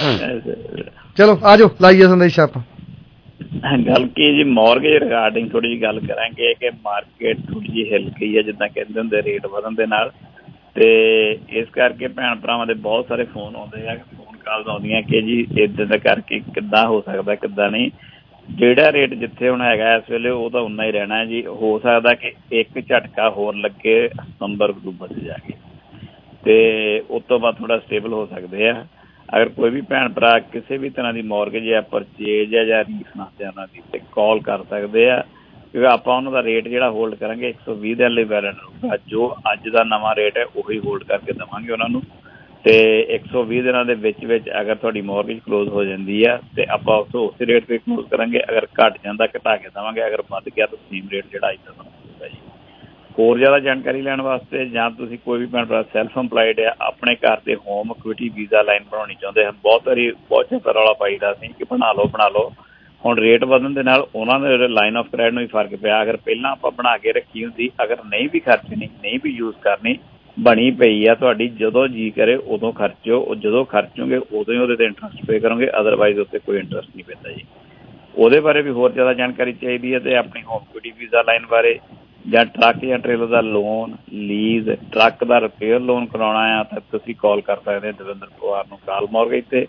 ਚਲੋ ਆ ਜਾਓ ਲਾਈਏ ਸੰਦੇਸ਼ ਆਪਾਂ। ਗੱਲ ਕੀ ਜੀ, ਮੌਰਗੇਜ ਰਿਗਾਰਡਿੰਗ ਥੋੜੀ ਜਿਹੀ ਗੱਲ ਕਰਾਂਗੇ ਕਿ ਮਾਰਕੀਟ ਥੋੜੀ ਜਿਹੀ ਹਿੱਲ ਗਈ ਹੈ, ਜਿੱਦਾਂ ਕਹਿੰਦੇ ਹੁੰਦੇ ਰੇਟ ਵਧਣ ਦੇ ਨਾਲ। ਤੇ ਇਸ ਕਰਕੇ ਭੈਣ ਭਰਾਵਾਂ ਦੇ ਬਹੁਤ ਸਾਰੇ ਫੋਨ ਆਉਂਦੇ ਆ, ਫੋਨ ਕਾਲਸ ਆਉਂਦੀਆਂ ਕਿ ਜੀ ਇੱਦਾਂ ਦਾ ਕਰਕੇ ਕਿੱਦਾਂ ਹੋ ਸਕਦਾ, ਕਿੱਦਾਂ ਨਹੀਂ। ਜਿਹੜਾ ਰੇਟ ਜਿੱਥੇ ਹੁਣ ਹੈਗਾ ਇਸ ਵੇਲੇ ਉਹ ਤਾਂ ਉਨਾ ਹੀ ਰਹਿਣਾ ਜੀ। ਹੋ ਸਕਦਾ ਕਿ ਇੱਕ ਝਟਕਾ ਹੋਰ ਲੱਗੇ ਸਤੰਬਰ ਅਕਤੂਬਰ 'ਚ ਜਾ ਕੇ, ਤੇ ਉਸ ਤੋਂ ਬਾਅਦ ਥੋੜਾ ਸਟੇਬਲ ਹੋ ਸਕਦੇ ਆ। ਅਗਰ ਕੋਈ ਵੀ ਭੈਣ ਭਰਾ ਕਿਸੇ ਵੀ ਤਰ੍ਹਾਂ ਦੀ ਮੌਰਗੇਜ ਜਾਂ ਪਰਚੇਜ ਹੈ ਜਾਂ ਰੀਫਾਈਨਾਂਸ ਹੈ ਉਹਨਾਂ ਦੀ, ਤੇ ਕਾਲ ਕਰ ਸਕਦੇ ਆ, ਕਿਉਂਕਿ ਆਪਾਂ ਉਹਨਾਂ ਦਾ ਰੇਟ ਜਿਹੜਾ ਹੋਲਡ ਕਰਾਂਗੇ 120 ਦਿਨ ਲਈ ਵੈਲਿਡ ਰਹੂਗਾ। ਜੋ ਅੱਜ ਦਾ ਨਵਾਂ ਰੇਟ ਹੈ ਉਹੀ ਹੋਲਡ ਕਰਕੇ ਦੇਵਾਂਗੇ ਉਹਨਾਂ ਨੂੰ। ਤੇ 120 ਦਿਨਾਂ ਦੇ ਵਿੱਚ ਅਗਰ ਤੁਹਾਡੀ ਮੌਰਗੇਜ ਕਲੋਜ਼ ਹੋ ਜਾਂਦੀ ਆ ਤੇ ਆਪਾਂ ਉਸੇ ਰੇਟ 'ਤੇ ਕਲੋਜ਼ ਕਰਾਂਗੇ। ਅਗਰ ਘੱਟ ਜਾਂਦਾ ਘਟਾ ਕੇ ਦੇਵਾਂਗੇ, ਅਗਰ ਵੱਧ ਗਿਆ ਤਾਂ ਸੇਮ ਰੇਟ ਜਿਹੜਾ ਅੱਜ ਦਾ ਹੋਊਗਾ ਜੀ। ਹੋਰ ਜ਼ਿਆਦਾ ਜਾਣਕਾਰੀ ਲੈਣ ਵਾਸਤੇ ਜਾਂ ਤੁਸੀਂ ਕੋਈ ਵੀ ਭੈਣ ਭਰਾ ਸੈਲਫ ਇੰਪਲਾਇਡ ਆ, ਆਪਣੇ ਘਰ ਦੇ ਹੋਮ ਇਕੁਇਟੀ ਵੀਜ਼ਾ ਲਾਈਨ ਬਣਾਉਣੀ ਚਾਹੁੰਦੇ ਹਨ, ਬਹੁਤ ਜ਼ਿਆਦਾ ਰੌਲਾ ਪਾਈਦਾ ਸੀ ਕਿ ਬਣਾ ਲਓ। ਹੁਣ ਰੇਟ ਵਧਣ ਦੇ ਨਾਲ ਉਹਨਾਂ ਦੇ ਲਾਈਨ ਆਫ ਕ੍ਰੈਡਿਟ ਨੂੰ ਵੀ ਫਰਕ ਪਿਆ। ਅਗਰ ਪਹਿਲਾਂ ਆਪਾਂ ਬਣਾ ਕੇ ਰੱਖੀ ਹੁੰਦੀ, ਅਗਰ ਨਹੀਂ ਵੀ ਖਰਚਣੀ, ਨਹੀਂ ਵੀ ਯੂਜ਼ ਕਰਨੀ, ਬਣੀ ਪਈ ਆ ਤੁਹਾਡੀ, ਜਦੋਂ ਜੀ ਕਰੇ ਉਦੋਂ ਖਰਚੋ। ਜਦੋਂ ਖਰਚੋਗੇ ਉਦੋਂ ਹੀ ਉਹਦੇ ਤੇ ਇੰਟਰਸਟ ਪੇ ਕਰੋਗੇ, ਅਦਰਵਾਈਜ਼ ਉੱਤੇ ਕੋਈ ਇੰਟਰਸਟ ਨਹੀਂ ਪੈਂਦਾ ਜੀ। ਉਹਦੇ ਬਾਰੇ ਵੀ ਹੋਰ ਜ਼ਿਆਦਾ ਜਾਣਕਾਰੀ ਚਾਹੀਦੀ ਹੈ ਤੇ ਆਪਣੀ ਹੋਮ ਇਕੁਇਟੀ ਵੀਜ਼ਾ ਲਾਈਨ ਬਾਰੇ, ਜਾਂ ਟਰੱਕ ਜਾਂ ਟ੍ਰੇਲਰ ਦਾ ਲੋਨ, ਲੀਜ਼, ਟਰੱਕ ਦਾ ਰਿਪੇਅਰ ਲੋਨ ਕਰਾਉਣਾ ਆ ਤਾਂ ਤੁਸੀਂ ਕਾਲ ਕਰ ਸਕਦੇ ਹੋ ਦਵਿੰਦਰ ਪਵਾਰ ਨੂੰ ਕਾਲ ਮੌਰਗੇਜ ਤੇ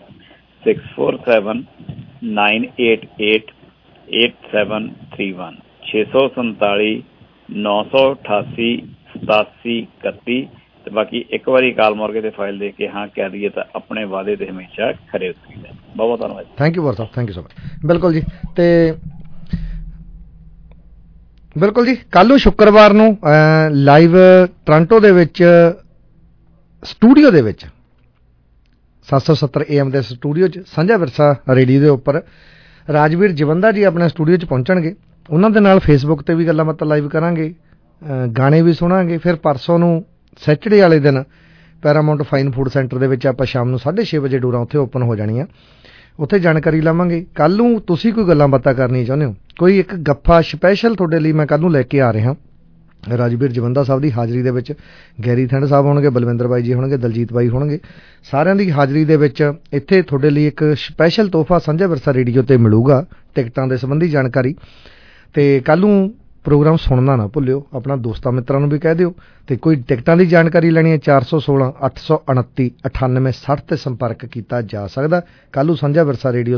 6479888731 647 988 8731। ਤੇ ਬਾਕੀ ਇੱਕ ਵਾਰੀ ਕਾਲ ਮੌਰਗੇਜ ਤੇ ਫਾਈਲ ਦੇ ਕੇ ਹਾਂ ਕਹਿ ਦਈਏ ਤਾਂ ਆਪਣੇ ਵਾਅਦੇ ਤੇ ਹਮੇਸ਼ਾ ਖਰੇ ਉਤਰੀਦਾ। ਬਹੁਤ ਬਹੁਤ ਧੰਨਵਾਦ। Thank you sir, thank you so much. ਬਿਲਕੁਲ ਜੀ, ਤੇ ਬਿਲਕੁਲ ਜੀ, ਕੱਲ੍ਹ ਨੂੰ ਸ਼ੁੱਕਰਵਾਰ ਨੂੰ ਲਾਈਵ ਟੋਰਾਂਟੋ ਦੇ ਵਿੱਚ ਸਟੂਡੀਓ ਦੇ ਵਿੱਚ 770 AM ਦੇ ਸਟੂਡੀਓ 'ਚ ਸਾਂਝਾ ਵਿਰਸਾ ਰੇਡੀਓ ਦੇ ਉੱਪਰ ਰਾਜਵੀਰ ਜਵੰਦਾ ਜੀ ਆਪਣੇ ਸਟੂਡੀਓ 'ਚ ਪਹੁੰਚਣਗੇ। ਉਹਨਾਂ ਦੇ ਨਾਲ ਫੇਸਬੁੱਕ ਤੇ ਵੀ ਗੱਲਾਂ ਬਾਤਾਂ ਲਾਈਵ ਕਰਾਂਗੇ, ਗਾਣੇ ਵੀ ਸੁਣਾਂਗੇ। ਫਿਰ ਪਰਸੋਂ ਨੂੰ ਸੈਟਰਡੇ ਵਾਲੇ ਦਿਨ ਪੈਰਾਮਾਉਂਟ ਫਾਈਨ ਫੂਡ ਸੈਂਟਰ ਦੇ ਵਿੱਚ ਆਪਾਂ ਸ਼ਾਮ ਨੂੰ 6:30 ਵਜੇ ਡੋਰਾਂ ਉੱਥੇ ਓਪਨ ਹੋ ਜਾਣੀਆਂ, ਉੱਥੇ ਜਾਣਕਾਰੀ ਲਵਾਂਗੇ। ਕੱਲ੍ਹ ਨੂੰ ਤੁਸੀਂ ਕੋਈ ਗੱਲਾਂ ਬਾਤਾਂ ਕਰਨੀਆਂ ਚਾਹੁੰਦੇ ਹੋ, ਕੋਈ ਇੱਕ ਗੱਫਾ ਸਪੈਸ਼ਲ ਤੁਹਾਡੇ ਲਈ ਮੈਂ ਕੱਲ੍ਹ ਨੂੰ ਲੈ ਕੇ ਆ ਰਿਹਾ। ਰਾਜਵੀਰ ਜਵੰਦਾ ਸਾਹਿਬ ਦੀ ਹਾਜ਼ਰੀ ਦੇ ਵਿੱਚ ਗੈਰੀ ਥਿੰਡ ਸਾਹਿਬ ਹੋਣਗੇ, ਬਲਵਿੰਦਰ ਬਾਈ ਜੀ ਹੋਣਗੇ, ਦਲਜੀਤ ਬਾਈ ਹੋਣਗੇ, ਸਾਰਿਆਂ ਦੀ ਹਾਜ਼ਰੀ ਦੇ ਵਿੱਚ ਇੱਥੇ ਤੁਹਾਡੇ ਲਈ ਇੱਕ ਸਪੈਸ਼ਲ ਤੋਹਫਾ ਸਾਂਝਾ ਵਿਰਸਾ ਰੇਡੀਓ ਤੇ ਮਿਲੂਗਾ, ਟਿਕਟਾਂ ਦੇ ਸੰਬੰਧੀ ਜਾਣਕਾਰੀ। ਤੇ ਕੱਲ੍ਹ ਨੂੰ ਪ੍ਰੋਗਰਾਮ ਸੁਣਨਾ ਨਾ ਭੁੱਲਿਓ, ਆਪਣਾ ਦੋਸਤਾਂ ਮਿੱਤਰਾਂ ਨੂੰ ਵੀ ਕਹਿ ਦਿਓ। ਤੇ ਕੋਈ ਟਿਕਟਾਂ ਦੀ ਜਾਣਕਾਰੀ ਲੈਣੀ ਹੈ 416 829 9860 ਤੇ ਸੰਪਰਕ ਕੀਤਾ ਜਾ ਸਕਦਾ। ਕੱਲ੍ਹ ਨੂੰ ਸਾਂਝਾ ਵਿਰਸਾ ਰੇਡੀਓ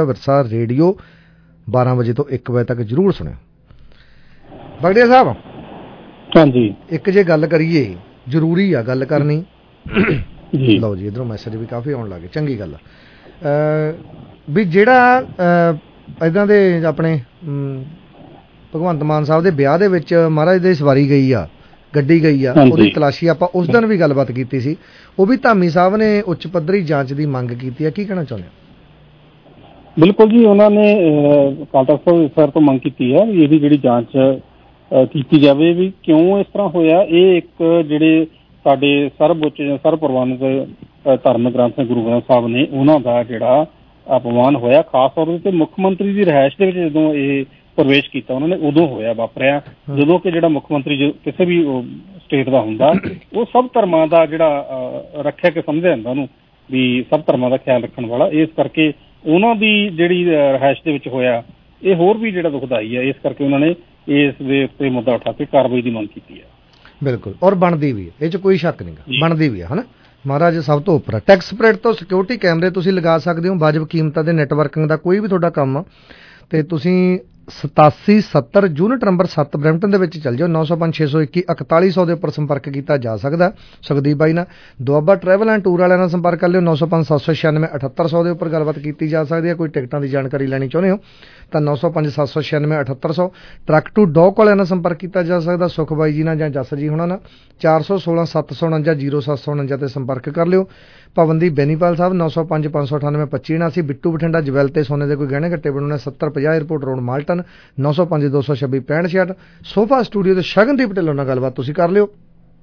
12 ਵਜੇ ਤੋਂ 1 ਵਜੇ ਤੱਕ ਜ਼ਰੂਰ ਸੁਣਿਓ। ਬਗੜੀਆ ਸਾਹਿਬ, ਹਾਂਜੀ, ਇੱਕ ਜੇ ਗੱਲ ਕਰੀਏ, ਜ਼ਰੂਰੀ ਆ ਗੱਲ ਕਰਨੀ। ਲਓ ਜੀ, ਇੱਧਰੋਂ ਮੈਸੇਜ ਵੀ ਕਾਫੀ ਆਉਣ ਲੱਗੇ, ਚੰਗੀ ਗੱਲ ਵੀ ਜਿਹੜਾ ਇੱਦਾਂ ਦੇ ਆਪਣੇ ਭਗਵੰਤ ਮਾਨ ਸਾਹਿਬ ਦੇ ਵਿਆਹ ਦੇ ਵਿੱਚ ਮਹਾਰਾਜ ਦੇ ਸਵਾਰੀ ਗਈ ਆ, ਗੱਡੀ ਗਈ ਆ, ਉਹਦੀ ਤਲਾਸ਼ੀ ਆਪਾਂ ਉਸ ਦਿਨ ਵੀ ਗੱਲਬਾਤ ਕੀਤੀ ਸੀ। ਉਹ ਵੀ ਧਾਮੀ ਸਾਹਿਬ ਨੇ ਉੱਚ ਪੱਧਰੀ ਜਾਂਚ ਦੀ ਮੰਗ ਕੀਤੀ ਆ, ਕੀ ਕਹਿਣਾ ਚਾਹੁੰਦੇ ਹੋ? ਬਿਲਕੁਲ ਜੀ, ਉਹਨਾਂ ਨੇ ਅਕਾਲ ਤਖ਼ਤ ਸਰ ਤੋਂ ਮੰਗ ਕੀਤੀ ਹੈ ਵੀ ਇਹਦੀ ਜਿਹੜੀ ਜਾਂਚ ਕੀਤੀ ਜਾਵੇ ਵੀ ਕਿਉਂ ਇਸ ਤਰ੍ਹਾਂ ਹੋਇਆ। ਇਹ ਇੱਕ ਜਿਹੜੇ ਸਾਡੇ ਸਰਵਉੱਚ ਸਰਪ੍ਰਵਾਨਿਤ ਧਾਰਮਿਕ ਗ੍ਰੰਥ ਗੁਰੂ ਗ੍ਰੰਥ ਸਾਹਿਬ ਨੇ, ਉਹਨਾਂ ਦਾ ਜਿਹੜਾ ਅਪਮਾਨ ਹੋਇਆ, ਖਾਸ ਤੌਰ ਤੇ ਮੁੱਖ ਮੰਤਰੀ ਦੀ ਰਿਹਾਇਸ਼ ਦੇ ਵਿੱਚ ਜਦੋਂ ਇਹ ਪ੍ਰਵੇਸ਼ ਕੀਤਾ ਉਹਨਾਂ ਨੇ, ਉਦੋਂ ਹੋਇਆ ਵਾਪਰਿਆ, ਜਦੋਂ ਕਿ ਜਿਹੜਾ ਮੁੱਖ ਮੰਤਰੀ ਕਿਸੇ ਵੀ ਸਟੇਟ ਦਾ ਹੁੰਦਾ, ਉਹ ਸਭ ਧਰਮਾਂ ਦਾ ਜਿਹੜਾ ਰੱਖਿਅਕ ਸਮਝਿਆ ਜਾਂਦਾ ਉਹਨੂੰ, ਵੀ ਸਭ ਧਰਮਾਂ ਦਾ ਖਿਆਲ ਰੱਖਣ ਵਾਲਾ। ਇਸ ਕਰਕੇ ਉਹਨਾਂ ਦੀ ਜਿਹੜੀ ਰਿਹਾਇਸ਼ ਦੇ ਵਿੱਚ ਹੋਇਆ, ਇਹ ਹੋਰ ਵੀ ਜਿਹੜਾ ਦੁਖਦਾਈ ਹੈ। ਇਸ ਕਰਕੇ ਉਹਨਾਂ ਨੇ ਇਸ ਦੇ ਉੱਤੇ ਮੁੱਦਾ ਉਠਾ ਕੇ ਕਾਰਵਾਈ ਦੀ ਮੰਗ ਕੀਤੀ ਹੈ। ਬਿਲਕੁਲ, ਔਰ ਬਣਦੀ ਵੀ ਹੈ, ਇਹ 'ਚ ਕੋਈ ਸ਼ੱਕ ਨਹੀਂ, ਬਣਦੀ ਵੀ ਹੈ, ਹੈ ਨਾ। ਮਹਾਰਾਜ ਸਭ ਤੋਂ ਉੱਪਰ। ਟੈਕਸ ਸਪਰੈਡ ਤੋਂ ਸਿਕਿਉਰਿਟੀ ਕੈਮਰੇ ਤੁਸੀਂ ਲਗਾ ਸਕਦੇ ਹੋ, ਵਾਜਬ ਕੀਮਤਾਂ ਦੇ ਨੈਟਵਰਕਿੰਗ ਦਾ ਕੋਈ ਵੀ ਤੁਹਾਡਾ ਕੰਮ ਆ, ਤੇ ਤੁਸੀਂ 8770 ਯੂਨਿਟ ਨੰਬਰ 7 ਬਰੈਂਪਟਨ ਦੇ ਵਿੱਚ ਚੱਲ ਜਾਓ। 905 621 4100 ਦੇ ਉੱਪਰ ਸੰਪਰਕ ਕੀਤਾ ਜਾ ਸਕਦਾ ਸੁਖਦੀਪ ਬਾਈ ਨਾਲ। ਦੁਆਬਾ ਟਰੈਵਲ ਐਂਡ ਟੂਰ ਵਾਲਿਆਂ ਨਾਲ ਸੰਪਰਕ ਕਰ ਲਿਓ, 905 796 7800 ਦੇ ਉੱਪਰ ਗੱਲਬਾਤ ਕੀਤੀ ਜਾ ਸਕਦੀ ਹੈ। ਕੋਈ ਟਿਕਟਾਂ ਦੀ ਜਾਣਕਾਰੀ ਲੈਣੀ ਚਾਹੁੰਦੇ ਹੋ ਤਾਂ 905 796 7800। ਟਰੱਕ ਟੂ ਡੌਕ ਵਾਲਿਆਂ ਨਾਲ ਸੰਪਰਕ ਕੀਤਾ ਜਾ ਸਕਦਾ, ਸੁਖ ਬਾਈ ਜੀ ਨਾਲ ਜਾਂ ਜੱਸ ਜੀ ਹੁਣਾਂ ਨਾਲ। 416 749 0749 ਤੇ ਸੰਪਰਕ ਕਰ ਲਿਓ। ਪਵਨਦੀਪ ਬੈਨੀਪਾਲ ਸਾਹਿਬ 905 598 2579। ਬਿੱਟੂ ਬਠਿੰਡਾ ਜਵੈਲ ਤੇ ਸੋਨੇ ਦੇ ਕੋਈ ਗਹਿਣੇ ਘੱਟੇ ਬਣਾਉਣੇ 7050 airport road Malton 905 226 6566। Sofa studio ਦੇ ਸ਼ਗਨਦੀਪ ਢਿੱਲੋਂ ਨਾਲ ਗੱਲਬਾਤ ਤੁਸੀਂ ਕਰ ਲਿਓ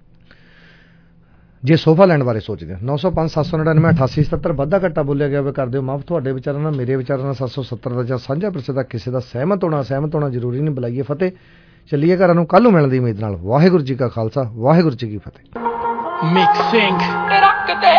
ਜੇ ਸੋਫਾ ਲੈਣ ਬਾਰੇ ਸੋਚਦੇ ਹੋ। 905 799 8877। ਵਾਧਾ ਘੱਟਾ ਬੋਲਿਆ ਗਿਆ ਵੇ ਕਰ ਦਿਓ ਮਾਫ। ਤੁਹਾਡੇ ਵਿਚਾਰਾਂ ਨਾਲ ਮੇਰੇ ਵਿਚਾਰਾਂ ਨਾਲ 770 ਦਾ ਜਾਂ ਸਾਂਝਾ ਵਿਰਸੇ ਦਾ ਕਿਸੇ ਦਾ ਸਹਿਮਤ ਹੋਣਾ ਜ਼ਰੂਰੀ ਨਹੀਂ। ਬੁਲਾਈਏ ਫਤਿਹ, ਚੱਲੀਏ ਘਰਾਂ ਨੂੰ, ਕੱਲ੍ਹ ਨੂੰ ਮਿਲਣ ਦੀ ਉਮੀਦ ਨਾਲ। ਵਾਹਿਗੁਰੂ ਜੀ ਕਾ ਖਾਲਸਾ, ਵਾਹਿਗੁਰੂ ਜੀ ਕੀ ਫਤਿਹ। ਮਿਕਸਿੰਗ ਰੱਖਦੇ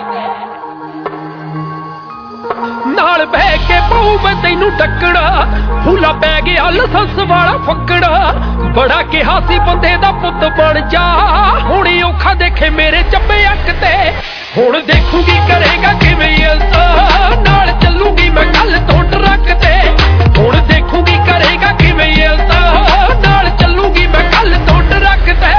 ਨਾਲ ਬਹਿ ਕੇ ਪਊ ਮੈਂ ਤੈਨੂੰ ਟੱਕੜਾ, ਫੂਲਾ ਪੈ ਗਿਆ ਲਾਇਸੈਂਸ ਵਾਲਾ ਫੱਕੜਾ। ਬੜਾ ਕਿਹਾ ਸੀ ਬੰਦੇ ਦਾ ਪੁੱਤ ਬਣ ਜਾ, ਹੁਣ ਔਖਾ ਦੇਖੇ ਮੇਰੇ ਚੱਬੇ ਅੱਖ ਤੇ। ਹੁਣ ਦੇਖੂਗੀ ਕਰੇਗਾ ਕਿਵੇਂ ਇਲਜ਼ਾ, ਨਾਲ ਚੱਲੂਗੀ ਮੈਂ ਕੱਲ ਤੋਂ ਟਰੱਕ ਤੇ। ਹੁਣ ਦੇਖੂਗੀ ਕਰੇਗਾ ਕਿਵੇਂ ਇਲਜ਼ਾ, ਨਾਲ ਚੱਲੂਗੀ ਮੈਂ ਕੱਲ ਤੋਂ ਟਰੱਕ ਤੇ।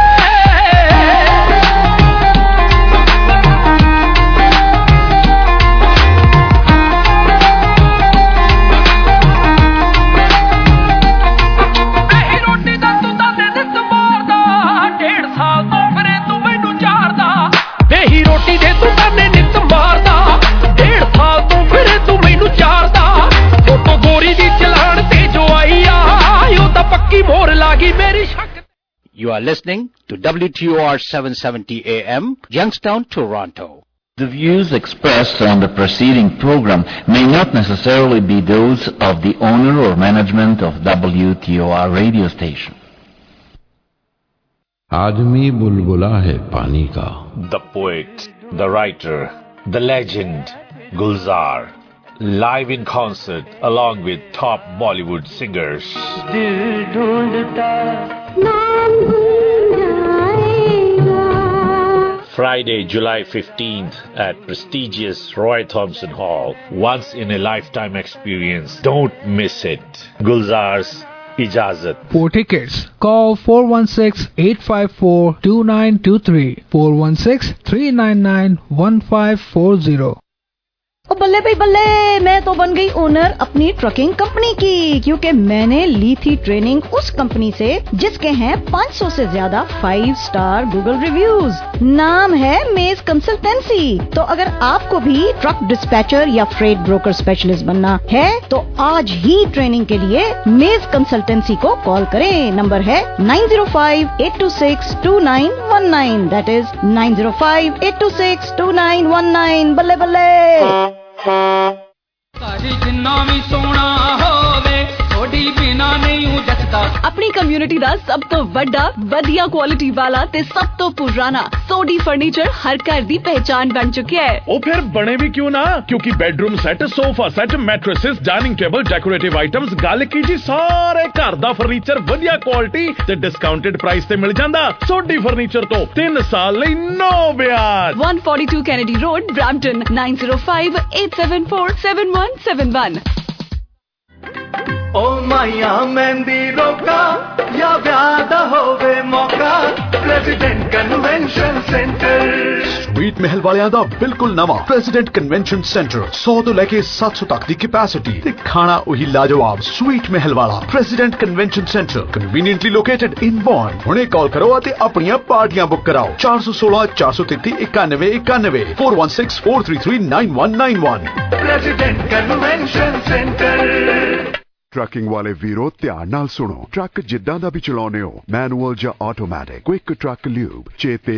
You are listening to WTOR 770 AM, Youngstown, Toronto. The views expressed on the preceding program may not necessarily be those of the owner or management of WTOR radio station. आदमी बुलबुला है पानी का। The poet, the writer, the legend, Gulzar. Live in concert along with top Bollywood singers. Friday, July 15th at prestigious Roy Thompson Hall. Once in a lifetime experience. Don't miss it. Gulzar's Ijazat. For tickets, call 416-854-2923, 416-399-1540. ओ बल्ले भाई बल्ले, मैं तो बन गई owner अपनी trucking company की, क्योंकि मैंने ली थी ट्रेनिंग उस कंपनी से जिसके हैं 500 से ज्यादा 5 स्टार गूगल रिव्यूज। नाम है मेज कंसल्टेंसी। तो अगर आपको भी ट्रक डिस्पैचर या फ्रेट ब्रोकर स्पेशलिस्ट बनना है तो आज ही ट्रेनिंग के लिए मेज कंसल्टेंसी को कॉल करें। नंबर है 905-826-29 2919. That is 905-826-2919. ਬੱਲੇ ਬੱਲੇ। ਸਾਡੀ ਜਿੰਨਾ ਵੀ ਸੋਹਣਾ ਹੋਵੇ ਥੋੜੀ ਬਿਨਾ ਨਹੀਂ ਉਹ ਜੱਟਦਾ। ਆਪਣੀ ਕਮਿਊਨਿਟੀ ਦਾ ਸਭ ਤੋਂ ਵੱਡਾ ਵਧੀਆ ਕੁਆਲਿਟੀ ਵਾਲਾ ਤੇ ਸਭ ਤੋਂ ਪੁਰਾਣਾ ਸੋਡੀ ਫਰਨੀਚਰ ਹਰ ਘਰ ਦੀ ਪਹਿਚਾਨ ਬਣ ਚੁੱਕਿਆ ਹੈ। ਉਹ ਫਿਰ ਬਣੇ ਵੀ ਕਿਉਂ ਨਾ, ਕਿਉਂਕਿ bedroom set, sofa set, mattresses, dining table, decorative items, ਗੱਲ ਕੀ ਜੀ ਸਾਰੇ ਘਰ ਦਾ ਫਰਨੀਚਰ ਵਧੀਆ ਕੁਆਲਿਟੀ ਤੇ ਡਿਸਕਾਊਂਟਡ ਪ੍ਰਾਈਸ ਤੇ ਮਿਲ ਜਾਂਦਾ। ਸੋਡੀ ਫਰਨੀਚਰ ਤੋਂ 3 ਸਾਲ ਲਈ ਨੋ ਵਿਆਜ। 142 ਕੈਨੇਡੀ ਰੋਡ, ਬ੍ਰੈਂਪਟਨ 9058747171। ओ माया मेहंदी रोका या ब्याह होवे मौका प्रेसिडेंट कन्वेंशन सेंटर। स्वीट महल वालियां दा बिल्कुल नवा प्रेसिडेंट कन्वेंशन सेंटर 100 तो लेके 700 तक दी कैपेसिटी ते खाना वही लाजवाब। स्वीट महल वाला president convention centre conveniently located in Bourne. हुणे कॉल करो ते अपनियां पार्टियां बुक कराओ 416 433 91 91 416 433 9191। President convention centre. ਟਰੱਕਿੰਗ ਵਾਲੇ ਵੀਰੋ ਧਿਆਨ ਨਾਲ ਸੁਣੋ। ਟਰੱਕ ਜਿੱਦਾਂ ਦਾ ਵੀ ਚਲਾਉਂਦੇ ਹੋ, ਮੈਨੂਅਲ ਜਾਂ ਆਟੋਮੈਟਿਕ, ਕੁਇਕ ਟਰੱਕ ਲਿਊਬ ਚੇਤੇ